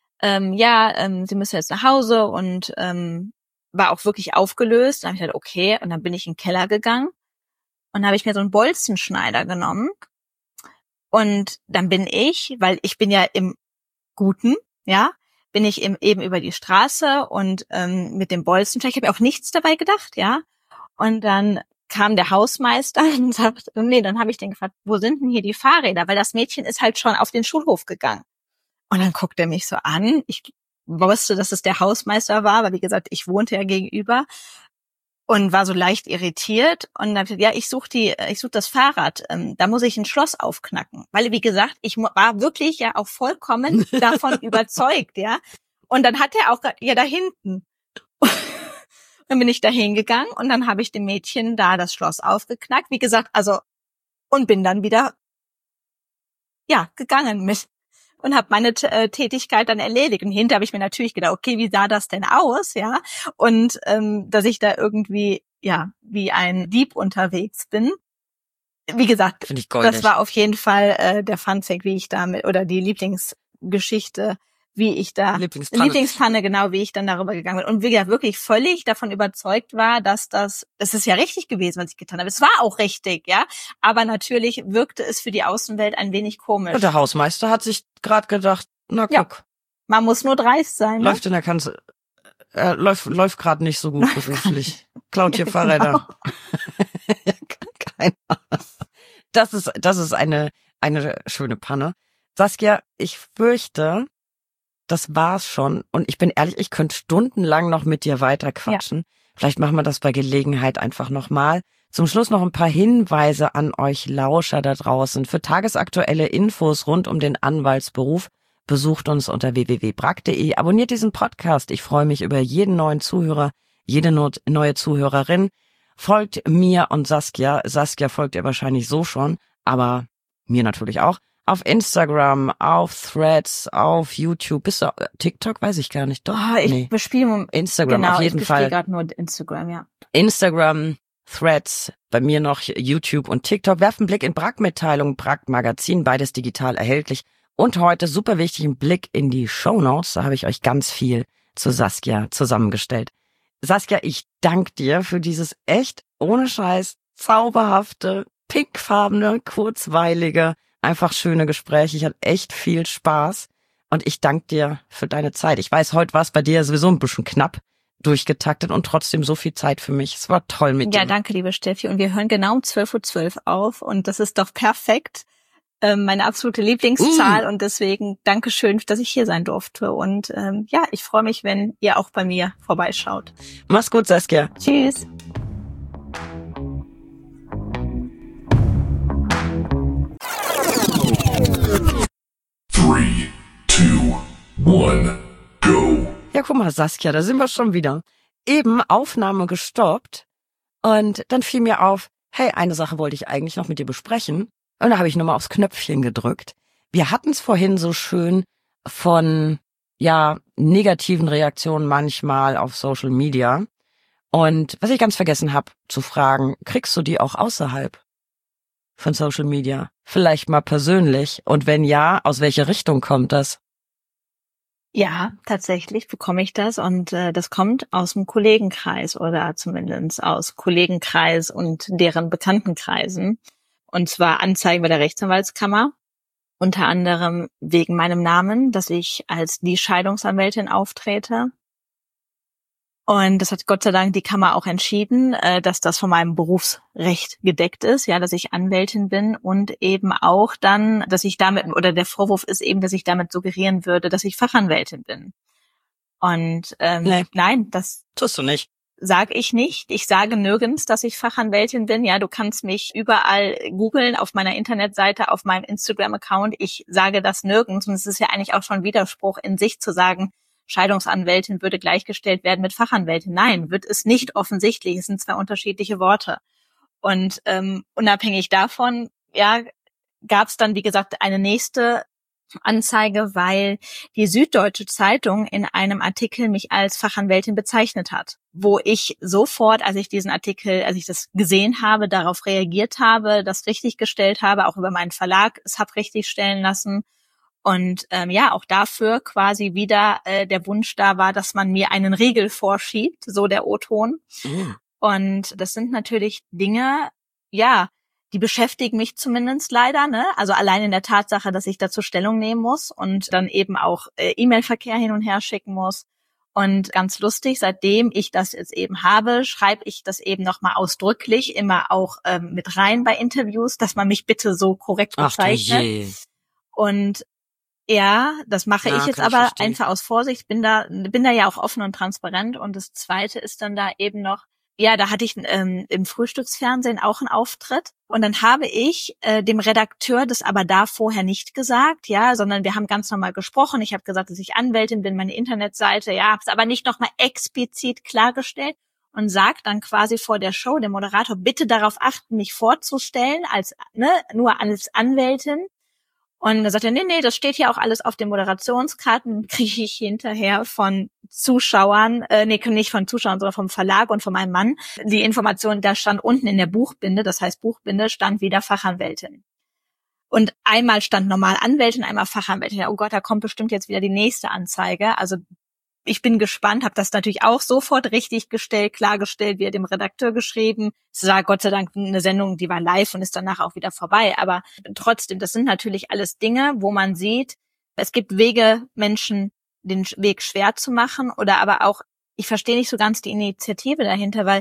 S2: sie müssen jetzt nach Hause und war auch wirklich aufgelöst. Dann habe ich gesagt, okay, und dann bin ich in den Keller gegangen und dann habe ich mir so einen Bolzenschneider genommen und dann bin ich, weil ich bin ja im Guten, ja, bin ich eben über die Straße und mit dem Bolzenschneider, ich habe mir auch nichts dabei gedacht, ja, und dann kam der Hausmeister und sagte, nee, dann habe ich den gefragt, wo sind denn hier die Fahrräder? Weil das Mädchen ist halt schon auf den Schulhof gegangen. Und dann guckt er mich so an. Ich wusste, dass es der Hausmeister war, weil wie gesagt, ich wohnte ja gegenüber und war so leicht irritiert. Und dann habe ich gesagt, ja, ich suche das Fahrrad. Da muss ich ein Schloss aufknacken. Weil, wie gesagt, ich war wirklich ja auch vollkommen davon überzeugt, ja. Und dann hat er auch, ja, da hinten. Dann bin ich da hingegangen und dann habe ich dem Mädchen da das Schloss aufgeknackt. Wie gesagt, also, und bin dann wieder, ja, gegangen und habe meine Tätigkeit dann erledigt. Und hinterher habe ich mir natürlich gedacht, okay, wie sah das denn aus, ja? Und dass ich da irgendwie, ja, wie ein Dieb unterwegs bin. Wie gesagt, das war auf jeden Fall der Funfact, wie ich damit, oder die Lieblingsgeschichte, wie ich da, Lieblingspanne, genau, wie ich dann darüber gegangen bin. Und wie gesagt, wirklich völlig davon überzeugt war, dass das ist ja richtig gewesen, was ich getan habe. Es war auch richtig, ja. Aber natürlich wirkte es für die Außenwelt ein wenig komisch.
S1: Und der Hausmeister hat sich gerade gedacht, na guck. Ja,
S2: man muss nur dreist sein.
S1: Läuft in der Kanzel, läuft gerade nicht so gut beruflich. Klaut hier Fahrräder. Ja, keine Ahnung. Das ist eine schöne Panne. Saskia, ich fürchte, das war's schon. Und ich bin ehrlich, ich könnte stundenlang noch mit dir weiter quatschen. Ja.
S3: Vielleicht machen wir das bei Gelegenheit einfach nochmal. Zum Schluss noch ein paar Hinweise an euch Lauscher da draußen. Für tagesaktuelle Infos rund um den Anwaltsberuf besucht uns unter www.brag.de. Abonniert diesen Podcast. Ich freue mich über jeden neuen Zuhörer, jede neue Zuhörerin. Folgt mir und Saskia. Saskia folgt ihr wahrscheinlich so schon, aber mir natürlich auch. Auf Instagram, auf Threads, auf YouTube. Bist du TikTok? Weiß ich gar nicht. Doch.
S2: Ich bespiele
S3: Instagram
S2: genau,
S3: auf jeden
S2: ich
S3: Fall.
S2: Ich gerade nur Instagram, ja.
S3: Instagram, Threads, bei mir noch YouTube und TikTok. Werft einen Blick in Brag-Mitteilung, Brag-Magazin, beides digital erhältlich. Und heute, super wichtig, ein Blick in die Shownotes. Da habe ich euch ganz viel zu Saskia zusammengestellt. Saskia, ich danke dir für dieses echt, ohne Scheiß, zauberhafte, pinkfarbene, kurzweilige, einfach schöne Gespräch. Ich hatte echt viel Spaß und ich danke dir für deine Zeit. Ich weiß, heute war es bei dir sowieso ein bisschen knapp durchgetaktet und trotzdem so viel Zeit für mich. Es war toll mit dir.
S2: Ja, danke, liebe Steffi. Und wir hören genau um 12:12 Uhr auf und das ist doch perfekt. Meine absolute Lieblingszahl und deswegen Dankeschön, dass ich hier sein durfte. Und ja, ich freue mich, wenn ihr auch bei mir vorbeischaut.
S3: Mach's gut, Saskia.
S2: Tschüss.
S4: Three, two, one, go.
S3: Ja, guck mal, Saskia, da sind wir schon wieder. Eben Aufnahme gestoppt und dann fiel mir auf, hey, eine Sache wollte ich eigentlich noch mit dir besprechen. Und da habe ich nochmal aufs Knöpfchen gedrückt. Wir hatten es vorhin so schön von, ja, negativen Reaktionen manchmal auf Social Media. Und was ich ganz vergessen habe zu fragen, kriegst du die auch außerhalb von Social Media? Vielleicht mal persönlich? Und wenn ja, aus welcher Richtung kommt das?
S2: Ja, tatsächlich bekomme ich das und das kommt aus dem Kollegenkreis oder zumindest aus Kollegenkreis und deren Bekanntenkreisen. Und zwar Anzeigen bei der Rechtsanwaltskammer, unter anderem wegen meinem Namen, dass ich als die Scheidungsanwältin auftrete. Und das hat Gott sei Dank die Kammer auch entschieden, dass das von meinem Berufsrecht gedeckt ist, ja, dass ich Anwältin bin und eben auch dann, dass ich damit, oder der Vorwurf ist eben, dass ich damit suggerieren würde, dass ich Fachanwältin bin. Und
S3: Nee.
S2: Nein, das
S3: Tust du nicht.
S2: sage ich nicht. Ich sage nirgends, dass ich Fachanwältin bin. Ja, du kannst mich überall googeln, auf meiner Internetseite, auf meinem Instagram-Account. Ich sage das nirgends. Und es ist ja eigentlich auch schon Widerspruch in sich zu sagen, Scheidungsanwältin würde gleichgestellt werden mit Fachanwältin. Nein, wird es nicht offensichtlich. Es sind zwei unterschiedliche Worte. Und unabhängig davon, ja, gab es dann, wie gesagt, eine nächste Anzeige, weil die Süddeutsche Zeitung in einem Artikel mich als Fachanwältin bezeichnet hat, wo ich sofort, als ich diesen Artikel, als ich das gesehen habe, darauf reagiert habe, das richtiggestellt habe, auch über meinen Verlag es habe richtigstellen lassen. Und ja, auch dafür quasi wieder der Wunsch da war, dass man mir einen Riegel vorschiebt, so der O-Ton. Und das sind natürlich Dinge, ja, die beschäftigen mich zumindest leider, ne? Also allein in der Tatsache, dass ich dazu Stellung nehmen muss und dann eben auch E-Mail-Verkehr hin und her schicken muss. Und ganz lustig, seitdem ich das jetzt eben habe, schreibe ich das eben nochmal ausdrücklich immer auch mit rein bei Interviews, dass man mich bitte so korrekt bezeichnet.
S3: Ach du je.
S2: Und ja, das mache ich jetzt aber
S3: verstehen.
S2: einfach aus Vorsicht, bin da ja auch offen und transparent. Und das Zweite ist dann da eben noch, ja, da hatte ich im Frühstücksfernsehen auch einen Auftritt. Und dann habe ich dem Redakteur das aber da vorher nicht gesagt, ja, sondern wir haben ganz normal gesprochen. Ich habe gesagt, dass ich Anwältin bin, meine Internetseite, ja, habe es aber nicht nochmal explizit klargestellt und sagt dann quasi vor der Show dem Moderator, bitte darauf achten, mich vorzustellen als, ne, nur als Anwältin. Und da sagt er, nee, das steht hier auch alles auf den Moderationskarten, kriege ich hinterher von Zuschauern, nicht von Zuschauern, sondern vom Verlag und von meinem Mann, die Information, da stand unten in der Buchbinde, das heißt Buchbinde, stand wieder Fachanwältin. Und einmal stand normal Anwältin, einmal Fachanwältin. Ja, oh Gott, da kommt bestimmt jetzt wieder die nächste Anzeige. Also ich bin gespannt, habe das natürlich auch sofort richtig gestellt, klargestellt, wie dem Redakteur geschrieben. Es war Gott sei Dank eine Sendung, die war live und ist danach auch wieder vorbei. Aber trotzdem, das sind natürlich alles Dinge, wo man sieht, es gibt Wege, Menschen den Weg schwer zu machen oder aber auch, ich verstehe nicht so ganz die Initiative dahinter, weil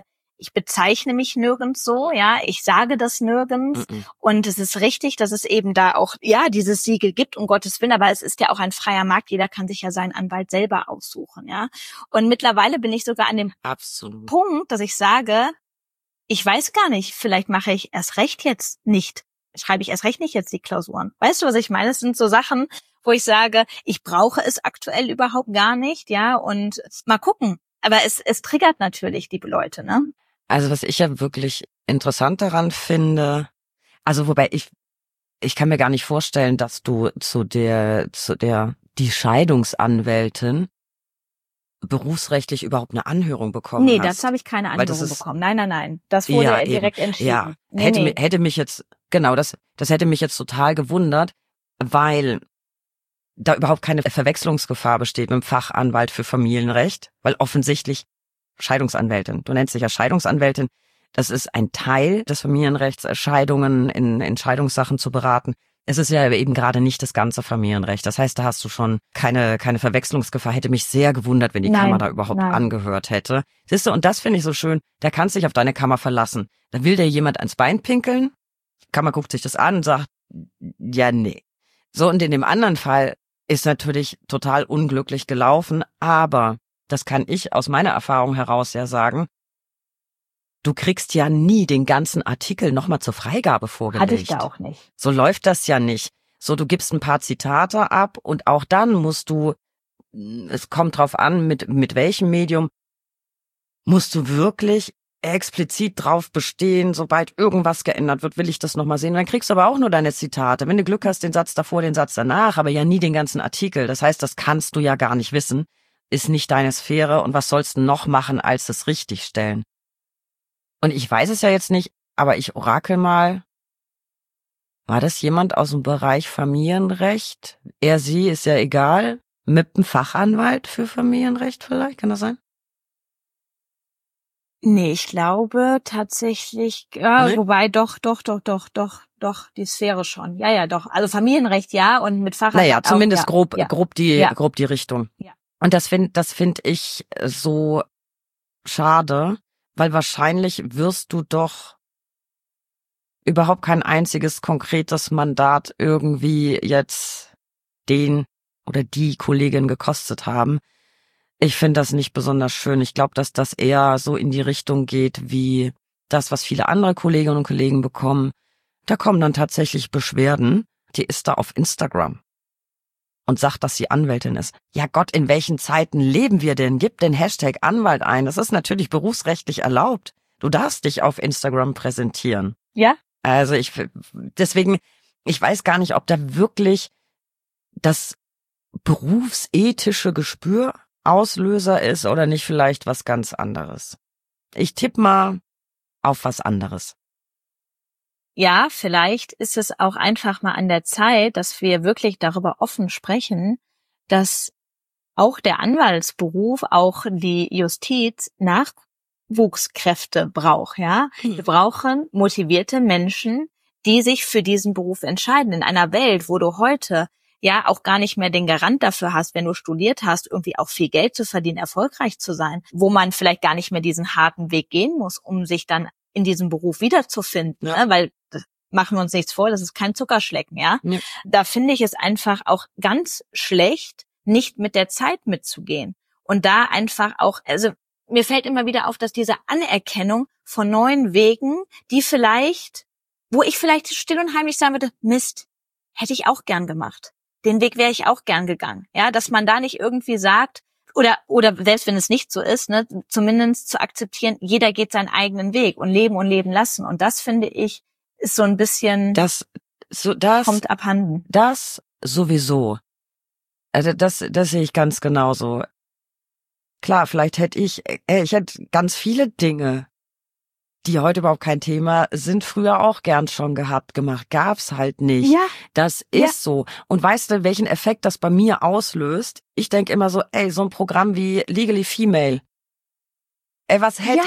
S2: ich bezeichne mich nirgends so, ja, ich sage das nirgends. Und es ist richtig, dass es eben da auch, ja, dieses Siegel gibt, um Gottes Willen, aber es ist ja auch ein freier Markt, jeder kann sich ja seinen Anwalt selber aussuchen, ja. Und mittlerweile bin ich sogar an dem Punkt, dass ich sage, ich weiß gar nicht, vielleicht mache ich erst recht jetzt nicht, schreibe ich erst recht nicht jetzt die Klausuren. Weißt du, was ich meine? Es sind so Sachen, wo ich sage, ich brauche es aktuell überhaupt gar nicht, ja, und mal gucken. Aber es triggert natürlich die Leute, ne?
S3: Also was ich ja wirklich interessant daran finde, also wobei ich kann mir gar nicht vorstellen, dass du die Scheidungsanwältin berufsrechtlich überhaupt eine Anhörung bekommen hast.
S2: Nee, dazu habe ich keine Anhörung bekommen. Nein. Das wurde direkt entschieden.
S3: Ja, hätte mich jetzt, genau, das hätte mich jetzt total gewundert, weil da überhaupt keine Verwechslungsgefahr besteht mit dem Fachanwalt für Familienrecht, weil offensichtlich Scheidungsanwältin, du nennst dich ja Scheidungsanwältin, das ist ein Teil des Familienrechts, Scheidungen in Scheidungssachen zu beraten. Es ist ja eben gerade nicht das ganze Familienrecht. Das heißt, da hast du schon keine Verwechslungsgefahr. Hätte mich sehr gewundert, wenn die Kammer da überhaupt angehört hätte. Siehst du, und das finde ich so schön, da kannst du dich auf deine Kammer verlassen. Da will dir jemand ans Bein pinkeln, die Kammer guckt sich das an und sagt, ja, nee. So, und in dem anderen Fall ist natürlich total unglücklich gelaufen, aber das kann ich aus meiner Erfahrung heraus ja sagen, du kriegst ja nie den ganzen Artikel nochmal zur Freigabe vorgelegt.
S2: Hatte ich da auch nicht.
S3: So läuft das ja nicht. So, du gibst ein paar Zitate ab und auch dann musst du, es kommt drauf an, mit welchem Medium, musst du wirklich explizit drauf bestehen, sobald irgendwas geändert wird, will ich das nochmal sehen. Dann kriegst du aber auch nur deine Zitate. Wenn du Glück hast, den Satz davor, den Satz danach, aber ja nie den ganzen Artikel. Das heißt, das kannst du ja gar nicht wissen, ist nicht deine Sphäre und was sollst du noch machen, als das richtigstellen? Und ich weiß es ja jetzt nicht, aber ich orakel mal, war das jemand aus dem Bereich Familienrecht? Er, sie, ist ja egal. Mit einem Fachanwalt für Familienrecht vielleicht, kann das sein?
S2: Nee, ich glaube tatsächlich,
S3: Nee?
S2: wobei doch, die Sphäre schon. Ja, doch. Also Familienrecht ja und mit Fachanwalt
S3: naja, zumindest
S2: auch,
S3: grob die Richtung.
S2: Ja.
S3: Und das find ich so schade, weil wahrscheinlich wirst du doch überhaupt kein einziges konkretes Mandat irgendwie jetzt den oder die Kollegin gekostet haben. Ich finde das nicht besonders schön. Ich glaube, dass das eher so in die Richtung geht wie das, was viele andere Kolleginnen und Kollegen bekommen. Da kommen dann tatsächlich Beschwerden. Die ist da auf Instagram und sagt, dass sie Anwältin ist. Ja Gott, in welchen Zeiten leben wir denn? Gib den Hashtag Anwalt ein. Das ist natürlich berufsrechtlich erlaubt. Du darfst dich auf Instagram präsentieren.
S2: Ja.
S3: Also deswegen, ich weiß gar nicht, ob da wirklich das berufsethische Gespür Auslöser ist oder nicht vielleicht was ganz anderes. Ich tippe mal auf was anderes.
S2: Ja, vielleicht ist es auch einfach mal an der Zeit, dass wir wirklich darüber offen sprechen, dass auch der Anwaltsberuf, auch die Justiz Nachwuchskräfte braucht, ja. Wir brauchen motivierte Menschen, die sich für diesen Beruf entscheiden. In einer Welt, wo du heute ja auch gar nicht mehr den Garant dafür hast, wenn du studiert hast, irgendwie auch viel Geld zu verdienen, erfolgreich zu sein, wo man vielleicht gar nicht mehr diesen harten Weg gehen muss, um sich dann in diesem Beruf wiederzufinden, ne? Weil, machen wir uns nichts vor, das ist kein Zuckerschlecken, ja? Da finde ich es einfach auch ganz schlecht, nicht mit der Zeit mitzugehen. Und da einfach auch, also mir fällt immer wieder auf, dass diese Anerkennung von neuen Wegen, wo ich vielleicht still und heimlich sagen würde, Mist, hätte ich auch gern gemacht. Den Weg wäre ich auch gern gegangen, ja, dass man da nicht irgendwie sagt, oder selbst wenn es nicht so ist, ne, zumindest zu akzeptieren, jeder geht seinen eigenen Weg und leben lassen. Und das finde ich, ist so ein bisschen, das kommt abhanden.
S3: Das sowieso. Also das sehe ich ganz genauso. Klar, vielleicht hätte ich hätte ganz viele Dinge, die heute überhaupt kein Thema sind, früher auch gern schon gemacht. Gab's halt nicht.
S2: Ja.
S3: Das ist so. Und weißt du, welchen Effekt das bei mir auslöst? Ich denke immer so, so ein Programm wie Legally Female. Was hätte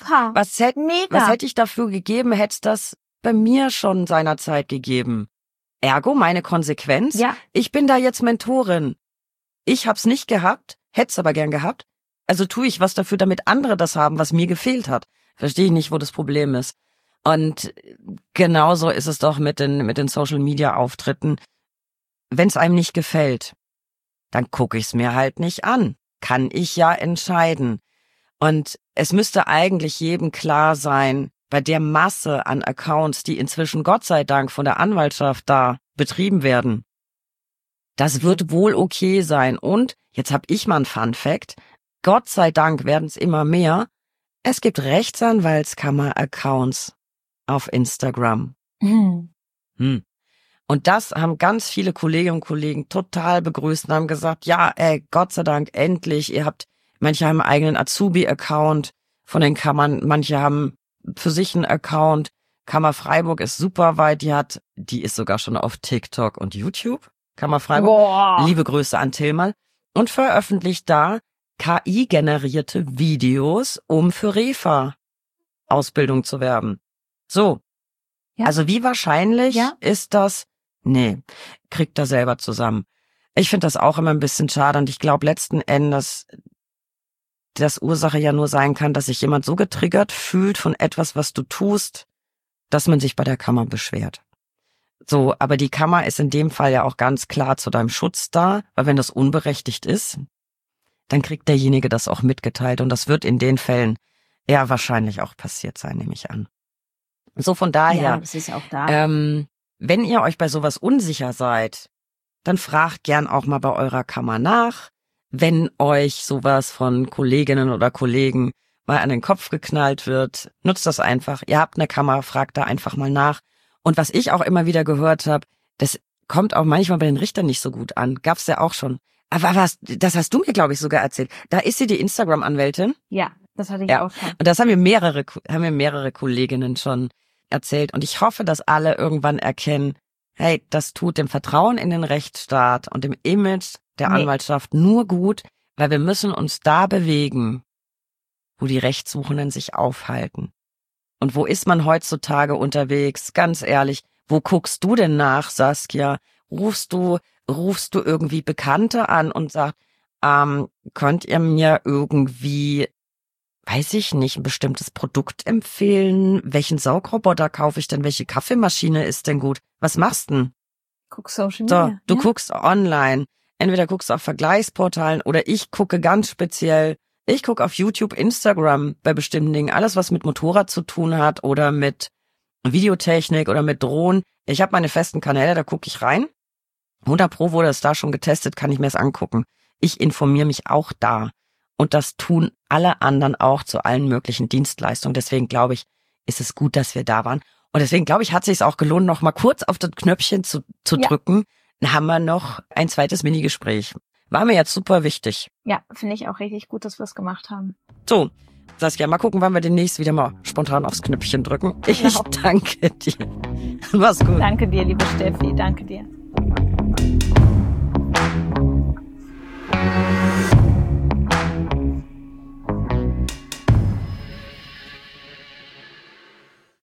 S3: ich dafür gegeben, hätte es das bei mir schon seinerzeit gegeben. Ergo, meine Konsequenz, ich bin da jetzt Mentorin. Ich hab's nicht gehabt, hätte es aber gern gehabt. Also tue ich was dafür, damit andere das haben, was mir gefehlt hat. Verstehe ich nicht, wo das Problem ist. Und genauso ist es doch mit den Social-Media-Auftritten. Wenn es einem nicht gefällt, dann gucke ich es mir halt nicht an. Kann ich ja entscheiden. Und es müsste eigentlich jedem klar sein, bei der Masse an Accounts, die inzwischen Gott sei Dank von der Anwaltschaft da betrieben werden, das wird wohl okay sein. Und jetzt habe ich mal einen Fun-Fact. Gott sei Dank werden es immer mehr. Es gibt Rechtsanwaltskammer-Accounts auf Instagram. Und das haben ganz viele Kolleginnen und Kollegen total begrüßt und haben gesagt, ja, Gott sei Dank, endlich. Manche haben einen eigenen Azubi-Account von den Kammern, manche haben für sich einen Account. Kammer Freiburg ist super weit, die ist sogar schon auf TikTok und YouTube. Kammer Freiburg. Boah. Liebe Grüße an Tillmann. Und veröffentlicht da KI-generierte Videos, um für Refa-Ausbildung zu werben. So. Ja. Also wie wahrscheinlich ist das? Nee, kriegt er selber zusammen. Ich finde das auch immer ein bisschen schade und ich glaube letzten Endes, dass Ursache ja nur sein kann, dass sich jemand so getriggert fühlt von etwas, was du tust, dass man sich bei der Kammer beschwert. So, aber die Kammer ist in dem Fall ja auch ganz klar zu deinem Schutz da, weil wenn das unberechtigt ist, dann kriegt derjenige das auch mitgeteilt und das wird in den Fällen eher wahrscheinlich auch passiert sein, nehme ich an. So von daher,
S2: ja, das ist auch da.
S3: Wenn ihr euch bei sowas unsicher seid, dann fragt gern auch mal bei eurer Kammer nach. Wenn euch sowas von Kolleginnen oder Kollegen mal an den Kopf geknallt wird, nutzt das einfach. Ihr habt eine Kammer, fragt da einfach mal nach. Und was ich auch immer wieder gehört habe, das kommt auch manchmal bei den Richtern nicht so gut an. Gab's ja auch schon. Aber das hast du mir, glaube ich, sogar erzählt. Da ist sie die Instagram-Anwältin.
S2: Ja, das hatte ich auch schon.
S3: Und das haben mir mehrere Kolleginnen schon erzählt. Und ich hoffe, dass alle irgendwann erkennen, hey, das tut dem Vertrauen in den Rechtsstaat und dem Image der Anwaltschaft nur gut, weil wir müssen uns da bewegen, wo die Rechtssuchenden sich aufhalten. Und wo ist man heutzutage unterwegs? Ganz ehrlich, wo guckst du denn nach, Saskia? Rufst du irgendwie Bekannte an und sagst, könnt ihr mir irgendwie, weiß ich nicht, ein bestimmtes Produkt empfehlen? Welchen Saugroboter kaufe ich denn? Welche Kaffeemaschine ist denn gut? Was machst du denn?
S2: Guck Social Media.
S3: So, du guckst online. Entweder guckst du auf Vergleichsportalen oder ich gucke ganz speziell. Ich gucke auf YouTube, Instagram bei bestimmten Dingen. Alles, was mit Motorrad zu tun hat oder mit Videotechnik oder mit Drohnen. Ich habe meine festen Kanäle, da gucke ich rein. 100% wurde es da schon getestet, kann ich mir das angucken. Ich informiere mich auch da. Und das tun alle anderen auch zu allen möglichen Dienstleistungen. Deswegen glaube ich, ist es gut, dass wir da waren. Und deswegen glaube ich, hat es sich auch gelohnt, noch mal kurz auf das Knöpfchen zu drücken. Dann haben wir noch ein zweites Minigespräch. War mir jetzt super wichtig.
S2: Ja, finde ich auch richtig gut, dass wir es gemacht haben.
S3: So, Saskia, mal gucken, wann wir demnächst wieder mal spontan aufs Knöpfchen drücken. Ich danke dir. Mach's gut.
S2: Danke dir, liebe Steffi. Danke dir.